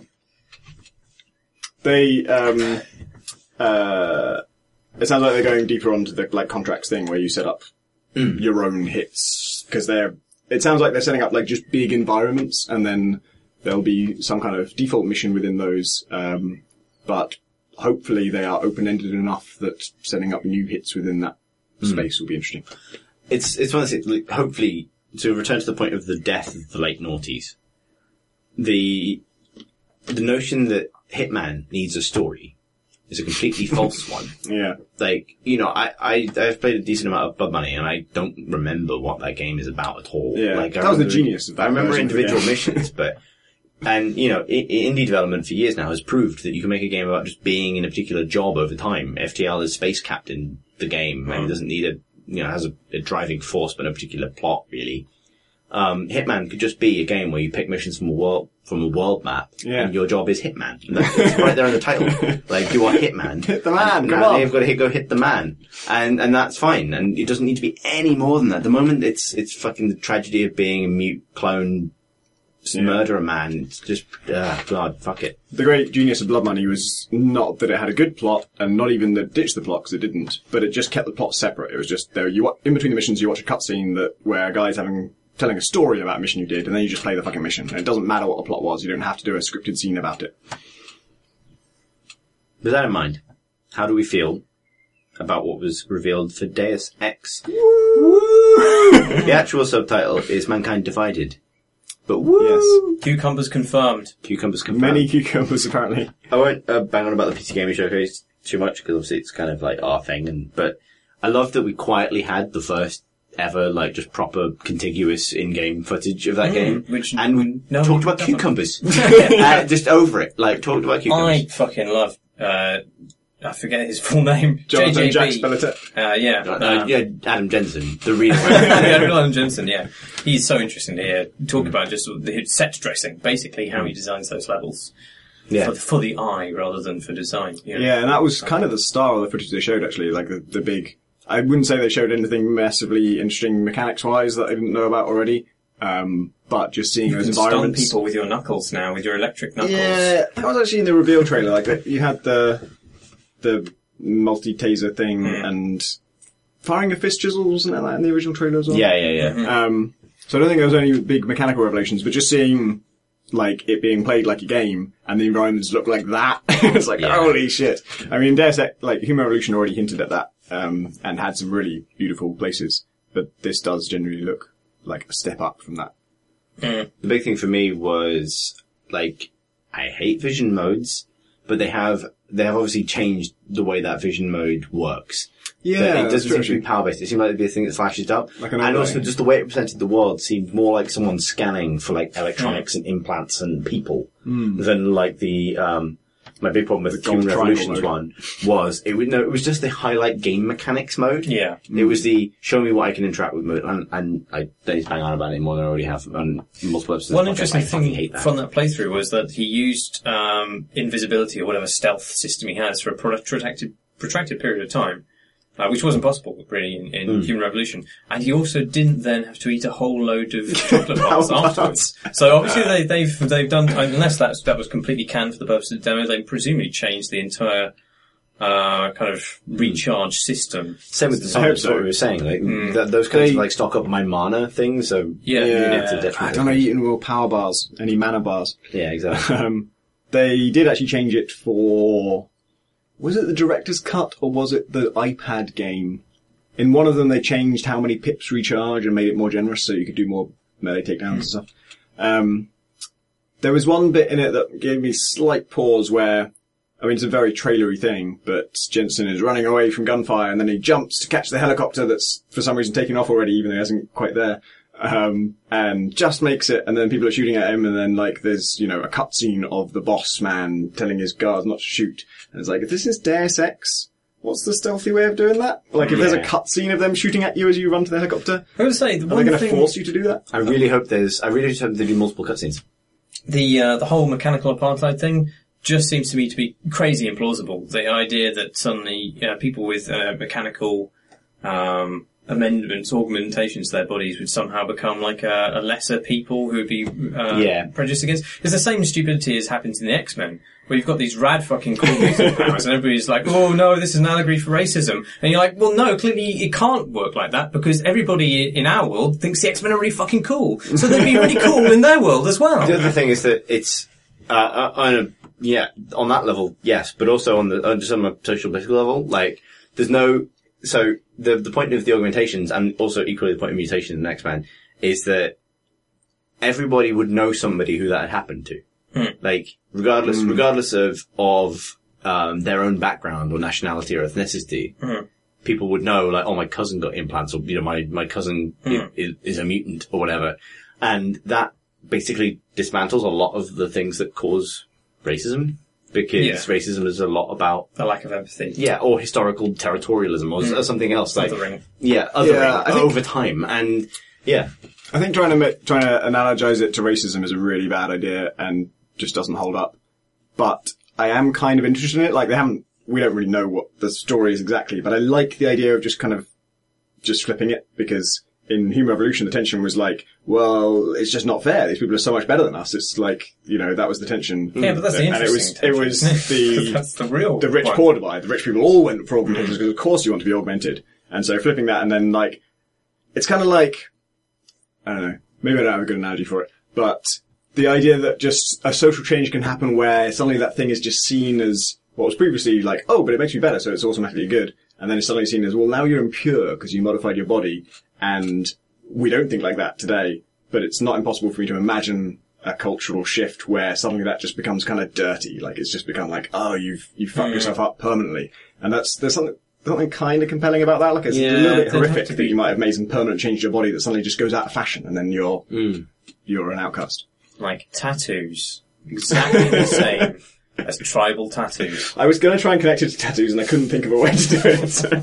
Speaker 2: They, um, uh, it sounds like they're going deeper onto the, like, contracts thing where you set up
Speaker 1: Mm.
Speaker 2: your own hits. Cause they're, it sounds like they're setting up, like, just big environments, and then there'll be some kind of default mission within those, um, but hopefully they are open-ended enough that setting up new hits within that
Speaker 1: Mm.
Speaker 2: space will be interesting.
Speaker 1: It's, it's one of those things, like, hopefully, to return to the point of the death of the late noughties, the, the notion that Hitman needs a story is a completely false one.
Speaker 2: Yeah.
Speaker 1: Like, you know, I, I, I've played a decent amount of Blood Money, and I don't remember what that game is about at all.
Speaker 2: Yeah.
Speaker 1: Like, I
Speaker 2: That was the
Speaker 1: remember-
Speaker 2: genius of that
Speaker 1: I remember
Speaker 2: version of the
Speaker 1: individual
Speaker 2: game.
Speaker 1: missions, but, and, you know, I, indie development for years now has proved that you can make a game about just being in a particular job over time. F T L is space captain the game, and it doesn't need a, you know, has a, a driving force, but a particular plot, really. Um, Hitman could just be a game where you pick missions from a world, from a world map,
Speaker 2: Yeah.
Speaker 1: and your job is Hitman. And that's it's right there in the title. Like, you are Hitman.
Speaker 2: Hit the man,
Speaker 1: And
Speaker 2: come
Speaker 1: now
Speaker 2: on.
Speaker 1: They've got to hit, go hit the man. And, and that's fine. And it doesn't need to be any more than that. The moment it's, it's fucking the tragedy of being a mute clone,
Speaker 2: Yeah.
Speaker 1: murder a man. It's just, ah, God, fuck it.
Speaker 2: The great genius of Blood Money was not that it had a good plot, and not even that it ditched the plot, because it didn't, but it just kept the plot separate. It was just, there, you wa- in between the missions, you watch a cutscene that, where a guy's having, telling a story about a mission you did, and then you just play the fucking mission. And it doesn't matter what the plot was, you don't have to do a scripted scene about it.
Speaker 1: With that in mind, how do we feel about what was revealed for Deus Ex? The actual subtitle is Mankind Divided. But woo!
Speaker 2: Yes.
Speaker 3: Cucumbers confirmed.
Speaker 1: Cucumbers confirmed.
Speaker 2: Many cucumbers, apparently.
Speaker 1: I won't uh, bang on about the P C Gaming Showcase too much, because obviously it's kind of like our thing, and, but I love that we quietly had the first ever, like, just proper contiguous in-game footage of that
Speaker 3: Mm,
Speaker 1: game.
Speaker 3: which
Speaker 1: and we
Speaker 3: no
Speaker 1: talked
Speaker 3: one
Speaker 1: about
Speaker 3: doesn't.
Speaker 1: cucumbers. uh, just over it. Like, talked about cucumbers.
Speaker 3: I fucking love, uh, I forget his full name.
Speaker 2: Jonathan
Speaker 3: J J B.
Speaker 2: Jack Spelletette.
Speaker 3: Uh, yeah.
Speaker 1: Uh, no,
Speaker 3: um,
Speaker 1: yeah, Adam Jensen, the real
Speaker 3: yeah, Alan Jensen, yeah. He's so interesting to hear talk about just the set dressing, basically how he designs those levels.
Speaker 1: Yeah.
Speaker 3: For, for the eye rather than for design. You know?
Speaker 2: Yeah, and that was kind of the star of the footage they showed, actually, like the, the big... I wouldn't say they showed anything massively interesting mechanics-wise that I didn't know about already, um, but just seeing
Speaker 3: You
Speaker 2: those
Speaker 3: can stun
Speaker 2: environments...
Speaker 3: people with your knuckles now, with your electric knuckles.
Speaker 2: Yeah, that was actually in the reveal trailer. Like, that- you had the the multi-taser thing
Speaker 3: Mm.
Speaker 2: and firing a fist chisel, wasn't that in the original trailer as well?
Speaker 1: Yeah, yeah, yeah.
Speaker 2: Um, so I don't think there was any big mechanical revelations, but just seeing like it being played like a game and the environments look like that, it's like
Speaker 1: Yeah.
Speaker 2: holy shit. I mean, Deus Ex, like Human Revolution already hinted at that, um, and had some really beautiful places, but this does generally look like a step up from that.
Speaker 3: Mm.
Speaker 1: The big thing for me was, like, I hate vision modes, but they have, they have obviously changed the way that vision mode works.
Speaker 2: Yeah,
Speaker 1: But it
Speaker 2: that's
Speaker 1: doesn't
Speaker 2: true,
Speaker 1: seem to be
Speaker 2: actually.
Speaker 1: power-based. It seemed like it'd be a thing that flashes up.
Speaker 2: Like an
Speaker 1: and
Speaker 2: overlay.
Speaker 1: also just the way it presented the world seemed more like someone scanning for, like, electronics and implants and people than, like, the, um, my big problem with
Speaker 2: The
Speaker 1: the Human
Speaker 2: gold triangle
Speaker 1: Revolutions
Speaker 2: mode.
Speaker 1: one was, it was, no, it was just the highlight game mechanics mode.
Speaker 3: Yeah.
Speaker 1: It was the show me what I can interact with mode, and, and I don't need to bang on about it more than I already have on multiple episodes.
Speaker 3: One
Speaker 1: of the podcast.
Speaker 3: interesting
Speaker 1: I fucking
Speaker 3: thing
Speaker 1: hate that.
Speaker 3: from that playthrough was that he used um, invisibility or whatever stealth system he has for a pro- protracted, protracted period of time, uh, which wasn't possible really in, in
Speaker 1: Mm.
Speaker 3: Human Revolution. And he also didn't then have to eat a whole load of chocolate bars
Speaker 2: Power
Speaker 3: afterwards. So obviously they, they've they've done, unless that that was completely canned for the purpose of the demo, they presumably changed the entire uh, kind of recharge system.
Speaker 1: Same with the
Speaker 2: I hope
Speaker 1: zombies,
Speaker 2: so.
Speaker 1: what we were saying. Like,
Speaker 3: Mm.
Speaker 1: th- those kinds
Speaker 2: They-
Speaker 1: of like stock up my mana things, so
Speaker 3: Yeah,
Speaker 2: Yeah.
Speaker 1: it's a
Speaker 3: yeah.
Speaker 1: detriment.
Speaker 2: I don't know, eating will power bars, any mana bars.
Speaker 1: Yeah, exactly.
Speaker 2: Um, they did actually change it for, was it the director's cut or was it the iPad game? In one of them they changed how many pips recharge and made it more generous so you could do more melee takedowns and stuff. Um, there was one bit in it that gave me slight pause where, I mean, it's a very trailery thing, but Jensen is running away from gunfire and then he jumps to catch the helicopter that's for some reason taken off already, even though he hasn't quite there. Um, and just makes it, and then people are shooting at him, and then, like, there's, you know, a cutscene of the boss man telling his guards not to shoot. And it's like, if this is Deus Ex, what's the stealthy way of doing that? Like, if there's a
Speaker 1: Yeah.
Speaker 2: cutscene of them shooting at you as you run to the helicopter,
Speaker 3: I would say the
Speaker 2: are they
Speaker 3: one
Speaker 2: going to
Speaker 3: thing,
Speaker 2: force you to do that?
Speaker 1: I really hope there's, I really just hope they do multiple cutscenes.
Speaker 3: the uh, the whole mechanical apartheid thing just seems to me to be crazy implausible. The idea that suddenly uh, people with uh, mechanical um, amendments, augmentations to their bodies would somehow become like a, a lesser people who would be uh,
Speaker 1: Yeah.
Speaker 3: prejudiced against. It's the same stupidity as happens in the X-Men, where you've got these rad fucking cool mutant powers and everybody's like, oh no, this is an allegory for racism. And you're like, well no, clearly it can't work like that because everybody in our world thinks the X-Men are really fucking cool. So they'd be really cool in their world as well.
Speaker 1: The other thing is that it's, uh, on a, yeah, on that level, yes, but also on the, uh, just on a social political level, like, there's no, so the, the point of the augmentations and also equally the point of mutation in X-Men is that everybody would know somebody who that had happened to.
Speaker 3: Mm.
Speaker 1: Like, regardless,
Speaker 2: Mm.
Speaker 1: regardless of, of, um, their own background or nationality or ethnicity,
Speaker 3: Mm.
Speaker 1: people would know, like, oh, my cousin got implants, or, you know, my, my cousin
Speaker 3: Mm.
Speaker 1: is, is a mutant, or whatever. And that basically dismantles a lot of the things that cause racism, because
Speaker 3: Yeah.
Speaker 1: racism is a lot about,
Speaker 3: The lack of empathy.
Speaker 1: yeah, or historical territorialism, or,
Speaker 3: Mm.
Speaker 1: or something else, like,
Speaker 3: Othering.
Speaker 1: yeah, othering
Speaker 2: Yeah, I think-
Speaker 1: over time, and, yeah.
Speaker 2: I think trying to ma- trying to analogize it to racism is a really bad idea and just doesn't hold up. But I am kind of interested in it. Like they haven't, we don't really know what the story is exactly, but I like the idea of just kind of just flipping it because in Human Revolution the tension was like, well, it's just not fair. These people are so much better than us. It's like, you know, that was the tension.
Speaker 3: Yeah, but that's the
Speaker 2: and it was,
Speaker 3: interesting
Speaker 2: it was
Speaker 3: tension.
Speaker 2: the,
Speaker 3: That's the real
Speaker 2: the rich
Speaker 3: one.
Speaker 2: poor divide. The rich people all went for augmentations because of course you want to be augmented. And so flipping that and then like, it's kind of like, I don't know, maybe I don't have a good analogy for it, but the idea that just a social change can happen where suddenly that thing is just seen as what was previously like, oh, but it makes me better, so it's automatically good. And then it's suddenly seen as, well, now you're impure because you modified your body. And we don't think like that today, but it's not impossible for me to imagine a cultural shift where suddenly that just becomes kind of dirty. Like it's just become like, oh, you've, you've fucked
Speaker 3: Mm.
Speaker 2: yourself up permanently. And that's, there's something, something kind of compelling about that. Like it's
Speaker 3: Yeah,
Speaker 2: a little bit
Speaker 3: there'd have
Speaker 2: horrific
Speaker 3: to
Speaker 2: that
Speaker 3: be.
Speaker 2: you might have made some permanent change to your body that suddenly just goes out of fashion and then you're,
Speaker 1: Mm.
Speaker 2: you're an outcast.
Speaker 3: Like tattoos. Exactly the same as tribal tattoos.
Speaker 2: I was going to try and connect it to tattoos and I couldn't think of a way to do it. So.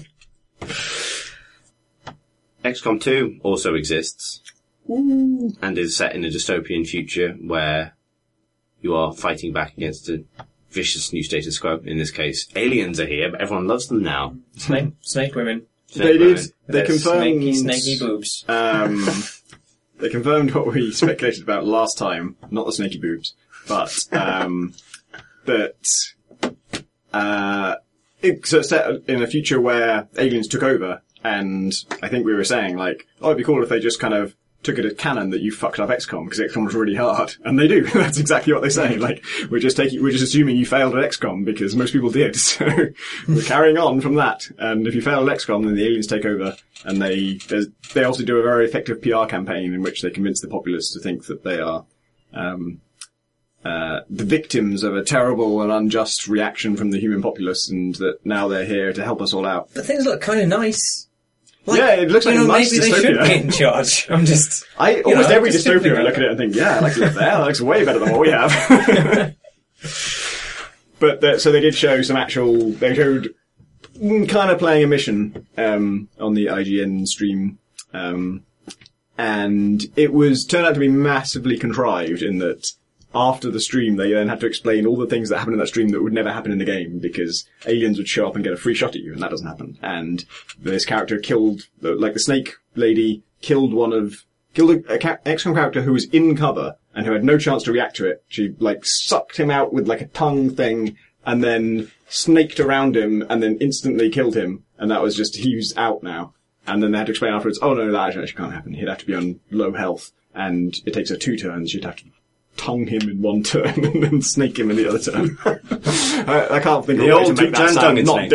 Speaker 1: X COM two also exists
Speaker 2: Ooh.
Speaker 1: and is set in a dystopian future where you are fighting back against a vicious new status quo. In this case, aliens are here, but everyone loves them now.
Speaker 3: Snake, snake women.
Speaker 2: They did, they
Speaker 3: Their
Speaker 2: confirmed,
Speaker 3: snaky, snaky boobs.
Speaker 2: um, they confirmed what we speculated about last time, not the snaky boobs, but, um, that, uh, it, so it's set in a future where aliens took over, and I think we were saying, like, oh, it'd be cool if they just kind of took it as canon that you fucked up X COM, because X COM was really hard. And they do. That's exactly what they say. Like, we're just taking, we're just assuming you failed at X COM, because most people did. So, we're carrying on from that. And if you fail at X COM, then the aliens take over, and they, there's- they also do a very effective P R campaign in which they convince the populace to think that they are, um, uh, the victims of a terrible and unjust reaction from the human populace, and that now they're here to help us all out.
Speaker 3: But things look kind of nice. Like,
Speaker 2: Yeah, it looks like
Speaker 3: you know,
Speaker 2: a nice
Speaker 3: maybe they should
Speaker 2: dystopia.
Speaker 3: be in charge. I'm just...
Speaker 2: I, almost
Speaker 3: know,
Speaker 2: every
Speaker 3: just
Speaker 2: dystopia
Speaker 3: thinking
Speaker 2: I look
Speaker 3: about
Speaker 2: at it and think, yeah, I like to live there. That looks way better than what we have. But, uh, so they did show some actual, they showed mm, kind of playing a mission, um, on the I G N stream, um, and it was, turned out to be massively contrived in that after the stream, they then had to explain all the things that happened in that stream that would never happen in the game, because aliens would show up and get a free shot at you, and that doesn't happen. And this character killed, like the snake lady killed one of, killed a, a ca- X COM character who was in cover and who had no chance to react to it. She, like, sucked him out with, like, a tongue thing, and then snaked around him, and then instantly killed him, and that was just, he was out now. And then they had to explain afterwards, oh no, that actually can't happen. He'd have to be on low health, and it takes her two turns. You'd have to tongue him in one turn and then snake him in the other turn. I, I can't think
Speaker 1: the
Speaker 2: of a way
Speaker 1: old
Speaker 2: to make that sound not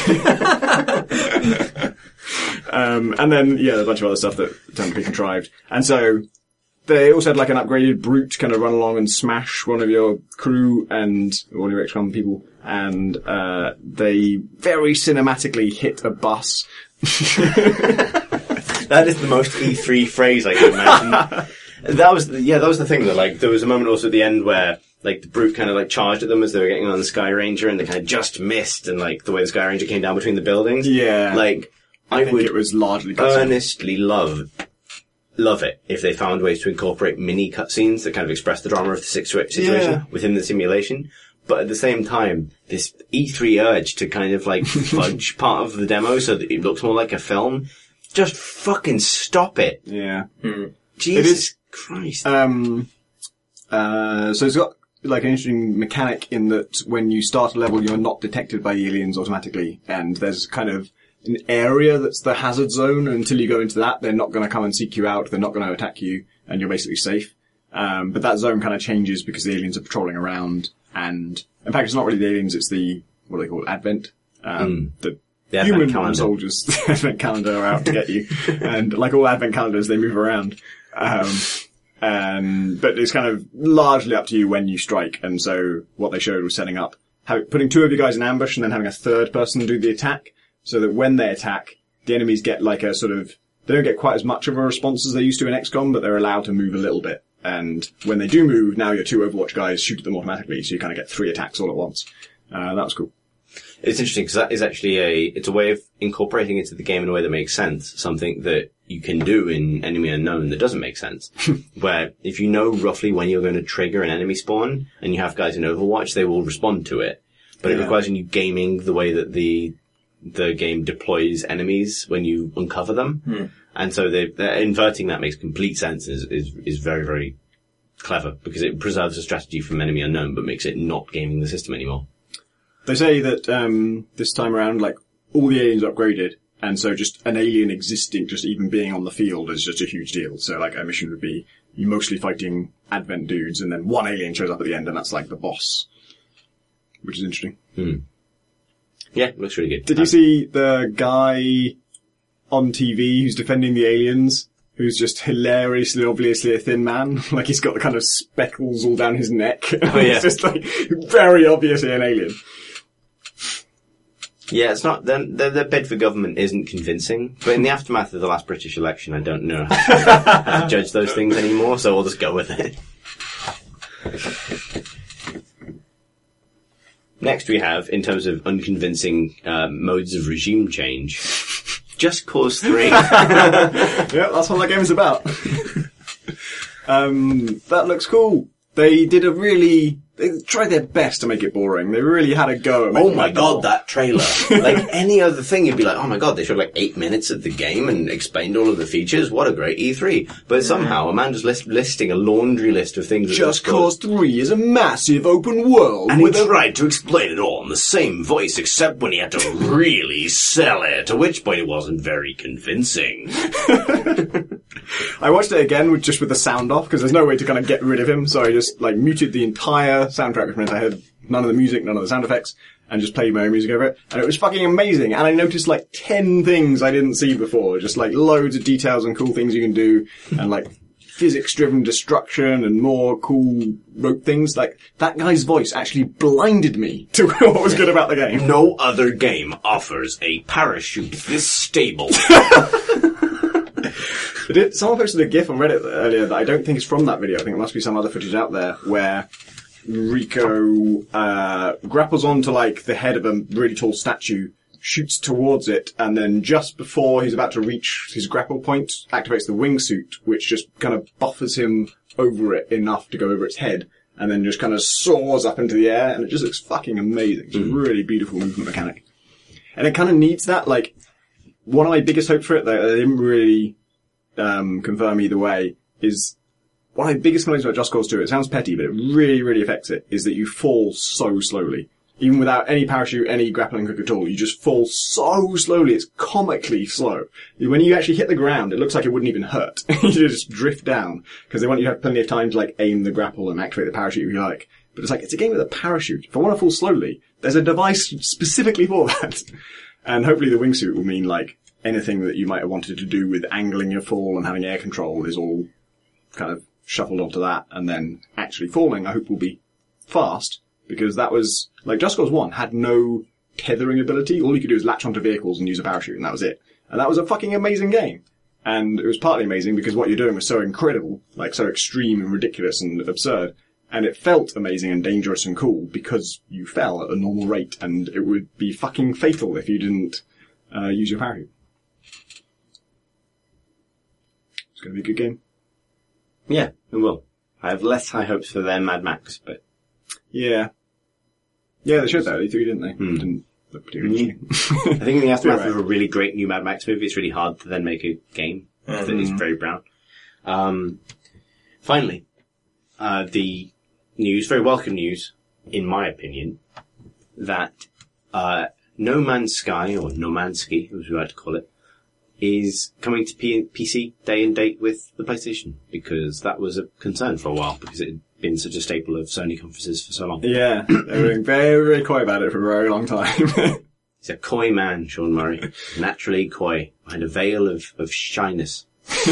Speaker 2: dirty. um, and then, yeah, a bunch of other stuff that turned to be contrived. And so, they also had like an upgraded brute kind of run along and smash one of your crew and one of your X COM people. And, uh, they very cinematically hit a bus.
Speaker 1: That is the most E three phrase I can imagine. That was, the, yeah, that was the thing though, like, there was a moment also at the end where, like, the brute kind of, like, charged at them as they were getting on the Sky Ranger and they kind of just missed and, like, the way the Sky Ranger came down between the buildings.
Speaker 2: Yeah.
Speaker 1: Like,
Speaker 2: I,
Speaker 1: I
Speaker 2: think
Speaker 1: would
Speaker 2: it was largely cutscene.
Speaker 1: earnestly love, love it if they found ways to incorporate mini cutscenes that kind of express the drama of the situation
Speaker 2: Yeah.
Speaker 1: within the simulation. But at the same time, this E three urge to kind of, like, fudge part of the demo so that it looks more like a film, just fucking stop it.
Speaker 2: Yeah.
Speaker 3: Mm.
Speaker 1: Jesus
Speaker 2: It is-
Speaker 1: Christ.
Speaker 2: Um, uh, so it's got like an interesting mechanic in that when you start a level, you're not detected by aliens automatically, and there's kind of an area that's the hazard zone, and until you go into that, they're not going to come and seek you out, they're not going to attack you, and you're basically safe. Um, but that zone kind of changes because the aliens are patrolling around, and in fact, it's not really the aliens, it's the, what do they call it, Advent? Um,
Speaker 1: Mm.
Speaker 2: the
Speaker 1: The
Speaker 2: human
Speaker 1: Advent calendar.
Speaker 2: soldiers, the Advent calendar are out to get you. And like all Advent calendars, they move around. Um, and, but it's kind of largely up to you when you strike. And so what they showed was setting up, how, putting two of you guys in ambush and then having a third person do the attack so that when they attack, the enemies get like a sort of, they don't get quite as much of a response as they used to in X COM, but they're allowed to move a little bit. And when they do move, now your two Overwatch guys shoot at them automatically, so you kind of get three attacks all at once. Uh, that was cool.
Speaker 1: It's interesting because that is actually a, it's a way of incorporating into the game in a way that makes sense. Something that you can do in Enemy Unknown that doesn't make sense. Where if you know roughly when you're going to trigger an enemy spawn and you have guys in Overwatch, they will respond to it. But
Speaker 2: Yeah.
Speaker 1: it requires you gaming the way that the, the game deploys enemies when you uncover them.
Speaker 3: Hmm.
Speaker 1: And so they, they're inverting that makes complete sense and is, is, is very, very clever because it preserves the strategy from Enemy Unknown but makes it not gaming the system anymore.
Speaker 2: They say that um this time around, like, all the aliens are upgraded, and so just an alien existing, just even being on the field is just a huge deal. So, like, a mission would be you mostly fighting Advent dudes, and then one alien shows up at the end, and that's, like, the boss. Which is interesting.
Speaker 1: Hmm. Yeah, it looks really good.
Speaker 2: Did you see the guy on T V who's defending the aliens, who's just hilariously, obviously a thin man? Like, he's got the kind of speckles all down his neck.
Speaker 1: Oh, yeah.
Speaker 2: It's just, like, very obviously an alien.
Speaker 1: Yeah, it's not, their, their, their bid for government isn't convincing, but in the aftermath of the last British election, I don't know how to, how to judge those things anymore, so I'll just go with it. Next we have, in terms of unconvincing uh, modes of regime change, Just Cause three.
Speaker 2: Yeah, that's what that game is about. um, that looks cool. They did a really, they tried their best to make it boring. They really had a go at making
Speaker 1: Oh my
Speaker 2: that
Speaker 1: god,
Speaker 2: novel.
Speaker 1: that trailer. Like any other thing, you'd be like, oh my god, they showed like eight minutes of the game and explained all of the features. What a great E three. But somehow, Amanda's list- listing a laundry list of things. that
Speaker 2: Just
Speaker 1: look good.
Speaker 2: Cause three is a massive open world
Speaker 1: And he
Speaker 2: with a...
Speaker 1: tried to explain it all in the same voice, except when he had to really sell it, at which point it wasn't very convincing.
Speaker 2: I watched it again with just with the sound off, because there's no way to kind of get rid of him, so I just, like, muted the entire soundtrack, which meant I had none of the music, none of the sound effects, and just played my own music over it, and it was fucking amazing, and I noticed, like, ten things I didn't see before, just, like, loads of details and cool things you can do, and, like, physics-driven destruction and more cool rope things. Like, that guy's voice actually blinded me to what was good about the game.
Speaker 1: No other game offers a parachute this stable.
Speaker 2: It did, someone posted a GIF on Reddit earlier that I don't think is from that video. I think it must be some other footage out there where Rico uh grapples onto, like, the head of a really tall statue, shoots towards it, and then just before he's about to reach his grapple point, activates the wingsuit, which just kind of buffers him over it enough to go over its head, and then just kind of soars up into the air, and it just looks fucking amazing. It's a really beautiful movement mechanic. And it kind of needs that, like, one of my biggest hopes for it, that I didn't really um confirm either way, is one of my biggest complaints about Just Cause two, it sounds petty, but it really, really affects it, is that you fall so slowly. even without any parachute, any grappling hook at all, you just fall so slowly, it's comically slow. When you actually hit the ground, it looks like it wouldn't even hurt. You just drift down, because they want you to have plenty of time to, like, aim the grapple and activate the parachute if you like. But it's like, it's a game with a parachute. If I want to fall slowly, there's a device specifically for that. And hopefully the wingsuit will mean, like, anything that you might have wanted to do with angling your fall and having air control is all kind of shuffled onto that. And then actually falling, I hope, will be fast, because that was, like, Just Cause one had no tethering ability. All you could do is latch onto vehicles and use a parachute, and that was it. And that was a fucking amazing game. And it was partly amazing because what you're doing was so incredible, like so extreme and ridiculous and absurd. And it felt amazing and dangerous and cool because you fell at a normal rate, and it would be fucking fatal if you didn't uh, use your parachute. It's going to be a good game.
Speaker 1: Yeah, it will. I have less high hopes for their Mad Max, but...
Speaker 2: Yeah. Yeah, they showed that at E three, didn't they?
Speaker 1: Hmm.
Speaker 2: Didn't look particularly
Speaker 1: I think in the aftermath
Speaker 2: Right.
Speaker 1: of a really great new Mad Max movie, it's really hard to then make a game
Speaker 3: Mm-hmm.
Speaker 1: that is very brown. Um, finally, uh, the news, very welcome news, in my opinion, that uh, No Man's Sky, or No Man's Ski, as we like to call it, is coming to P- PC day and date with the PlayStation, because that was a concern for a while, because it had been such a staple of Sony conferences for so long.
Speaker 2: Yeah, they were being very, very coy about it for a very long time.
Speaker 1: He's a coy man, Sean Murray. Naturally coy, behind a veil of, of shyness.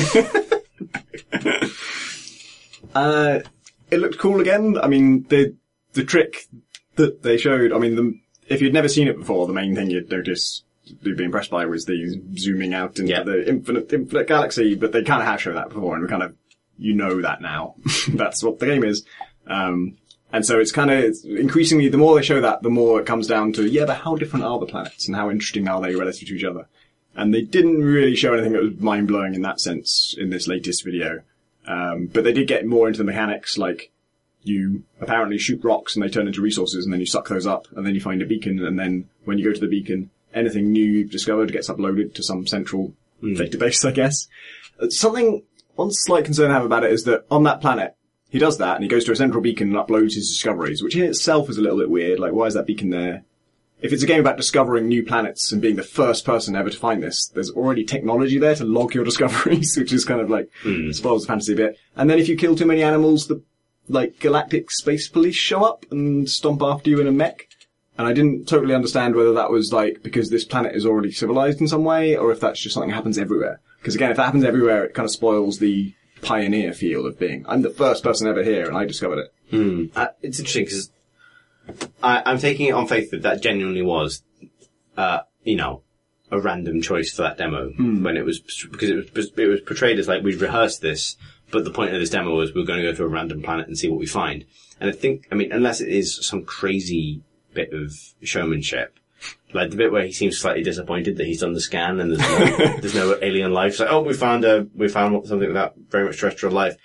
Speaker 2: uh, it looked cool again. I mean, the the trick that they showed, I mean, the, if you'd never seen it before, the main thing you'd notice, you'd be impressed by, was the zooming out into
Speaker 1: yeah.
Speaker 2: the infinite, infinite galaxy, but they kind of have shown that before, and we kind of, you know that now. That's what the game is. Um, And so it's kind of, increasingly, the more they show that, the more it comes down to, yeah, but how different are the planets and how interesting are they relative to each other? And they didn't really show anything that was mind-blowing in that sense in this latest video. Um, but they did get more into the mechanics, like you apparently shoot rocks and they turn into resources, and then you suck those up, and then you find a beacon, and then when you go to the beacon, anything new you've discovered gets uploaded to some central mm. database, I guess. Something, one slight concern I have about it is that on that planet, he does that, and he goes to a central beacon and uploads his discoveries, which in itself is a little bit weird. Like, why is that beacon there? If it's a game about discovering new planets and being the first person ever to find this, there's already technology there to log your discoveries, which is kind of like, mm. spoils the fantasy a bit. And then if you kill too many animals, the, like, galactic space police show up and stomp after you in a mech. And I didn't totally understand whether that was, like, because this planet is already civilized in some way, or if that's just something that happens everywhere. Because again, if that happens everywhere, it kind of spoils the pioneer feel of being, I'm the first person ever here and I discovered it.
Speaker 1: Hmm. Uh, it's interesting because I'm taking it on faith that that genuinely was, uh, you know, a random choice for that demo hmm. when it was, because it was, it was portrayed as like we'd rehearsed this, but the point of this demo was we we're going to go to a random planet and see what we find. And I think, I mean, unless it is some crazy bit of showmanship, like the bit where he seems slightly disappointed that he's done the scan and there's no, there's no alien life. It's like, oh, we found a, we found something without very much terrestrial life.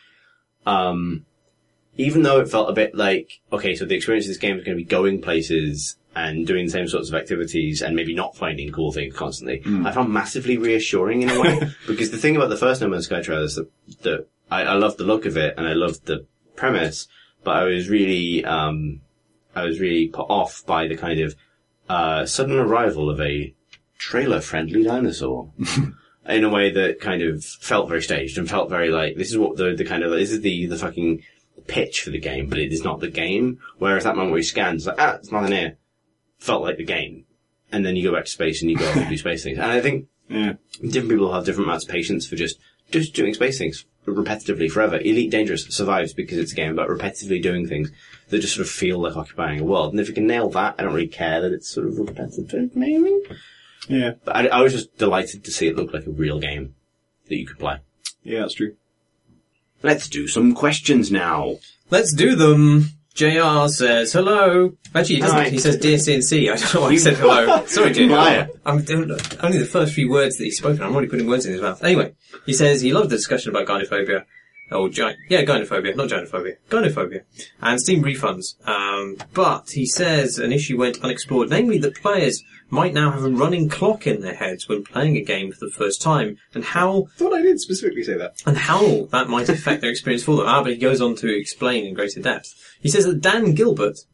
Speaker 1: Um, even though it felt a bit like, okay, so the experience of this game is going to be going places and doing the same sorts of activities and maybe not finding cool things constantly. Mm. I found massively reassuring in a way, because the thing about the first No Man's Sky trailer is that, that I, I loved the look of it and I loved the premise, but I was really, um, I was really put off by the kind of, Uh, sudden arrival of a trailer-friendly dinosaur in a way that kind of felt very staged and felt very like, this is what the, the kind of, this is the, the fucking pitch for the game, but it is not the game. Whereas that moment where he scans, like, ah, it's nothing here, felt like the game. And then you go back to space and you go off and do space things. And I think yeah. different people have different amounts of patience for just, just doing space things repetitively forever. Elite Dangerous survives because it's a game about repetitively doing things that just sort of feel like occupying a world. And if you can nail that, I don't really care that it's sort of repetitive, maybe.
Speaker 2: Yeah.
Speaker 1: But I, I was just delighted to see it look like a real game that you could play.
Speaker 2: Yeah, that's true.
Speaker 1: Let's do some questions now.
Speaker 3: Let's do them. J R says, hello. Actually, he doesn't. Hi. He says, dear C N C. I don't know why he said hello. Sorry, J R. I'm doing only the first few words that he's spoken. I'm already putting words in his mouth. Anyway, he says he loved the discussion about gynophobia. Oh, gi- yeah, gynophobia, not gynophobia. Gynophobia. And Steam refunds. Um, but he says an issue went unexplored, namely that players might now have a running clock in their heads when playing a game for the first time, and how...
Speaker 2: I thought I did specifically say that.
Speaker 3: And how that might affect their experience for them. Ah, but he goes on to explain in greater depth. He says that Dan Gilbert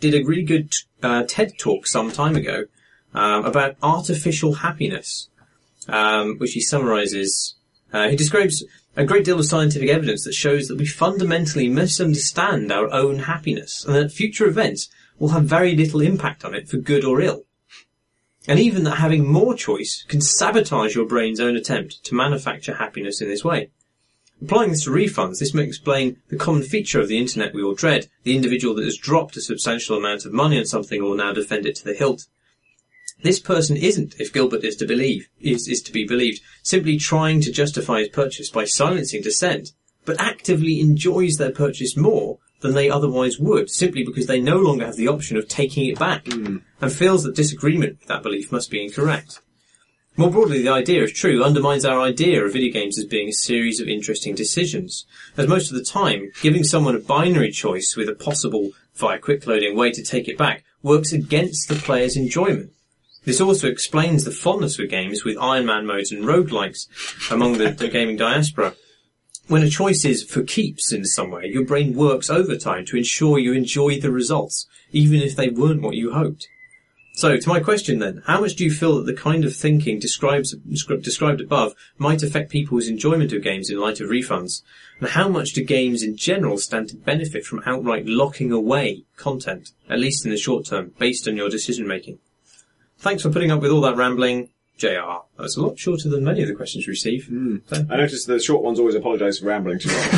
Speaker 3: did a really good uh, TED talk some time ago um, about artificial happiness, um, which he summarizes. Uh, he describes a great deal of scientific evidence that shows that we fundamentally misunderstand our own happiness, and that future events will have very little impact on it for good or ill. And even that having more choice can sabotage your brain's own attempt to manufacture happiness in this way. Applying this to refunds, this may explain the common feature of the internet we all dread, the individual that has dropped a substantial amount of money on something or will now defend it to the hilt. This person isn't, if Gilbert is to believe, is, is to be believed, simply trying to justify his purchase by silencing dissent, but actively enjoys their purchase more than they otherwise would, simply because they no longer have the option of taking it back, mm. and feels that disagreement with that belief must be incorrect. More broadly, the idea, if true, undermines our idea of video games as being a series of interesting decisions, as most of the time, giving someone a binary choice with a possible, via quick loading, way to take it back works against the player's enjoyment. This also explains the fondness for games with Iron Man modes and roguelikes among the, the gaming diaspora. When a choice is for keeps in some way, your brain works overtime to ensure you enjoy the results, even if they weren't what you hoped. So, to my question then, how much do you feel that the kind of thinking describes, described above might affect people's enjoyment of games in light of refunds? And how much do games in general stand to benefit from outright locking away content, at least in the short term, based on your decision making? Thanks for putting up with all that rambling, J R. That's a lot shorter than many of the questions we receive.
Speaker 2: Mm. So. I noticed the short ones always apologise for rambling too much.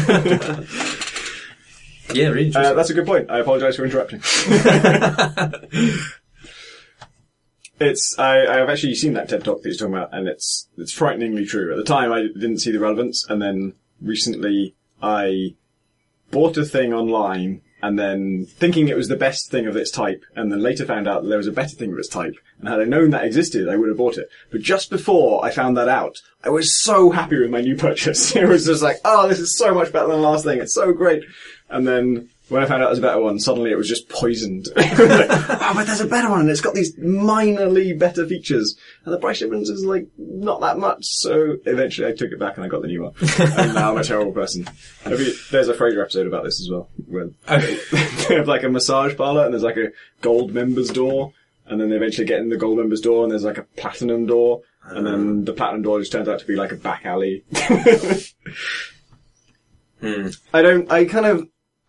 Speaker 3: Yeah, really interesting.
Speaker 2: Uh, that's a good point. I apologise for interrupting. It's, I, I've actually seen that TED Talk that he's talking about, and it's, it's frighteningly true. At the time, I didn't see the relevance, and then recently I bought a thing online, and then thinking it was the best thing of its type, and then later found out that there was a better thing of its type, and had I known that existed, I would have bought it. But just before I found that out, I was so happy with my new purchase. It was just like, oh, this is so much better than the last thing, it's so great. And then, when I found out it was a better one, suddenly it was just poisoned. Like, oh, but there's a better one, and it's got these minorly better features. And the price difference is, like, not that much, so eventually I took it back and I got the new one. And now I'm a terrible person. You, there's a Frasier episode about this as well, where they, they have, like, a massage parlour, and there's, like, a gold members door, and then they eventually get in the gold members door, and there's, like, a platinum door, and then the platinum door just turns out to be, like, a back alley.
Speaker 3: hmm.
Speaker 2: I don't, I kind of,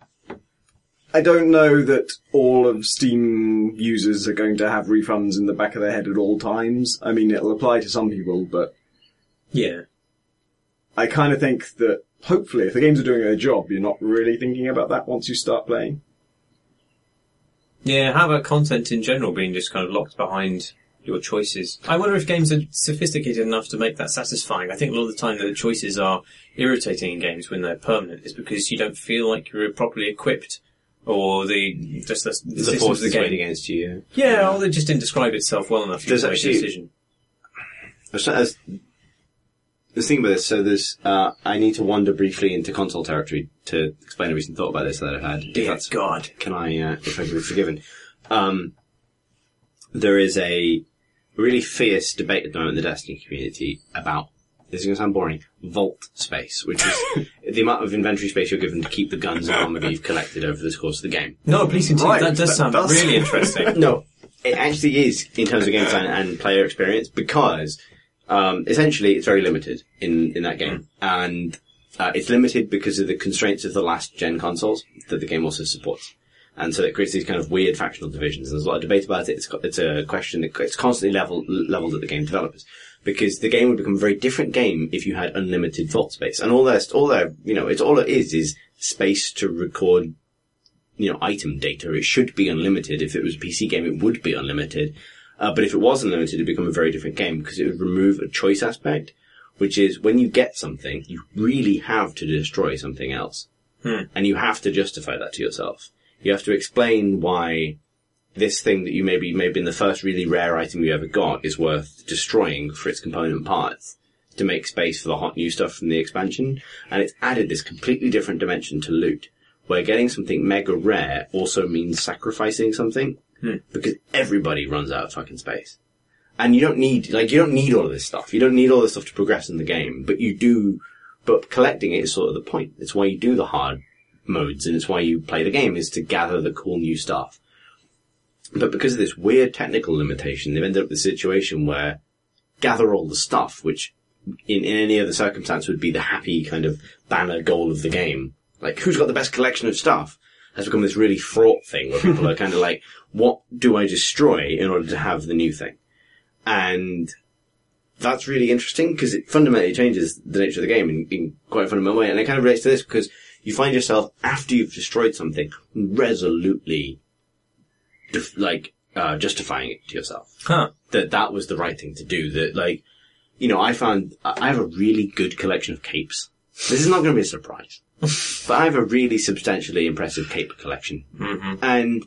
Speaker 2: I don't know that all of Steam users are going to have refunds in the back of their head at all times. I mean, it'll apply to some people, but
Speaker 3: yeah,
Speaker 2: I kind of think that hopefully if the games are doing their job, you're not really thinking about that once you start playing.
Speaker 3: Yeah, how about content in general being just kind of locked behind your choices? I wonder if games are sophisticated enough to make that satisfying. I think a lot of the time that the choices are irritating in games when they're permanent is because you don't feel like you're properly equipped. Or the just the, the,
Speaker 1: the force of the game against you.
Speaker 3: Yeah, yeah, or they just didn't describe itself well enough to make a decision.
Speaker 1: As, the thing with this, so there's, uh, I need to wander briefly into console territory to explain a recent thought about this that I've had.
Speaker 3: Dear God,
Speaker 1: can I, uh, if I can be forgiven? Um, there is a really fierce debate at the moment in the Destiny community about, this is going to sound boring, vault space, which is the amount of inventory space you're given to keep the guns and armor that you've collected over the course of the game.
Speaker 3: No, please continue.
Speaker 2: Right,
Speaker 3: that does
Speaker 2: that
Speaker 3: sound
Speaker 2: does.
Speaker 3: really interesting.
Speaker 1: No, it actually is in terms of game design and player experience because um, essentially it's very limited in, in that game. And uh, it's limited because of the constraints of the last gen consoles that the game also supports. And so it creates these kind of weird factional divisions. And there's a lot of debate about it. It's, it's a question that it's constantly level, leveled at the game developers. Because the game would become a very different game if you had unlimited vault space. And all their, all their, you know, it's all it is, is space to record, you know, item data. It should be unlimited. If it was a P C game, it would be unlimited. Uh, but if it was unlimited, it'd become a very different game because it would remove a choice aspect, which is when you get something, you really have to destroy something else.
Speaker 3: Hmm.
Speaker 1: And you have to justify that to yourself. You have to explain why this thing that you maybe, maybe been the first really rare item you ever got is worth destroying for its component parts to make space for the hot new stuff from the expansion. And it's added this completely different dimension to loot, where getting something mega rare also means sacrificing something,
Speaker 3: hmm.
Speaker 1: because everybody runs out of fucking space. And you don't need, like, you don't need all of this stuff. You don't need all this stuff to progress in the game, but you do, but collecting it is sort of the point. It's why you do the hard modes, and it's why you play the game, is to gather the cool new stuff. But because of this weird technical limitation, they've ended up with a situation where gather all the stuff, which in, in any other circumstance would be the happy kind of banner goal of the game. Like, who's got the best collection of stuff? Has become this really fraught thing where people are kind of like, what do I destroy in order to have the new thing? And that's really interesting because it fundamentally changes the nature of the game in, in quite a fundamental way. And it kind of relates to this because you find yourself, after you've destroyed something, resolutely, def- like, uh, justifying it to yourself.
Speaker 3: Huh.
Speaker 1: That that was the right thing to do. That, like, you know, I found, I have a really good collection of capes. This is not going to be a surprise. But I have a really substantially impressive cape collection.
Speaker 3: Mm-hmm.
Speaker 1: And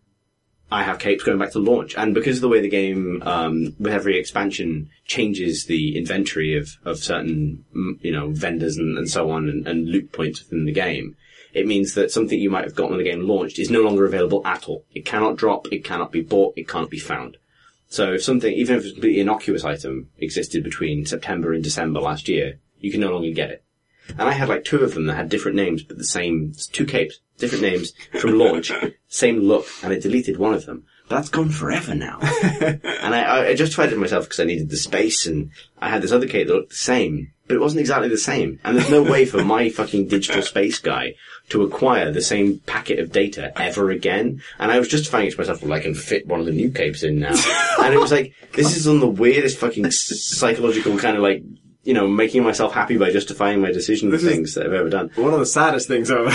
Speaker 1: I have capes going back to launch. And because of the way the game, um, with every expansion changes the inventory of, of certain, you know, vendors and, and so on and, and loot points within the game, it means that something you might have gotten when the game launched is no longer available at all. It cannot drop, it cannot be bought, it can't be found. So if something, even if it's a completely innocuous item, existed between September and December last year, you can no longer get it. And I had like two of them that had different names, but the same, two capes, different names from launch, same look, and I deleted one of them. But that's gone forever now. And I, I justified it to myself because I needed the space, and I had this other cape that looked the same, but it wasn't exactly the same. And there's no way for my fucking digital space guy to acquire the same packet of data ever again. And I was justifying it to myself, well, I can fit one of the new capes in now. And it was like, this is on the weirdest fucking psychological kind of like, you know, making myself happy by justifying my decision
Speaker 2: This
Speaker 1: things
Speaker 2: is
Speaker 1: that I've ever done.
Speaker 2: One of the saddest things I've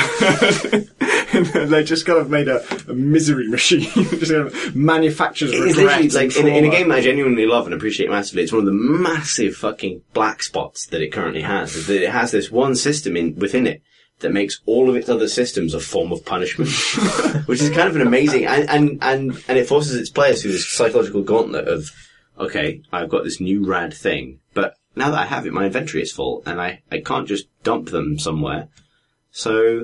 Speaker 2: ever heard. They just kind of made a, a misery machine. Just kind of manufactures
Speaker 1: It's
Speaker 2: regret
Speaker 1: literally like,
Speaker 2: and
Speaker 1: in, in a
Speaker 2: trauma.
Speaker 1: game that I genuinely love and appreciate massively, it's one of the massive fucking black spots that it currently has, is that it has this one system in, within it that makes all of its other systems a form of punishment. Which is kind of an amazing, and, and, and, and it forces its players through this psychological gauntlet of, okay, I've got this new rad thing, but now that I have it, my inventory is full, and I, I can't just dump them somewhere. So,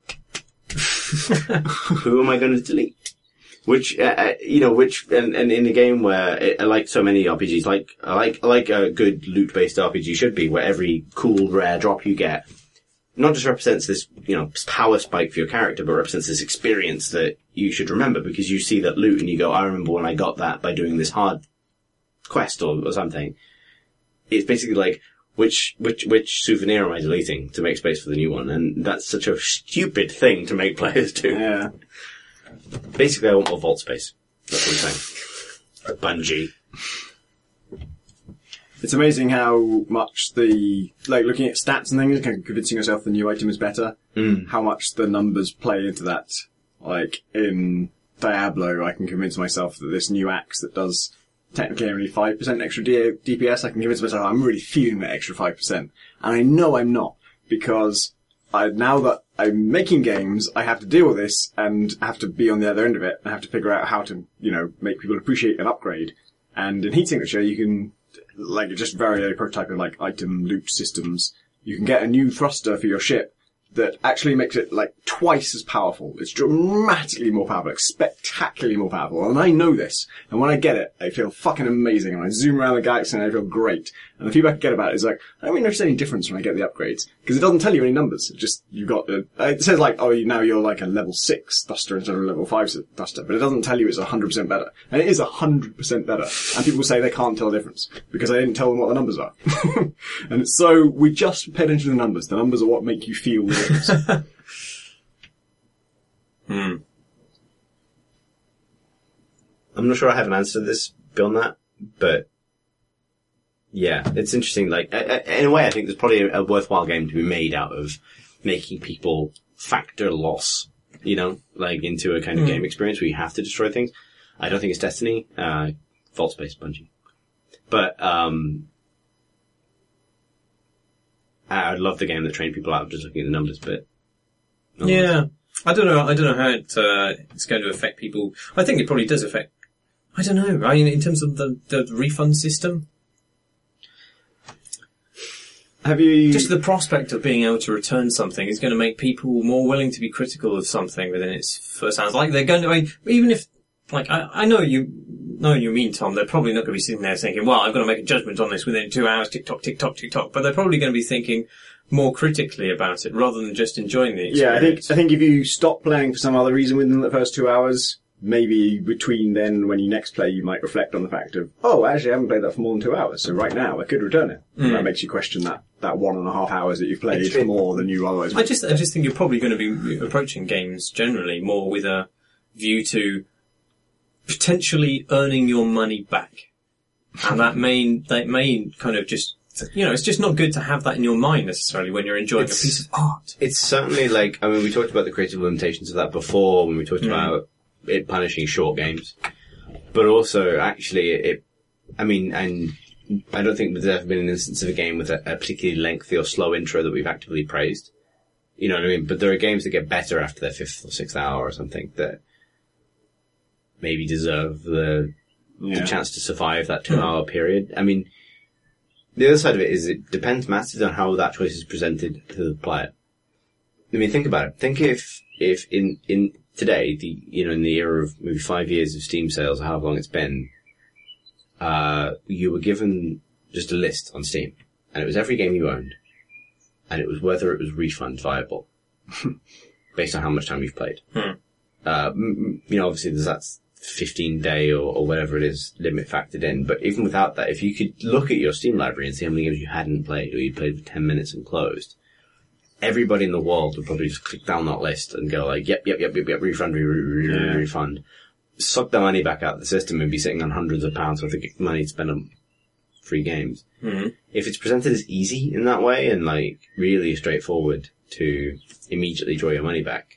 Speaker 1: who am I going to delete? Which, uh, you know, which, and, and in a game where, it, like so many R P Gs, like, like, like a good loot-based R P G should be, where every cool, rare drop you get not just represents this, you know, power spike for your character, but represents this experience that you should remember, because you see that loot and you go, I remember when I got that by doing this hard quest or, or something. It's basically like, which, which, which souvenir am I deleting to make space for the new one? And that's such a stupid thing to make players do.
Speaker 2: Yeah.
Speaker 1: Basically, I want more vault space. That's what I'm saying. Bungie.
Speaker 2: It's amazing how much the, like, looking at stats and things, kind of convincing yourself the new item is better,
Speaker 1: Mm.
Speaker 2: how much the numbers play into that. Like, in Diablo, I can convince myself that this new axe that does technically only five percent extra D- DPS, I can convince myself I'm really feeling that extra five percent. And I know I'm not, because I, now that I'm making games, I have to deal with this and have to be on the other end of it. I have to figure out how to, you know, make people appreciate an upgrade. And in Heat Signature, you can, like, just very early prototyping, like, item loot systems, you can get a new thruster for your ship that actually makes it, like, twice as powerful. It's dramatically more powerful, like, spectacularly more powerful. And I know this. And when I get it, I feel fucking amazing. And I zoom around the galaxy and I feel great. And the feedback I get about it is like, I don't really notice any difference when I get the upgrades. Because it doesn't tell you any numbers. It just, you've got, a, it says like, oh, now you're like a level six thruster instead of a level five thruster. But it doesn't tell you it's one hundred percent better. And it is one hundred percent better. And people say they can't tell the difference. Because I didn't tell them what the numbers are. And so, we just paid attention to the numbers. The numbers are what make you feel the difference.
Speaker 3: Hmm.
Speaker 1: I'm not sure I have an answer to this beyond that, but yeah, it's interesting. Like, in a way, I think there's probably a worthwhile game to be made out of making people factor loss, you know, like into a kind of mm. game experience where you have to destroy things. I don't think it's Destiny, uh, Vault Space, Bungie. But, um, I'd love the game that trained people out of just looking at the numbers, but.
Speaker 3: Oh, yeah. I don't know, I don't know how it, uh, it's going to affect people. I think it probably does affect, I don't know, I mean, in terms of the, the refund system.
Speaker 2: Have you...
Speaker 3: Just the prospect of being able to return something is going to make people more willing to be critical of something within its first hands. Like, they're going to, I mean, even if, like, I, I know you, know what you mean, Tom, they're probably not going to be sitting there thinking, well, I've got to make a judgment on this within two hours, tick-tock, tick-tock, tick-tock, but they're probably going to be thinking more critically about it rather than just enjoying the experience.
Speaker 2: Yeah, I think, I think if you stop playing for some other reason within the first two hours, maybe between then, when you next play, you might reflect on the fact of, oh, actually, I haven't played that for more than two hours, so right now I could return it. Mm. And that makes you question that, that one and a half hours that you've played more than you otherwise would.
Speaker 3: I just, I just think you're probably going to be approaching games generally more with a view to potentially earning your money back. And that may, that may kind of just, you know, it's just not good to have that in your mind necessarily when you're enjoying it's, a piece of art.
Speaker 1: It's certainly like, I mean, we talked about the creative limitations of that before when we talked mm. about it punishing short games. But also, actually, it, I mean, and I don't think there's ever been an instance of a game with a, a particularly lengthy or slow intro that we've actively praised. You know what I mean? But there are games that get better after their fifth or sixth hour or something that maybe deserve the, yeah. the chance to survive that two hour mm. period. I mean, the other side of it is it depends massively on how that choice is presented to the player. I mean, think about it. Think if, if in, in today, the, you know, in the era of maybe five years of Steam sales, or however long it's been, uh, you were given just a list on Steam, and it was every game you owned, and it was whether it was refund viable, based on how much time you've played.
Speaker 3: Hmm.
Speaker 1: Uh, you know, obviously there's that fifteen day or, or whatever it is limit factored in, but even without that, if you could look at your Steam library and see how many games you hadn't played or you played for ten minutes and closed, everybody in the world would probably just click down that list and go like, yep, yep, yep, yep, yep, refund, re- re- re- yeah. refund, suck their money back out of the system and be sitting on hundreds of pounds worth of money to spend on free games.
Speaker 3: Mm-hmm.
Speaker 1: If it's presented as easy in that way and like really straightforward to immediately draw your money back,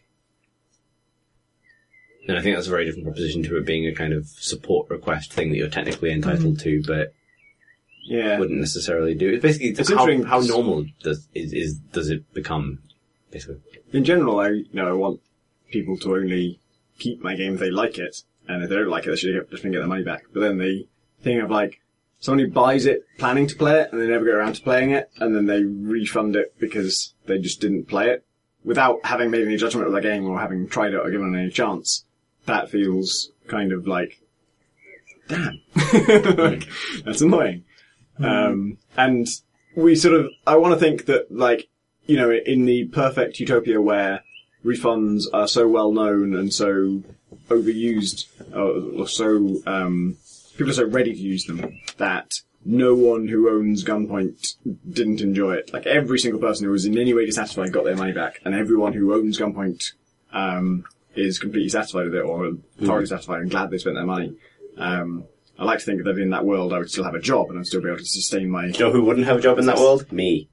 Speaker 1: then I think that's a very different proposition to it being a kind of support request thing that you're technically entitled mm-hmm. to, but
Speaker 2: yeah,
Speaker 1: wouldn't necessarily do. It's basically it's how, how normal does is, is does it become? Basically,
Speaker 2: in general, I you know I want people to only keep my game if they like it, and if they don't like it, they should just get their money back. But then the thing of like somebody buys it planning to play it, and they never get around to playing it, and then they refund it because they just didn't play it without having made any judgment of the game or having tried it or given it any chance. That feels kind of like, damn, like, that's annoying. Mm. Um, and we sort of, I want to think that, like, you know, in the perfect utopia where refunds are so well known and so overused, or, or so, um, people are so ready to use them that no one who owns Gunpoint didn't enjoy it. Like, every single person who was in any way dissatisfied got their money back, and everyone who owns Gunpoint, um, is completely satisfied with it, or thoroughly mm. satisfied and glad they spent their money. Um, I like to think that in that world I would still have a job and I'd still be able to sustain my...
Speaker 1: You know who wouldn't have a job in that world? Me.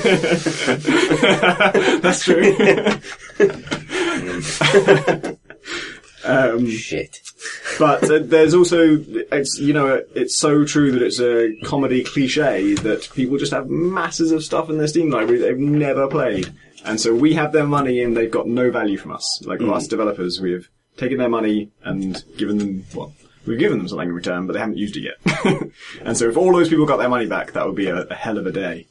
Speaker 2: That's true. um,
Speaker 1: Shit.
Speaker 2: But uh, there's also, it's, you know, it's so true that it's a comedy cliche that people just have masses of stuff in their Steam library they've never played. And so we have their money and they've got no value from us. Like mm. us developers, we have taken their money and given them, well, we've given them something in return, but they haven't used it yet. And so if all those people got their money back, that would be a, a hell of a day.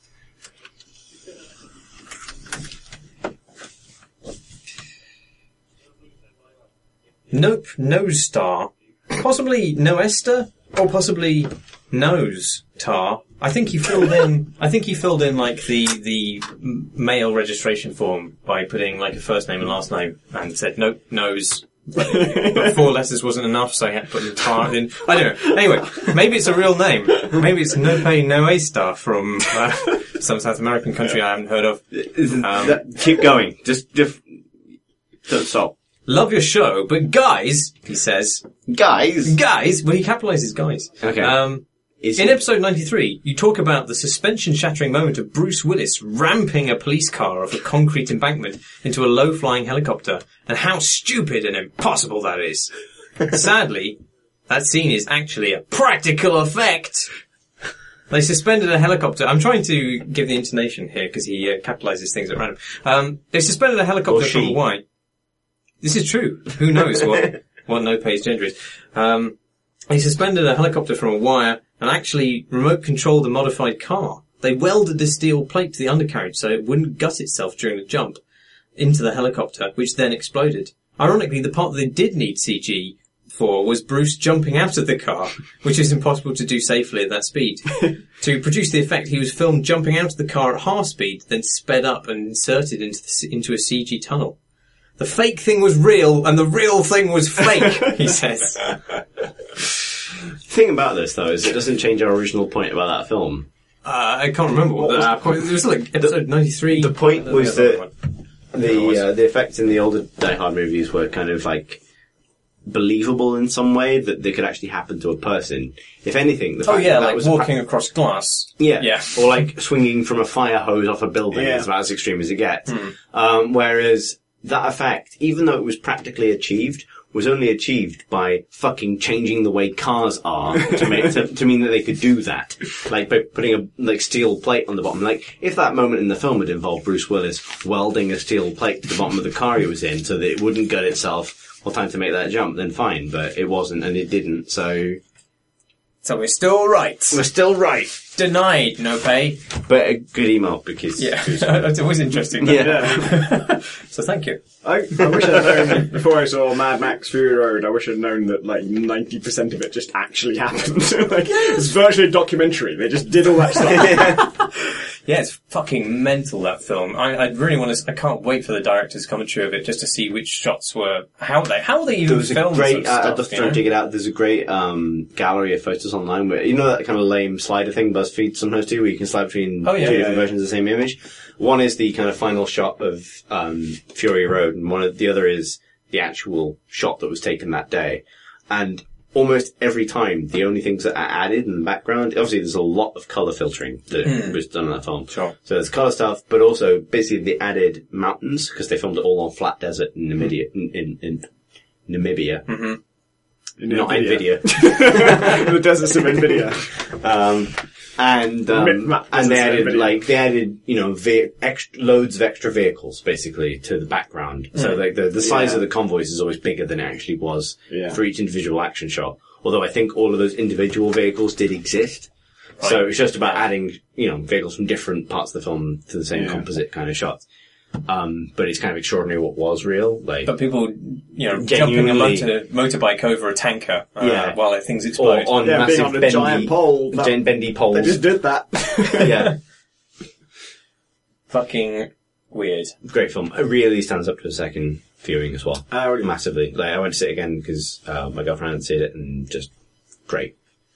Speaker 3: Nope, Nose Star. Possibly No Esther, or possibly Nose Tar. I think he filled in, I think he filled in like the, the mail registration form by putting like a first name and last name and said, nope, Nose. But four letters wasn't enough, so he had to put the tar in. I don't know. Anyway, maybe it's a real name. Maybe it's No Pay No A Star from uh, some South American country I haven't heard of.
Speaker 1: Um, that, keep going. Just, just don't stop.
Speaker 3: Love your show, but guys, he says.
Speaker 1: Guys?
Speaker 3: Guys? Well, he capitalizes guys.
Speaker 1: Okay.
Speaker 3: Um,
Speaker 1: Is
Speaker 3: in
Speaker 1: it?
Speaker 3: episode ninety-three, you talk about the suspension-shattering moment of Bruce Willis ramping a police car off a concrete embankment into a low-flying helicopter, and how stupid and impossible that is. Sadly, that scene is actually a practical effect. They suspended a helicopter. I'm trying to give the intonation here because he uh, capitalizes things at random. Um, they suspended a helicopter from Hawaii. This is true. Who knows what, what No Pay's gender is. Um, they suspended a helicopter from a wire and actually remote controlled the modified car. They welded the steel plate to the undercarriage so it wouldn't gut itself during the jump into the helicopter, which then exploded. Ironically, the part that they did need C G for was Bruce jumping out of the car, which is impossible to do safely at that speed. To produce the effect, he was filmed jumping out of the car at half speed, then sped up and inserted into, the, into a C G tunnel. The fake thing was real, and the real thing was fake, he says.
Speaker 4: The thing about this, though, is it doesn't change our original point about that film.
Speaker 3: Uh, I can't remember what, what was the point. It was like episode ninety-three.
Speaker 4: The point was that the uh, the effects in the older Die Hard movies were kind of like believable in some way, that they could actually happen to a person. If anything, the fact
Speaker 3: oh yeah,
Speaker 4: that, that
Speaker 3: like
Speaker 4: was
Speaker 3: walking pa- across glass.
Speaker 4: Yeah,
Speaker 3: yeah,
Speaker 4: or like swinging from a fire hose off a building.
Speaker 2: Yeah.
Speaker 4: Is about as extreme as it gets.
Speaker 3: Mm.
Speaker 4: Um, whereas that effect, even though it was practically achieved, was only achieved by fucking changing the way cars are to make to, to mean that they could do that. Like by putting a like steel plate on the bottom. Like if that moment in the film had involved Bruce Willis welding a steel plate to the bottom of the car he was in so that it wouldn't gut itself or time to make that jump, then fine. But it wasn't, and it didn't. So
Speaker 3: so we're still right.
Speaker 4: we're still right.
Speaker 3: Denied, no pay.
Speaker 4: But a good email because
Speaker 3: Yeah, it's always interesting.
Speaker 4: Yeah.
Speaker 3: So thank you.
Speaker 2: I, I wish I'd known, before I saw Mad Max Fury Road, I wish I'd known that like ninety percent of it just actually happened. Like, it's virtually a documentary. They just did all that stuff.
Speaker 3: Yeah, it's fucking mental, that film. I, I really want to, I can't wait for the director's commentary of it just to see which shots were, how they, how they even
Speaker 4: There was a
Speaker 3: filmed
Speaker 4: great,
Speaker 3: such
Speaker 4: uh,
Speaker 3: stuff,
Speaker 4: I'd
Speaker 3: you
Speaker 4: try
Speaker 3: know?
Speaker 4: to dig it out. There's a great, um, gallery of photos online where, you know that kind of lame slider thing BuzzFeed sometimes do, where you can slide between
Speaker 3: Oh, yeah,
Speaker 4: two
Speaker 3: yeah,
Speaker 4: different
Speaker 3: yeah.
Speaker 4: versions of the same image. One is the kind of final shot of, um, Fury Road, and one of, the other is the actual shot that was taken that day. And almost every time, the only things that are added in the background, obviously there's a lot of colour filtering that
Speaker 3: Mm.
Speaker 4: was done in that film.
Speaker 3: Sure.
Speaker 4: So there's colour stuff, but also basically they added mountains, because they filmed it all on flat desert in Namibia, in, in, in Namibia.
Speaker 3: Mm-hmm.
Speaker 4: Not Nvidia.
Speaker 2: The deserts of Nvidia.
Speaker 4: Um, and, um,
Speaker 2: Map
Speaker 4: and they
Speaker 2: deserts of
Speaker 4: added,
Speaker 2: Nvidia.
Speaker 4: like, they added, you know, ve- extra, loads of extra vehicles, basically, to the background. So, like, the, the size
Speaker 2: Yeah.
Speaker 4: of the convoys is always bigger than it actually was
Speaker 2: Yeah.
Speaker 4: for each individual action shot. Although I think all of those individual vehicles did exist. So
Speaker 3: Right.
Speaker 4: it's just about adding, you know, vehicles from different parts of the film to the same
Speaker 2: Yeah.
Speaker 4: composite kind of shots. Um, but it's kind of extraordinary what was real. Like,
Speaker 3: But people, you know, jumping a
Speaker 4: Genuinely-
Speaker 3: motor, motorbike over a tanker, uh,
Speaker 4: Yeah.
Speaker 3: while things
Speaker 4: or
Speaker 3: explode.
Speaker 4: on
Speaker 2: Yeah, being
Speaker 4: massive
Speaker 2: on a
Speaker 4: bendy,
Speaker 2: giant pole. That-
Speaker 4: gen- bendy poles.
Speaker 2: They just did that.
Speaker 4: Yeah.
Speaker 3: Fucking weird.
Speaker 4: Great film. It really stands up to a second viewing as well.
Speaker 2: Uh, really?
Speaker 4: Massively. Like, I went to see it again because uh, my girlfriend hadn't seen it, and just great.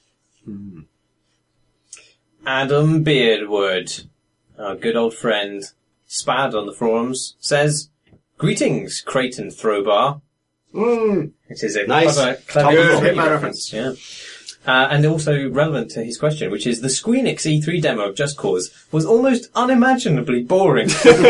Speaker 3: Adam Beardwood, our good old friend, Spad on the forums, says, "Greetings, Creighton Throwbar."
Speaker 2: Mm.
Speaker 3: It is a
Speaker 4: Nice.
Speaker 3: clever,
Speaker 4: Top
Speaker 3: clever
Speaker 4: of the
Speaker 3: Hitman
Speaker 2: form.
Speaker 3: reference. Yeah. Uh, and also relevant to his question, which is the Squeenix E three demo of Just Cause was almost unimaginably boring.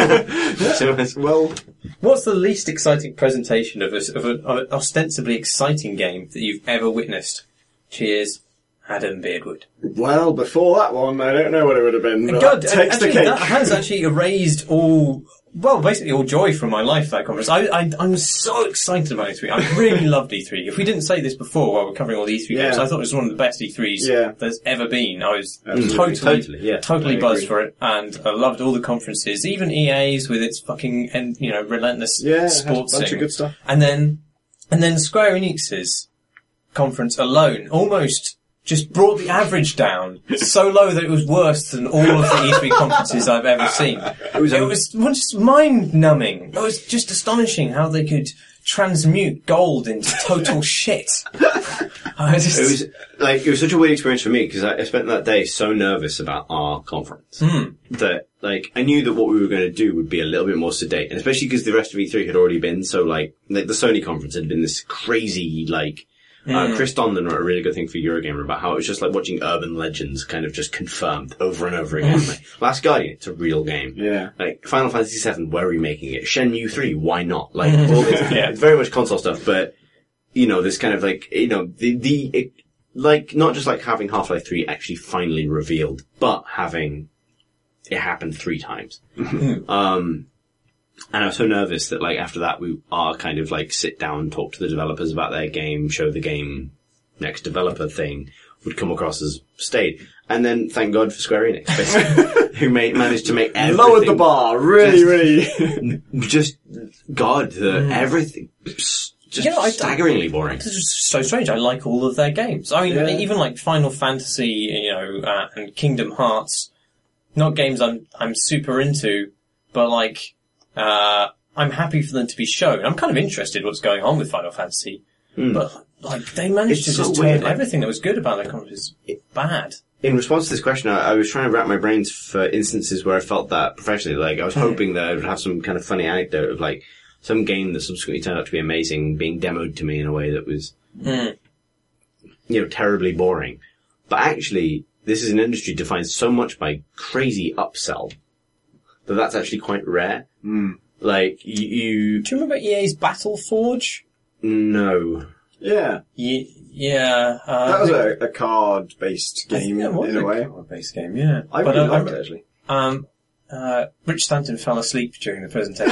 Speaker 4: So it's-
Speaker 2: Well,
Speaker 3: What's the least exciting presentation of, a, of, a, of an ostensibly exciting game that you've ever witnessed? Cheers, Adam Beardwood.
Speaker 2: well, before that one, I don't know what it would have been. But
Speaker 3: God,
Speaker 2: that takes
Speaker 3: actually,
Speaker 2: the cake.
Speaker 3: that has actually erased all, well, basically all joy from my life, that conference. I, I, I'm so excited about E three. I really loved E three. If we didn't say this before while we're covering all the E three
Speaker 2: Yeah.
Speaker 3: games, I thought it was one of the best E threes
Speaker 2: Yeah.
Speaker 3: there's ever been. I was
Speaker 2: Absolutely.
Speaker 3: totally,
Speaker 4: Totally, yeah.
Speaker 3: totally
Speaker 2: I
Speaker 3: buzzed
Speaker 2: agree.
Speaker 3: for it, and I loved all the conferences, even E A's with its fucking, and you know, relentless
Speaker 2: Yeah, it has a
Speaker 3: sports
Speaker 2: bunch
Speaker 3: thing.
Speaker 2: of good stuff.
Speaker 3: And then, and then Square Enix's conference alone almost just brought the average down so low that it was worse than all of the E three conferences I've ever seen. It was, it was just mind-numbing. It was just astonishing how they could transmute gold into total shit. I just,
Speaker 4: It was like it was such a weird experience for me because I, I spent that day so nervous about our conference
Speaker 3: Mm.
Speaker 4: that like I knew that what we were going to do would be a little bit more sedate, and especially because the rest of E three had already been so like like the Sony conference had been this crazy like. Uh,
Speaker 3: Mm.
Speaker 4: Chris Donlan wrote a really good thing for Eurogamer about how it was just like watching urban legends kind of just confirmed over and over again. Like, Last Guardian, it's a real game.
Speaker 2: Yeah.
Speaker 4: Like, Final Fantasy seven, where are we making it? Shenmue three, why not? Like, all this,
Speaker 3: Yeah.
Speaker 4: it's very much console stuff, but, you know, this kind of like, you know, the, the, it, like, not just like having Half-Life three actually finally revealed, but having it happened three times. um, and I was so nervous that like after that we are kind of like sit down, talk to the developers about their game, show the game next developer thing would come across as staid. And then thank God for Square Enix, basically, who made, managed to make everything.
Speaker 2: Lowered the bar, really,
Speaker 4: Just-
Speaker 2: really.
Speaker 4: Just, God, the, everything, just
Speaker 3: You know, I-
Speaker 4: staggeringly boring.
Speaker 3: This is so strange. I like all of their games. I mean,
Speaker 2: Yeah.
Speaker 3: even like Final Fantasy, you know, uh, and Kingdom Hearts. Not games I'm I'm super into, but like, uh, I'm happy for them to be shown. I'm kind of interested what's going on with Final Fantasy.
Speaker 1: Mm.
Speaker 3: But, like, they managed
Speaker 1: It's
Speaker 3: to
Speaker 1: so
Speaker 3: just
Speaker 1: weird,
Speaker 3: turn
Speaker 1: like-
Speaker 3: everything that was good about their conference bad.
Speaker 1: In response to this question, I, I was trying to wrap my brains for instances where I felt that professionally. Like, I was hoping that I would have some kind of funny anecdote of, like, some game that subsequently turned out to be amazing being demoed to me in a way that was,
Speaker 3: Mm.
Speaker 1: you know, terribly boring. But actually, this is an industry defined so much by crazy upsell that that's actually quite rare.
Speaker 2: Mm.
Speaker 1: Like, you, you...
Speaker 3: Do you remember E A's Battle Forge?
Speaker 1: No.
Speaker 2: Yeah.
Speaker 3: Ye- yeah. Uh,
Speaker 2: That was a, a card-based
Speaker 3: I think
Speaker 2: game,
Speaker 3: that was
Speaker 2: in a way.
Speaker 3: card-based game, yeah.
Speaker 2: I
Speaker 3: But,
Speaker 2: really
Speaker 3: uh,
Speaker 2: liked
Speaker 3: I-
Speaker 2: it, actually.
Speaker 3: Um, uh, Rich Stanton fell asleep during the presentation.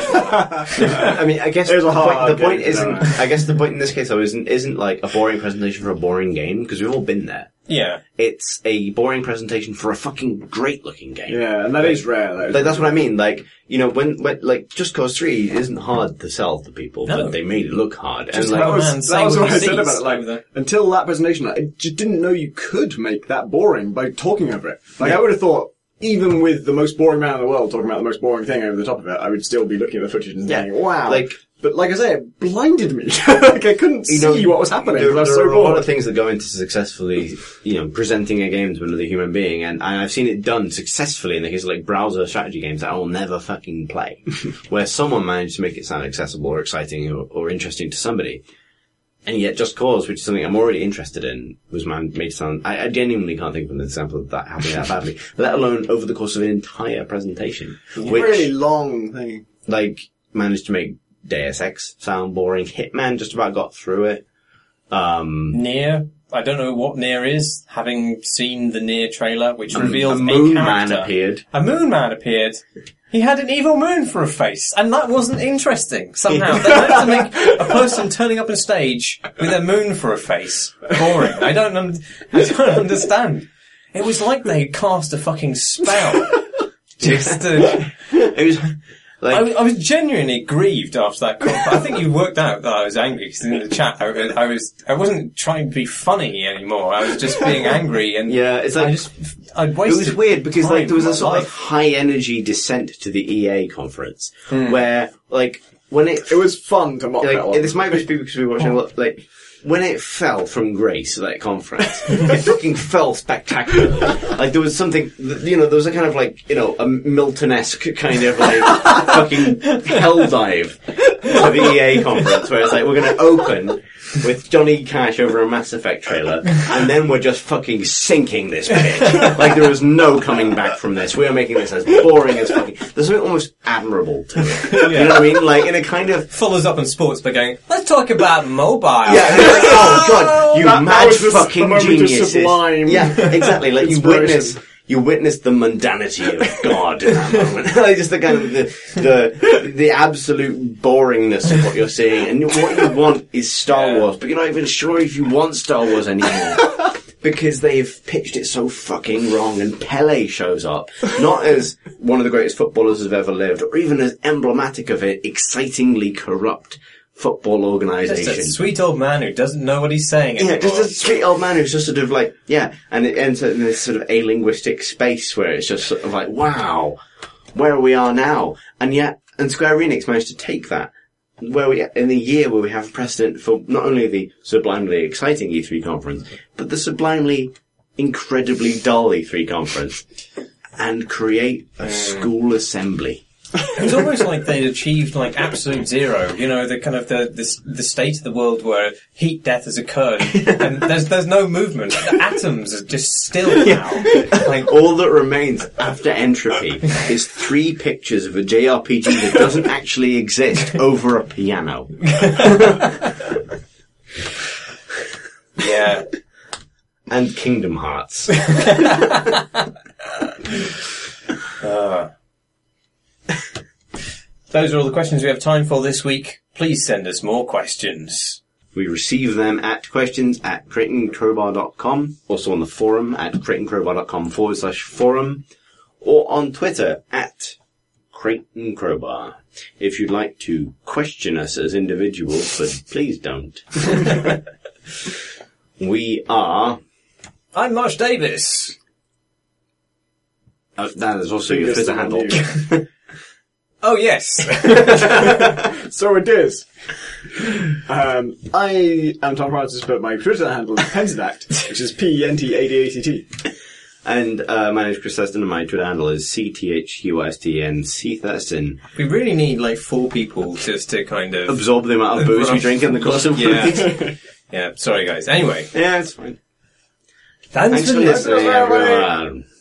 Speaker 1: I mean, I guess
Speaker 2: It was
Speaker 1: the
Speaker 2: a
Speaker 1: point,
Speaker 2: hard
Speaker 1: the point
Speaker 2: game,
Speaker 1: isn't,
Speaker 2: no.
Speaker 1: I guess the point in this case though isn't, isn't like a boring presentation for a boring game, because we've all been there.
Speaker 3: Yeah.
Speaker 1: It's a boring presentation for a fucking great looking game.
Speaker 2: Yeah, and that is rare. That is
Speaker 1: Like, that's what I mean. Like, you know, when, when, like, Just Cause three isn't hard to sell to people,
Speaker 3: No.
Speaker 1: but they made it look hard.
Speaker 3: Just
Speaker 1: and
Speaker 3: how
Speaker 1: like,
Speaker 2: That was,
Speaker 3: man
Speaker 2: that
Speaker 3: saying
Speaker 2: was
Speaker 3: what
Speaker 2: what
Speaker 3: he
Speaker 2: I said
Speaker 3: sees
Speaker 2: about it. Like,
Speaker 3: over there.
Speaker 2: until that presentation, I just didn't know you could make that boring by talking over it. Like, I would have thought, even with the most boring man in the world talking about the most boring thing over the top of it, I would still be looking at the footage and
Speaker 1: Yeah,
Speaker 2: thinking, wow.
Speaker 1: like-
Speaker 2: but like I say, it blinded me. Like, I couldn't
Speaker 1: you know,
Speaker 2: see what was happening.
Speaker 1: There,
Speaker 2: because I was
Speaker 1: there
Speaker 2: so
Speaker 1: are a lot
Speaker 2: bored.
Speaker 1: of things that go into successfully, you know, presenting a game to another human being, and, and I've seen it done successfully in the case of like browser strategy games that I will never fucking play, where someone managed to make it sound accessible or exciting or, or interesting to somebody. And yet Just Cause, which is something I'm already interested in, was man- made to sound, I, I genuinely can't think of an example of that happening that badly, let alone over the course of an entire presentation, which,
Speaker 2: really long thing.
Speaker 1: like, managed to make Deus Ex sound boring. Hitman just about got through it. Um,
Speaker 3: Nier. I don't know what Nier is, having seen the Nier trailer, which revealed
Speaker 1: a moon man
Speaker 3: character.
Speaker 1: appeared.
Speaker 3: A moon man appeared. He had an evil moon for a face, and that wasn't interesting, somehow. They had to make a person turning up on stage with a moon for a face boring. I don't, un- I don't understand. It was like they cast a fucking spell. Just to...
Speaker 1: It was,
Speaker 3: I,
Speaker 1: like,
Speaker 3: was- I was genuinely grieved after that conference. I think you worked out that I was angry, because in the chat, I, was- I was, I wasn't trying to be funny anymore. I was just being angry, and
Speaker 1: yeah, it's like,
Speaker 3: I just, I'd
Speaker 1: it
Speaker 3: wasted
Speaker 1: was weird because
Speaker 3: time
Speaker 1: like there was
Speaker 3: from
Speaker 1: a
Speaker 3: my
Speaker 1: sort of
Speaker 3: life.
Speaker 1: high energy descent to the E A conference
Speaker 3: Hmm.
Speaker 1: where like when it
Speaker 2: It was fun to mock that
Speaker 1: like
Speaker 2: one.
Speaker 1: this might just be because we were watching a lot, like when it fell from grace that conference it fucking fell spectacularly. Like there was something, you know, there was a kind of like, you know, a Milton-esque kind of like fucking hell dive to the E A conference where it's like we're going to open with Johnny Cash over a Mass Effect trailer, and then we're just fucking sinking this bitch. Like there was no coming back from this. We are making this as boring as fucking. There's something almost admirable to it. You know what I mean? Like in a kind of.
Speaker 3: Follows up on sports by going, let's talk about mobile.
Speaker 1: Yeah, and it's like, oh god, you
Speaker 2: That- that
Speaker 1: mad
Speaker 2: was the- the
Speaker 1: fucking
Speaker 2: moment of
Speaker 1: geniuses.
Speaker 2: sublime
Speaker 1: Yeah, exactly. Like you
Speaker 2: inspiration.
Speaker 1: witness. You witness the mundanity of God in that moment. Like just the kind of the, the the absolute boringness of what you're seeing. And what you want is Star
Speaker 3: Yeah.
Speaker 1: Wars, but you're not even sure if you want Star Wars anymore. Because they've pitched it so fucking wrong, and Pele shows up, not as one of the greatest footballers who've ever lived, or even as emblematic of it, excitingly corrupt football
Speaker 3: Just
Speaker 1: organisation.
Speaker 3: a sweet old man who doesn't know what he's saying
Speaker 1: Yeah,
Speaker 3: anymore.
Speaker 1: just a sweet old man who's just sort of like, yeah, and it ends in this sort of a-linguistic space where it's just sort of like, wow, where we are now. And yet, and Square Enix managed to take that, where we, in a year where we have precedent for not only the sublimely exciting E three conference, but the sublimely incredibly dull E three conference, and create a school assembly.
Speaker 3: It was almost like they'd achieved like absolute zero, you know, the kind of the, the the state of the world where heat death has occurred, and there's there's no movement. The atoms are just still now. Like,
Speaker 1: All that remains after entropy is three pictures of a J R P G that doesn't actually exist over a piano.
Speaker 3: yeah.
Speaker 1: And Kingdom Hearts.
Speaker 3: Uh, those are all the questions we have time for this week. Please send us more questions.
Speaker 1: We receive them at questions at creightoncrowbar dot com, also on the forum at creightoncrowbar.com forward slash forum, or on Twitter at Creighton Crowbar. If you'd like to question us as individuals, but please don't. We are...
Speaker 3: I'm Marsh Davis.
Speaker 1: Oh, that is also your
Speaker 2: Biggest
Speaker 1: Twitter
Speaker 2: one
Speaker 1: handle.
Speaker 3: Oh, yes.
Speaker 2: So it is. Um, I am Tom Francis, but my Twitter handle is Pensidact, which is P E N T A D A C T.
Speaker 4: And uh, my name is Chris Thurston, and my Twitter handle is C T H U S T N C Thurston.
Speaker 3: We really need like four people just to kind of
Speaker 4: Absorb the amount of booze we drink in the course of
Speaker 3: Yeah.
Speaker 4: movies.
Speaker 3: Yeah, sorry guys. Anyway,
Speaker 4: Yeah, it's fine.
Speaker 3: thanks,
Speaker 4: Thanks
Speaker 3: for
Speaker 4: for listening,
Speaker 3: listening.
Speaker 4: everyone.